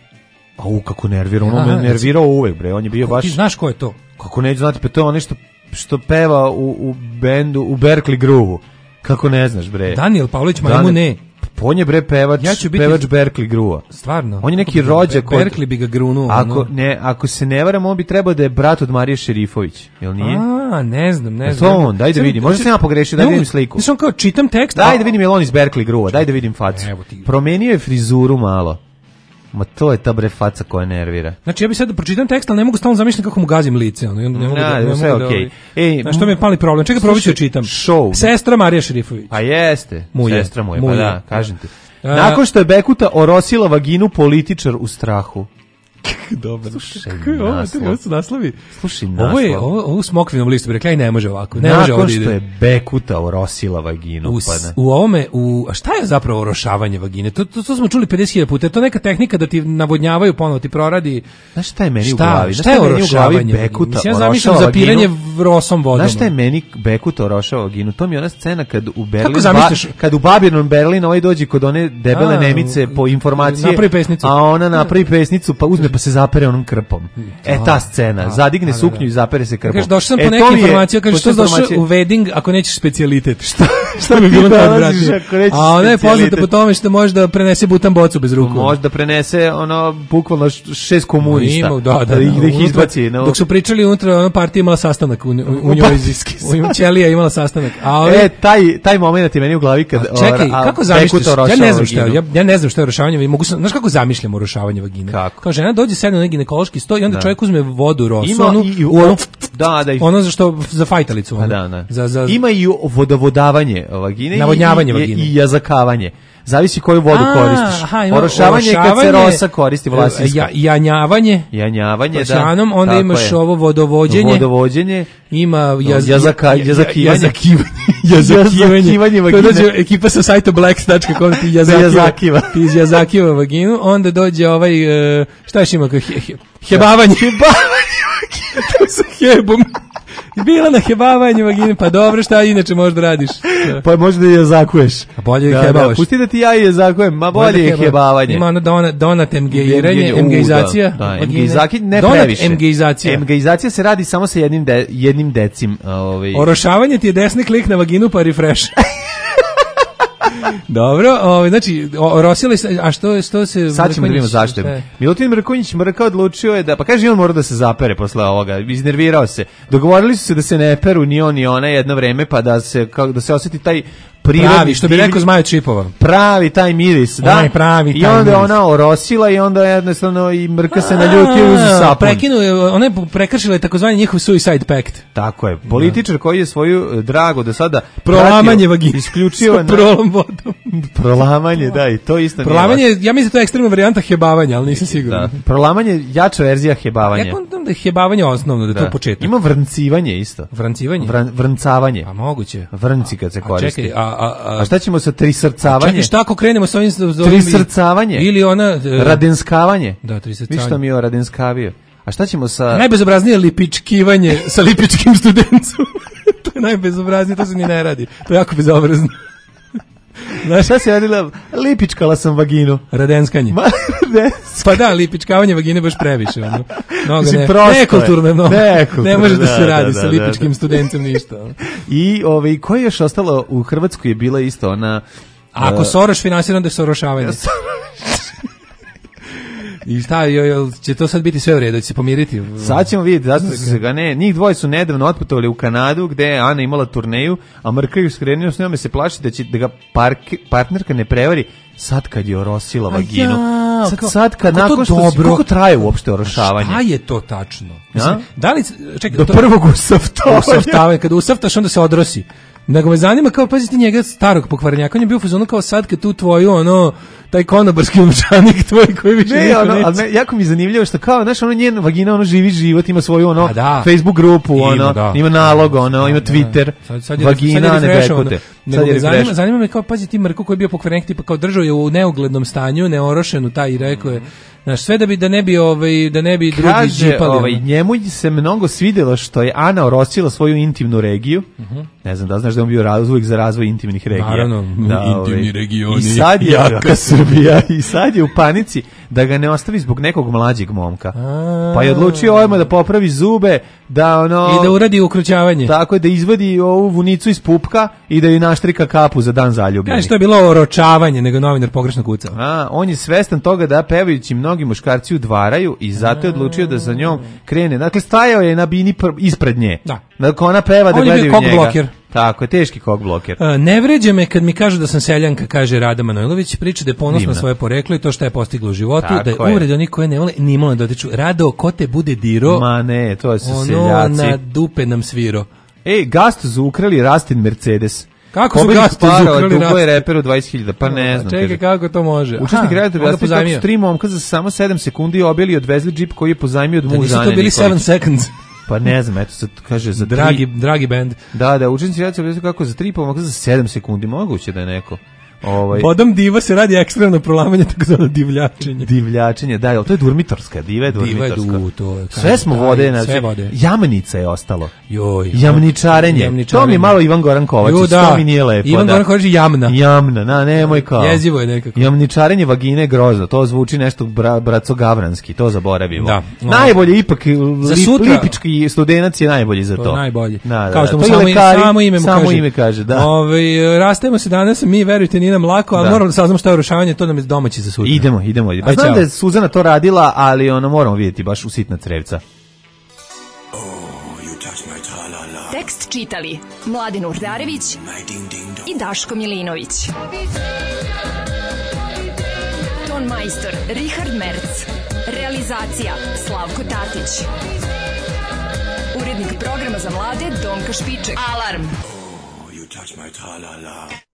A u, kako nervira, ono Aha, me nervirao uvek, bre, on je bio baš... Ti znaš ko je to? Kako neću znati, pa to je ono što, što peva u, u bendu, u Berkeley Groove-u. Kako ne znaš, bre? Daniel Pavlović, ma njemu ne. Pa on je, bre, pevač, Ja ću biti- pevač Berkeley Groove-a. Stvarno. On je neki Kako bi- rođak od... Berkeley bi ga grunuo. Ako, ono. ne, ako se ne varam, on bi trebao da je brat od Marije Šerifović, jel nije? A, ne znam, ne Je znam. to on? Daj da vidim. Možda sam ja pogrešio, daj da Ne vidim mogu- sliku. Mislim, on kao čitam tekst. Daj a- da vidim je li on iz Berkeley Groove-a, daj da vidim facu. Evo ti. Promenio je frizuru malo. Ma to je ta bre faca koja nervira. Znači ja bih sad da pročitam tekst, ali ne mogu stalno zamišljati kako mu gazim lice, ono, i onda ne mogu Da, da, ne sve mogu da, okej. ovaj, Ej, znaš, što mi je pali problem. Čekaj, probat ću da čitam. Show. Sestra Marija Šerifović. Pa jeste, Mu je, sestra mu je, mu pa je. da, kažem ti. A- Nakon što je Bekuta orosila vaginu, političar u strahu. Dobro. Slušaj Ovo, naslov. ovo su naslovi. Slušaj Ovo je, naslov. ovo, ovo u smokvinom listu bi rekla i ne može ovako. Ne može Nakon ovo da što ide. je Bekuta orosila vaginu. U, Pa s- ne. u ovome, u, a šta je zapravo orošavanje vagine? To, to, to smo čuli pedeset hiljada puta. Je to neka tehnika da ti navodnjavaju, ponovo ti proradi. Znaš šta je meni u Šta? glavi? Znaš Šta je meni u glavi orošavanje? Bekuta Mislim, ja orošava zamišljam zapiranje vaginu? rosom vodom. Znaš šta je meni Bekuta orošava vaginu? To mi je ona scena kad u Berlin, zamišljaš? ba, kad u Babirnom Berlin ovaj dođe kod one debele A, Nemice po informacije, napravi pesnicu. a ona napravi pesnicu pa uzme pa se zapere onom krpom. E ta scena, da, zadigne da, da, suknju da. i zapere se krpom. Kažeš, došao sam E, po to neke mi je- informacije, kažeš, što pošto došao informacije- u wedding ako nećeš specijalitet. Šta, šta bi ti bilo dolaziš najodvratnije? ako nećeš A ona je specijalitet? poznata po tome što može da prenese butan bocu bez ruku. Može da prenese ono bukvalno š- šest komunista. Ima, da, da, da, ih- da ih unutra- izbaci. No. Dok su pričali unutra, ona partija imala sastanak u, u, u njoj. Partijski U Ćelija imala sastanak. A ove, E, taj, taj moment je meni u glavi kad... A čekaj, a, kako Bekuta zamišljaš? Ja orošava ne znam šta je, vaginu. ja, ja ne znam šta je orošavanje vagine. Mogu sam, znaš kako zamišljam orošavanje vagine? Kako? Kao žena dođe sedne na neki ginekološki sto i onda Da. čovjek uzme vodu rosu, Ima onu, i- u onu, Da, da. i- ono za što za fajtalicu, ono. Pa da, da. Za, za, Ima i vodovodavanje vagine i- Navodnjavanje i, vagine. i jazakavanje. Zavisi koju vodu A, koristiš. aha, ima Orošavanje je kad se orošavanje, rosa koristi vlasinska. ja, janjavanje, Janjavanje, da. Plaćanom, onda tako imaš je. ovo vodovođenje. Vodovođenje. Ima jaz, Jazaka- ja- ja- jazakivanje. jazakivanje. Jazakivanje. Jazakivanje To vagine. dođe ekipa sa sajta blacks tačka com ti jazakiva. jazakiva. Ti jazakiva vaginu, onda dođe ovaj, e, šta još ima? He, he, hebavanje. Hebavanje vagine. Sa hebom. Bila na hebavanju vagine, pa dobro, šta inače možda radiš? Pa možda i jazakuješ. A bolje Da, da, da, hebavaš. pusti da ti ja i jazakujem, ma bolje je Heba- hebavanje. Ima ono donat, donat emgejiranje, U, emgejizacija. Da, da, vagine. emgejizaki ne Donat previše. emgejizacija. Emgejizacija se radi samo sa jednim, de, jednim decim. Ovaj. Orošavanje ti je desni klik na vaginu pa refresh. Dobro, ovaj znači o- orosili se, a što što se Sad ćemo da vidimo zašto šta je. je? Milutin Mrkonjić Mrka odlučio je da, pa kaže, on mora da se zapere posle ovoga, iznervirao se. Dogovorili su se da se ne peru ni on ni ona jedno vreme, pa da se, kao, da se osjeti taj prirodni, Pravi, što bi divlji- rekao Zmajo Čipova. pravi taj miris, da. Onaj pravi I taj onda je miris. ona orosila i onda jednostavno i Mrka se naljutio i uzu A, sapun. Prekinu, je, ona je prekršila je takozvani njihov suicide pact. Tako je. Političar koji je svoju eh, drago do sada Prolamanje pratio, vagine. isključio Sa na prolom vodom. prolamanje, da, i to isto nije Prolamanje, loše. ja mislim da je to ekstremna varijanta hebavanja, ali nisam siguran. Da. Prolamanje je jača verzija hebavanja. Ja kontam da je hebavanje osnovno, da je Da. to početak. Ima vrncivanje isto. Vrancivanje? Vran, vrncavanje. A moguće. Vrnci kad se A koristi. čekaj, a, a, a, A šta ćemo sa trisrcavanje? čekaj, šta ako krenemo sa ovim... s ovim- Trisrcavanje. Ili ona... e, Radenskavanje. Da, trisrcavanje. Viš što mi je radenskavio. A šta ćemo sa... Najbezobraznije lipičkivanje sa lipičkim studencom. To je najbezobraznije, to se ni ne radi. To je jako bezobrazno. Znaš šta si radila? Lipičkala sam vaginu. Radenskanje. Ma, ne. Pa da, lipičkavanje vagine baš previše. Ono. Mnogo Mislim, ne, prosto je. nekulturno je mnogo. Nekulturno, Ne može da, da, se da, radi da, sa da, lipičkim da. studencem ništa. ono. I ovaj, koje je još ostalo u Hrvatskoj je bila isto ona... A ako uh, Soroš finansira, onda je sorošavanje. I šta, joj, jel, će to sad biti sve u redu, će se pomiriti? Sad ćemo vidjeti, zato su se ga ne, njih dvoje su nedavno otputovali u Kanadu gde je Ana imala turneju, a Mrka ju skrenio s njome se plaši da će da ga park, partnerka ne prevari sad kad je orosila vaginu. ja, sad, kao- sad kad kako to nakon što si, dobro. koliko traje uopšte orošavanje? Šta je to tačno? Mislim, Ja? da li, čekaj, Do to- prvog usavtavanja. usavtavanja, kada usavtaš onda se odrosi. Nego me zanima kao, pazi ti njega starog pokvarnjaka, on je bio u fazonu kao sad kad tu tvoju, ono, taj konobarski novčanik tvoj koji više Ne, niko ono, neće. ali ne, jako mi je zanimljivo što kao, znaš, ono njen vagina, ono živi život, ima svoju ono A da. Facebook grupu, Ima, ono, da. ima nalog, ono, Da, ima da. Twitter, Sad, sad je, vagina, sad je ne refrešovano. bekute. Nego Sad je me zanima, refresh. zanima me kao, pazi ti Mrko koji je bio pokvarenik, tipa kao držao je u neuglednom stanju, neorošenu taj i rekao je, znaš, sve da bi, da ne bi, ovaj, da ne bi drugi Kaže, džipali. ovaj, njemu se mnogo svidjelo što je Ana orosila svoju intimnu regiju. Ne znam da znaš da je on bio raz, uvijek za razvoj intimnih regija. Naravno, intimni regioni, I sad je, jaka Srbija, i sad je u panici da ga ne ostavi zbog nekog mlađeg momka. Pa je odlučio ovima da popravi zube, da ono... I da uradi ukrućavanje. Tako je, da izvadi ovu vunicu iz pupka i da joj naštrika kapu za dan zaljubljenih. Kaže, to je bilo oročavanje, nego novinar pogrešno kucao. A, on je svestan toga da pevajući mnogi muškarci udvaraju i zato je odlučio da za njom krene. Dakle, stajao je na bini pr- ispred nje. Da. Dakle, ona peva da On je gledaju bio njega. cock blocker. Tako je, teški kog bloker. Uh, ne vređa me kad mi kažu da sam seljanka, kaže Rada Manojlović, priča da je ponosna Divno. na svoje poreklo i to što je postigla u životu, Tako da je je. uvrede oni koje ne vole, ni malo ne dotiču. Rado, ko te bude diro, Ma ne, to su ono seljaci. na dupe nam sviro. Ej, Gastu su ukrali Rastin Mercedes. Kako su Pobednik Gastu para ukrali od Dugo Rastin? je reperu dvadeset hiljada, pa ne znam. Čekaj, kaže. kako to može? Učesnik Aha, redatelja onda objasnio kako pozajmio. su tri momka za samo sedam sekundi obili i odvezli džip koji je pozajmio od Da nisu muža to Ane bili Nikolić. seven seconds. Pa ne znam, eto sad kaže za Dragi, tri... dragi band. Da, da, učesnici redatelja objasnio kako za tri pomaka za sedam sekundi, moguće da je neko... Ovaj Bodom diva se radi ekstremno prolamanje, tako zvano divljačenje. Divljačenje, da, ali to je durmitorska, diva je Diva je durmitorska. du, to je. Sve smo vode, Sve znači, vode. Jamnica je ostalo. Joj. Jamničarenje. Jamničarenje. To mi je malo Ivan Goran Kovačić, Jo, da. to mi nije lepo. Ivan da. Goran Kovačić jamna. Jamna, na, nemoj kao. Jezivo je nekako. Jamničarenje vagine je grozno, to zvuči nešto bra, braco gavranski, to zaboravimo. Da. Najbolje ipak, Za lip, sutra- lipički studenac je najbolji za to. To je najbolje. Da, da, Kao da. što mu To i samo, lekari, samo ime mu samo kaže. ime kaže, da. Ovaj, rastajemo se danas, mi verujte nije nam lako, ali Da. moramo da saznamo šta je urušavanje, to nam je domaći za sutra. Idemo, idemo. Pa Aj, znam čao. da je Suzana to radila, ali ono moramo vidjeti baš u sitna crevca. Tekst čitali Mladin Urdarević i Daško Milinović. Ton majstor Richard Merc. Realizacija Slavko Tatić. Urednik programa za mlade Donka Špiček. Alarm! You touch my tra-la-la.